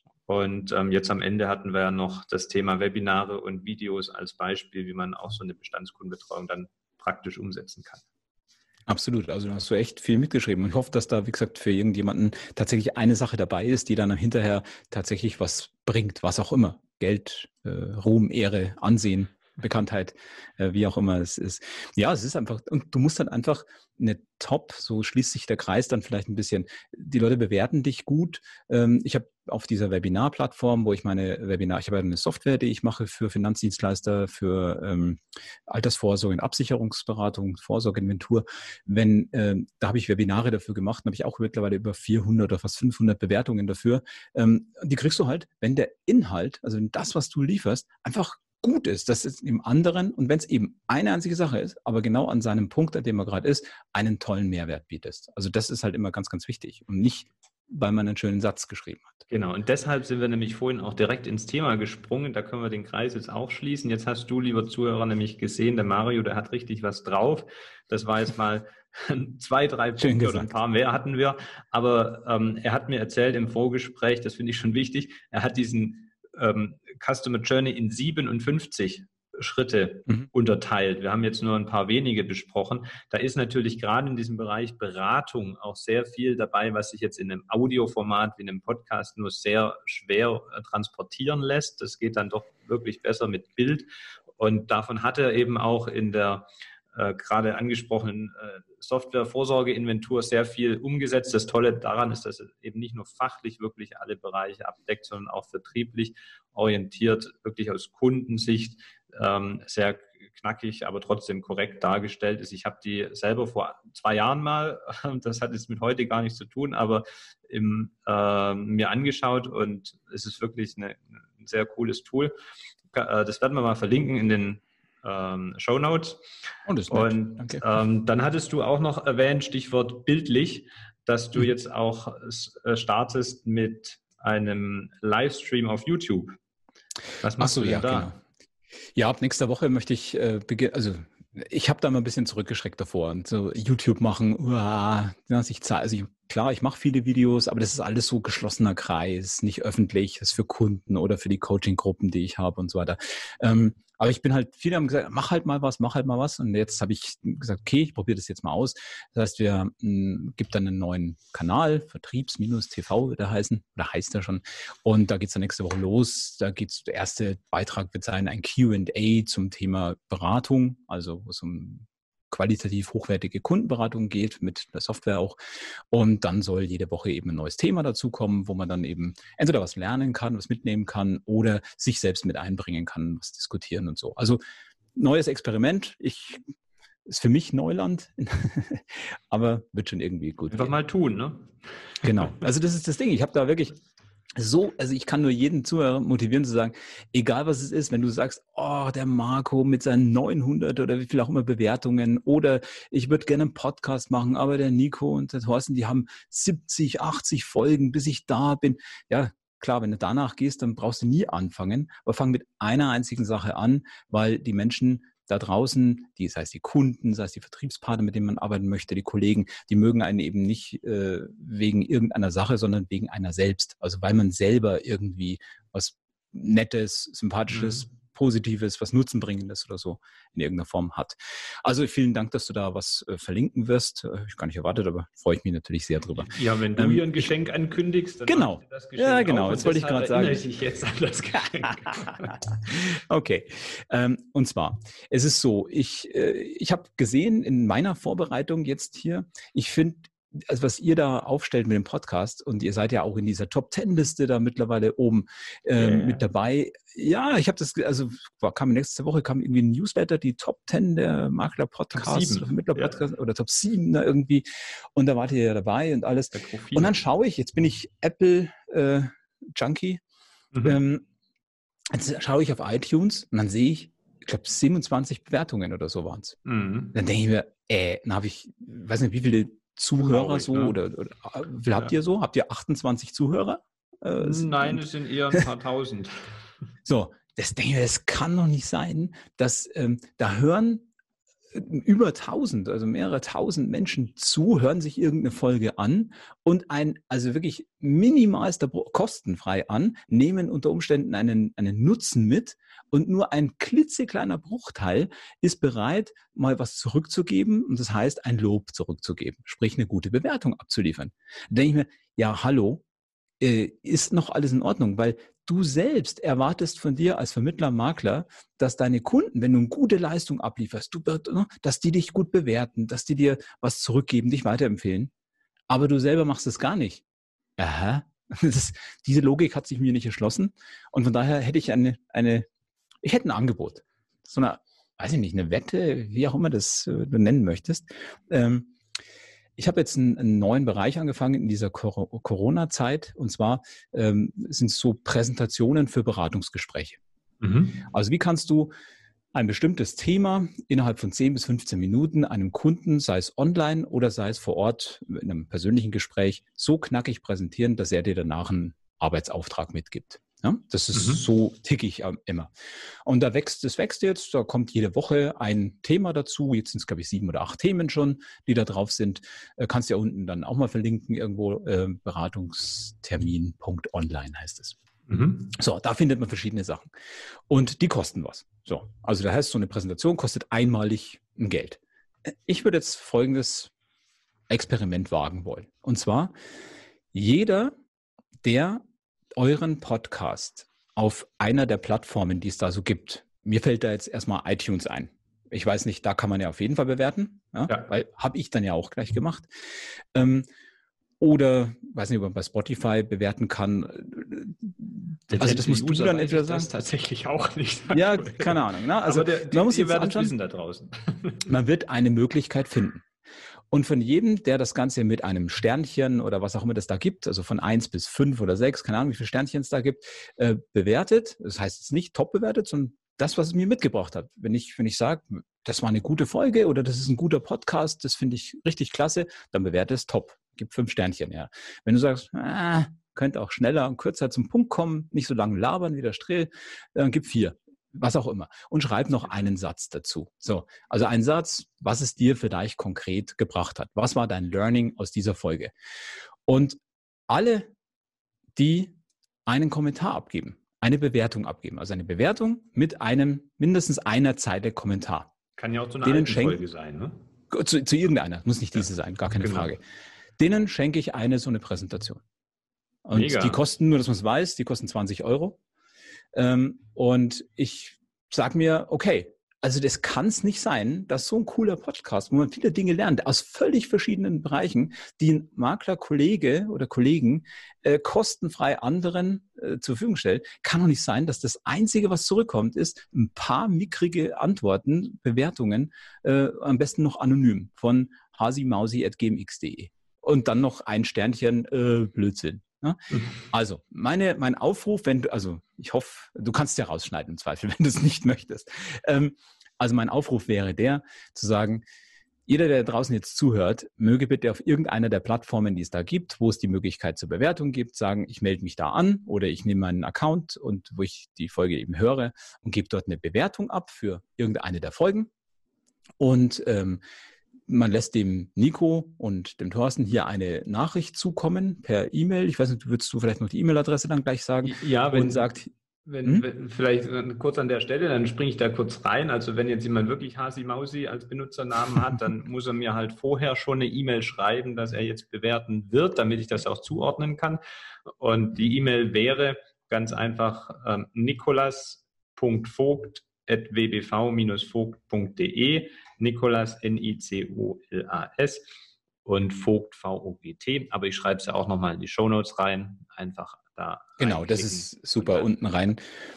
Und ähm, jetzt am Ende hatten wir ja noch das Thema Webinare und Videos als Beispiel, wie man auch so eine Bestandskundenbetreuung dann praktisch umsetzen kann. Absolut, also da hast du echt viel mitgeschrieben. Und ich hoffe, dass da, wie gesagt, für irgendjemanden tatsächlich eine Sache dabei ist, die dann hinterher tatsächlich was bringt, was auch immer. Geld, äh, Ruhm, Ehre, Ansehen, Bekanntheit, äh, wie auch immer es ist. Ja, es ist einfach, und du musst dann einfach eine Top, so schließt sich der Kreis dann vielleicht ein bisschen, die Leute bewerten dich gut. Ähm, ich habe auf dieser Webinar-Plattform, wo ich meine Webinar, ich habe eine Software, die ich mache für Finanzdienstleister, für ähm, Altersvorsorge und Absicherungsberatung, Vorsorgeinventur. Wenn, ähm, da habe ich Webinare dafür gemacht, habe ich auch mittlerweile über vierhundert oder fast fünfhundert Bewertungen dafür. Ähm, die kriegst du halt, wenn der Inhalt, also das, was du lieferst, einfach gut ist, dass es im anderen, und wenn es eben eine einzige Sache ist, aber genau an seinem Punkt, an dem er gerade ist, einen tollen Mehrwert bietest. Also das ist halt immer ganz, ganz wichtig und nicht, weil man einen schönen Satz geschrieben hat. Genau, und deshalb sind wir nämlich vorhin auch direkt ins Thema gesprungen. Da können wir den Kreis jetzt auch schließen. Jetzt hast du, lieber Zuhörer, nämlich gesehen, der Mario, der hat richtig was drauf. Das war jetzt mal zwei, drei Punkte oder ein paar mehr hatten wir. Aber ähm, er hat mir erzählt im Vorgespräch, das finde ich schon wichtig, er hat diesen ähm, Customer Journey in siebenundfünfzig Schritte mhm. unterteilt. Wir haben jetzt nur ein paar wenige besprochen. Da ist natürlich gerade in diesem Bereich Beratung auch sehr viel dabei, was sich jetzt in einem Audioformat wie einem Podcast nur sehr schwer äh, transportieren lässt. Das geht dann doch wirklich besser mit Bild. Und davon hat er eben auch in der äh, gerade angesprochenen äh, Software-Vorsorgeinventur sehr viel umgesetzt. Das Tolle daran ist, dass es eben nicht nur fachlich wirklich alle Bereiche abdeckt, sondern auch vertrieblich orientiert, wirklich aus Kundensicht ähm, sehr knackig, aber trotzdem korrekt dargestellt ist. Ich habe die selber vor zwei Jahren mal, das hat jetzt mit heute gar nichts zu tun, aber im, äh, mir angeschaut und es ist wirklich eine, ein sehr cooles Tool. Das werden wir mal verlinken in den ähm, Shownotes. Oh, das ist nett. Und ähm, dann hattest du auch noch erwähnt, Stichwort bildlich, dass du mhm. jetzt auch äh, startest mit einem Livestream auf YouTube. Was machst Ach so, du denn ja, da? Genau. Ja, ab nächster Woche möchte ich äh, beginnen, also ich habe da mal ein bisschen zurückgeschreckt davor und so YouTube machen, uah, dass ich zahle, also ich, klar, ich mache viele Videos, aber das ist alles so geschlossener Kreis, nicht öffentlich, das ist für Kunden oder für die Coaching-Gruppen, die ich habe und so weiter. Ähm, aber ich bin halt, viele haben gesagt, mach halt mal was, mach halt mal was. Und jetzt habe ich gesagt, okay, ich probiere das jetzt mal aus. Das heißt, wir mh, gibt dann einen neuen Kanal, Vertriebs-T V wird er heißen, oder heißt er schon. Und da geht es dann nächste Woche los. Da geht's, der erste Beitrag wird sein, ein Q and A zum Thema Beratung, also wo es um qualitativ hochwertige Kundenberatung geht, mit der Software auch. Und dann soll jede Woche eben ein neues Thema dazukommen, wo man dann eben entweder was lernen kann, was mitnehmen kann oder sich selbst mit einbringen kann, was diskutieren und so. Also neues Experiment. Ich ist für mich Neuland, aber wird schon irgendwie gut Einfach gehen. mal tun, ne? Genau. Also das ist das Ding. Ich habe da wirklich So, also ich kann nur jeden Zuhörer motivieren zu sagen, egal was es ist, wenn du sagst, oh, der Marco mit seinen neunhundert oder wie viel auch immer Bewertungen oder ich würde gerne einen Podcast machen, aber der Nico und der Thorsten, die haben siebzig, achtzig Folgen, bis ich da bin. Ja, klar, wenn du danach gehst, dann brauchst du nie anfangen, aber fang mit einer einzigen Sache an, weil die Menschen da draußen, die, sei es die Kunden, sei es die Vertriebspartner, mit denen man arbeiten möchte, die Kollegen, die mögen einen eben nicht äh, wegen irgendeiner Sache, sondern wegen einer selbst. Also weil man selber irgendwie was Nettes, Sympathisches, mhm. Positives, was Nutzenbringendes oder so in irgendeiner Form hat. Also vielen Dank, dass du da was äh, verlinken wirst. Äh, ich gar nicht erwartet, aber freue ich mich natürlich sehr drüber. Ja, wenn du ähm, hier ein Geschenk ich, ankündigst, dann genau. mach ich das Geschenk ja, genau. Auch, jetzt wollte ich gerade sagen. Ich jetzt an das Geschenk. Okay. Ähm, und zwar, es ist so, ich, äh, ich habe gesehen in meiner Vorbereitung jetzt hier, ich finde, also was ihr da aufstellt mit dem Podcast und ihr seid ja auch in dieser Top-Zehn-Liste da mittlerweile oben ähm, yeah. mit dabei. Ja, ich habe das, also kam nächste Woche kam irgendwie ein Newsletter, die Top zehn der Makler-Podcasts oder Vermittler-Podcasts ja. oder Top sieben da irgendwie und da wart ihr ja dabei und alles. Und dann schaue ich, jetzt bin ich Apple-Junkie, äh, mhm. ähm, jetzt schaue ich auf iTunes und dann sehe ich, ich glaube siebenundzwanzig Bewertungen oder so waren es. Mhm. Dann denke ich mir, äh, dann habe ich, weiß nicht, wie viele Zuhörer Traurig, so ne? oder, oder wie viel habt ja. ihr so? Habt ihr achtundzwanzig Zuhörer? Äh, Nein, es sind eher ein paar tausend. So, das denke ich, das kann doch nicht sein, dass ähm, da hören über tausend, also mehrere tausend Menschen zu, hören sich irgendeine Folge an und ein, also wirklich minimalster kostenfrei an, nehmen unter Umständen einen, einen Nutzen mit und nur ein klitzekleiner Bruchteil ist bereit, mal was zurückzugeben und das heißt, ein Lob zurückzugeben, sprich eine gute Bewertung abzuliefern. Da denke ich mir, ja, hallo, äh, ist noch alles in Ordnung, weil du selbst erwartest von dir als Vermittler, Makler, dass deine Kunden, wenn du eine gute Leistung ablieferst, du, dass die dich gut bewerten, dass die dir was zurückgeben, dich weiterempfehlen. Aber du selber machst es gar nicht. Aha, das, diese Logik hat sich mir nicht erschlossen. Und von daher hätte ich eine, eine ich hätte ein Angebot. So eine, weiß ich nicht, eine Wette, wie auch immer das äh, du nennen möchtest. Ähm, Ich habe jetzt einen, einen neuen Bereich angefangen in dieser Cor- Corona-Zeit und zwar ähm, sind es so Präsentationen für Beratungsgespräche. Mhm. Also wie kannst du ein bestimmtes Thema innerhalb von zehn bis fünfzehn Minuten einem Kunden, sei es online oder sei es vor Ort in einem persönlichen Gespräch, so knackig präsentieren, dass er dir danach einen Arbeitsauftrag mitgibt. Ja, das ist mhm. so tick ich ähm, immer. Und da wächst, das wächst jetzt, da kommt jede Woche ein Thema dazu. Jetzt sind es, glaube ich, sieben oder acht Themen schon, die da drauf sind. Äh, kannst ja unten dann auch mal verlinken, irgendwo äh, beratungstermin punkt online heißt es. Mhm. So, da findet man verschiedene Sachen. Und die kosten was. So, also da heißt, so eine Präsentation kostet einmalig ein Geld. Ich würde jetzt folgendes Experiment wagen wollen. Und zwar, jeder, der euren Podcast auf einer der Plattformen, die es da so gibt. Mir fällt da jetzt erstmal iTunes ein. Ich weiß nicht, da kann man ja auf jeden Fall bewerten, ja, ja. weil habe ich dann ja auch gleich gemacht. Ähm, oder, weiß nicht, ob man bei Spotify bewerten kann. Also das musst du dann entweder sagen. Das tatsächlich auch nicht. Ja, keine Ahnung. Ne? Also aber der, die, man muss ihr jetzt werdet wissen da draußen. Man wird eine Möglichkeit finden. Und von jedem, der das Ganze mit einem Sternchen oder was auch immer das da gibt, also von eins bis fünf oder sechs, keine Ahnung, wie viele Sternchen es da gibt, äh, bewertet, das heißt jetzt nicht top bewertet, sondern das, was es mir mitgebracht hat. Wenn ich, wenn ich sage, das war eine gute Folge oder das ist ein guter Podcast, das finde ich richtig klasse, dann bewerte es top. Gibt fünf Sternchen, ja. Wenn du sagst, ah, könnte auch schneller und kürzer zum Punkt kommen, nicht so lange labern wie der Strill, dann gib vier. Was auch immer. Und schreib noch einen Satz dazu. So, also ein Satz, was es dir vielleicht konkret gebracht hat. Was war dein Learning aus dieser Folge? Und alle, die einen Kommentar abgeben, eine Bewertung abgeben, also eine Bewertung mit einem mindestens einer Zeile Kommentar. Kann ja auch zu einer alten Folge sein, ne? Zu, zu irgendeiner, muss nicht diese ja. sein, gar keine genau. Frage. Denen schenke ich eine so eine Präsentation. Und Mega. Die kosten, nur dass man es weiß, die kosten zwanzig Euro. Ähm, und ich sage mir, okay, also das kann es nicht sein, dass so ein cooler Podcast, wo man viele Dinge lernt, aus völlig verschiedenen Bereichen, die ein Makler-Kollege oder Kollegen äh, kostenfrei anderen äh, zur Verfügung stellt, kann doch nicht sein, dass das Einzige, was zurückkommt, ist ein paar mickrige Antworten, Bewertungen, äh, am besten noch anonym von hasimausi at gmx punkt de und dann noch ein Sternchen, äh, Blödsinn. Ne? Also, meine, mein Aufruf, wenn du, also ich hoffe, du kannst ja rausschneiden im Zweifel, wenn du es nicht möchtest. Ähm, also mein Aufruf wäre der, zu sagen, jeder, der draußen jetzt zuhört, möge bitte auf irgendeiner der Plattformen, die es da gibt, wo es die Möglichkeit zur Bewertung gibt, sagen, ich melde mich da an oder ich nehme meinen Account und wo ich die Folge eben höre und gebe dort eine Bewertung ab für irgendeine der Folgen. Und ähm, man lässt dem Nico und dem Thorsten hier eine Nachricht zukommen per E-Mail. Ich weiß nicht, würdest du vielleicht noch die E-Mail-Adresse dann gleich sagen? Ja, wenn, und sagt, wenn, hm? wenn vielleicht kurz an der Stelle, dann springe ich da kurz rein. Also wenn jetzt jemand wirklich Hasi Mausi als Benutzernamen hat, dann muss er mir halt vorher schon eine E-Mail schreiben, dass er jetzt bewerten wird, damit ich das auch zuordnen kann. Und die E-Mail wäre ganz einfach ähm, nikolas punkt vogt at w b v dash vogt punkt d e, Nikolas, N I C O L A S und Vogt, V O G T. Aber ich schreibe es ja auch nochmal in die Shownotes rein. Einfach da. Genau, das ist super, unten rein.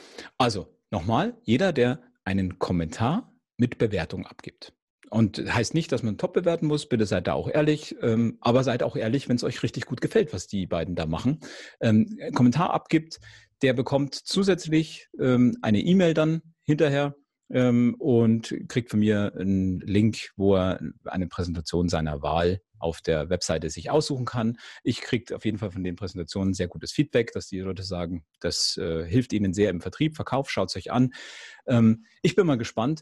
Also nochmal, jeder, der einen Kommentar mit Bewertung abgibt. Und heißt nicht, dass man top bewerten muss, bitte seid da auch ehrlich, ähm, aber seid auch ehrlich, wenn es euch richtig gut gefällt, was die beiden da machen. Ähm, einen Kommentar abgibt, der bekommt zusätzlich ähm, eine E-Mail dann hinterher, Ähm, und kriegt von mir einen Link, wo er eine Präsentation seiner Wahl auf der Webseite sich aussuchen kann. Ich kriege auf jeden Fall von den Präsentationen sehr gutes Feedback, dass die Leute sagen, das äh, hilft ihnen sehr im Vertrieb, Verkauf, schaut es euch an. Ähm, ich bin mal gespannt,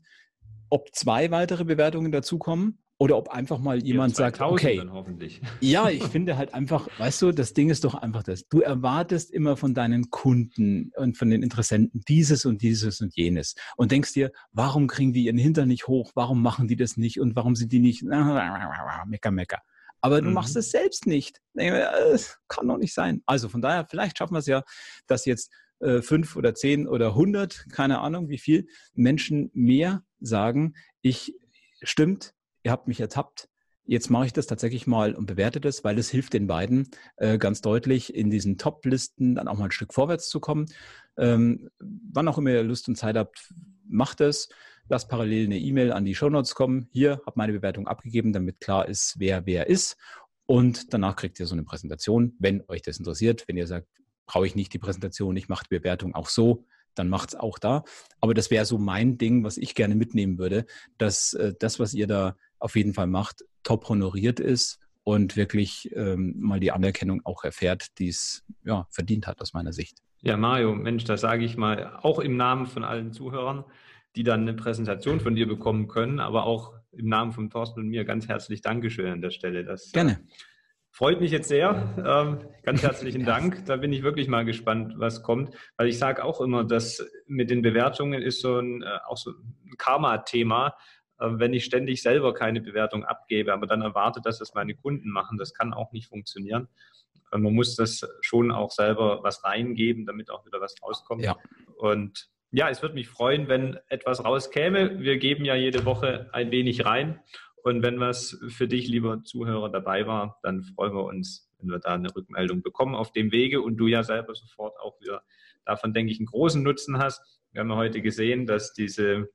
ob zwei weitere Bewertungen dazukommen oder ob einfach mal jemand sagt, okay, dann hoffentlich. Ja, ich finde halt einfach, weißt du, das Ding ist doch einfach das. Du erwartest immer von deinen Kunden und von den Interessenten dieses und dieses und jenes und denkst dir, warum kriegen die ihren Hintern nicht hoch? Warum machen die das nicht? Und warum sind die nicht mecker, mecker? Aber du mhm. machst es selbst nicht. Das kann doch nicht sein. Also von daher, vielleicht schaffen wir es ja, dass jetzt äh, fünf oder zehn oder hundert, keine Ahnung wie viel, Menschen mehr sagen, ich, stimmt, ihr habt mich ertappt. Jetzt mache ich das tatsächlich mal und bewerte das, weil es hilft den beiden äh, ganz deutlich, in diesen Top-Listen dann auch mal ein Stück vorwärts zu kommen. Ähm, wann auch immer ihr Lust und Zeit habt, macht es. Lasst parallel eine E-Mail an die Shownotes kommen. Hier, habe meine Bewertung abgegeben, damit klar ist, wer wer ist. Und danach kriegt ihr so eine Präsentation, wenn euch das interessiert. Wenn ihr sagt, brauche ich nicht die Präsentation, ich mache die Bewertung auch so, dann macht es auch da. Aber das wäre so mein Ding, was ich gerne mitnehmen würde, dass äh, das, was ihr da auf jeden Fall macht, top honoriert ist und wirklich ähm, mal die Anerkennung auch erfährt, die es ja, verdient hat aus meiner Sicht. Ja, Mario, Mensch, das sage ich mal auch im Namen von allen Zuhörern, die dann eine Präsentation von dir bekommen können, aber auch im Namen von Thorsten und mir ganz herzlich Dankeschön an der Stelle. Das Gerne. Äh, freut mich jetzt sehr. Ähm, ganz herzlichen Dank. Da bin ich wirklich mal gespannt, was kommt, weil ich sage auch immer, dass mit den Bewertungen ist so ein, äh, auch so ein Karma-Thema. Wenn ich ständig selber keine Bewertung abgebe, aber dann erwarte, dass das meine Kunden machen, das kann auch nicht funktionieren. Man muss das schon auch selber was reingeben, damit auch wieder was rauskommt. Ja. Und ja, es würde mich freuen, wenn etwas rauskäme. Wir geben ja jede Woche ein wenig rein. Und wenn was für dich, lieber Zuhörer, dabei war, dann freuen wir uns, wenn wir da eine Rückmeldung bekommen auf dem Wege und du ja selber sofort auch wieder davon, denke ich, einen großen Nutzen hast. Wir haben ja heute gesehen, dass diese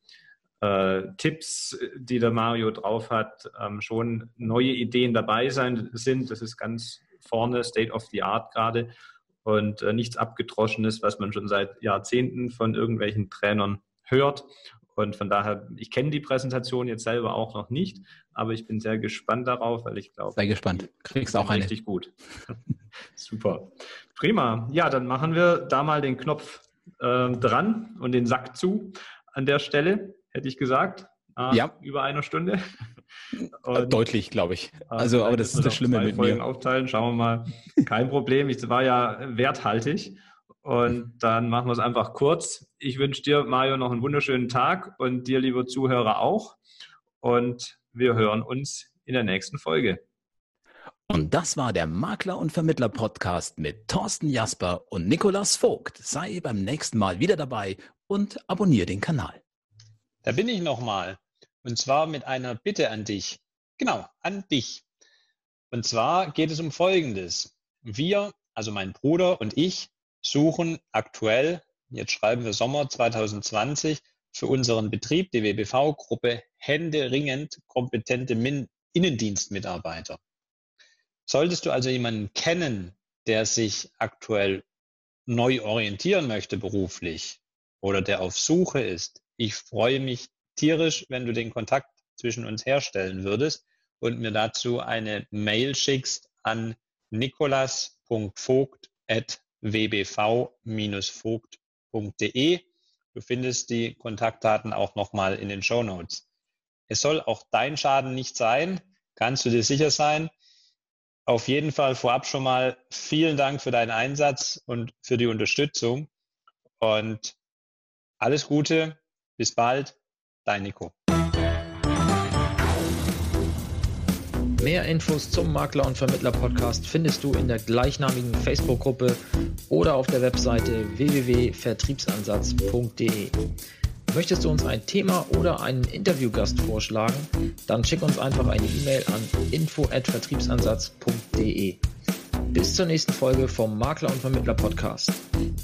Äh, Tipps, die der Mario drauf hat, ähm, schon neue Ideen dabei sein sind. Das ist ganz vorne, State of the Art gerade und äh, nichts Abgedroschenes, was man schon seit Jahrzehnten von irgendwelchen Trainern hört. Und von daher, ich kenne die Präsentation jetzt selber auch noch nicht, aber ich bin sehr gespannt darauf, weil ich glaube, sei gespannt. Kriegst auch eine. Richtig gut. Super. Prima. Ja, dann machen wir da mal den Knopf äh, dran und den Sack zu an der Stelle. Hätte ich gesagt. Äh, ja. Über eine Stunde. Und, Deutlich, glaube ich. Also, aber das ist das Schlimme mit Folgen mir. Aufteilen. Schauen wir mal. Kein Problem. Es war ja werthaltig. Und dann machen wir es einfach kurz. Ich wünsche dir, Mario, noch einen wunderschönen Tag und dir, liebe Zuhörer, auch. Und wir hören uns in der nächsten Folge. Und das war der Makler und Vermittler Podcast mit Thorsten Jasper und Nikolas Vogt. Sei beim nächsten Mal wieder dabei und abonniere den Kanal. Da bin ich nochmal. Und zwar mit einer Bitte an dich. Genau, an dich. Und zwar geht es um Folgendes. Wir, also mein Bruder und ich, suchen aktuell, jetzt schreiben wir Sommer zwanzig zwanzig, für unseren Betrieb, die W B V-Gruppe, händeringend kompetente Min- Innendienstmitarbeiter. Solltest du also jemanden kennen, der sich aktuell neu orientieren möchte beruflich oder der auf Suche ist, ich freue mich tierisch, wenn du den Kontakt zwischen uns herstellen würdest und mir dazu eine Mail schickst an nikolas punkt vogt at w b v dash vogt punkt d e. Du findest die Kontaktdaten auch nochmal in den Shownotes. Es soll auch dein Schaden nicht sein, kannst du dir sicher sein. Auf jeden Fall vorab schon mal vielen Dank für deinen Einsatz und für die Unterstützung und alles Gute, bis bald, dein Nico. Mehr Infos zum Makler und Vermittler Podcast findest du in der gleichnamigen Facebook-Gruppe oder auf der Webseite w w w punkt vertriebsansatz punkt d e. Möchtest du uns ein Thema oder einen Interviewgast vorschlagen? Dann schick uns einfach eine E-Mail an info at vertriebsansatz punkt d e. Bis zur nächsten Folge vom Makler und Vermittler Podcast.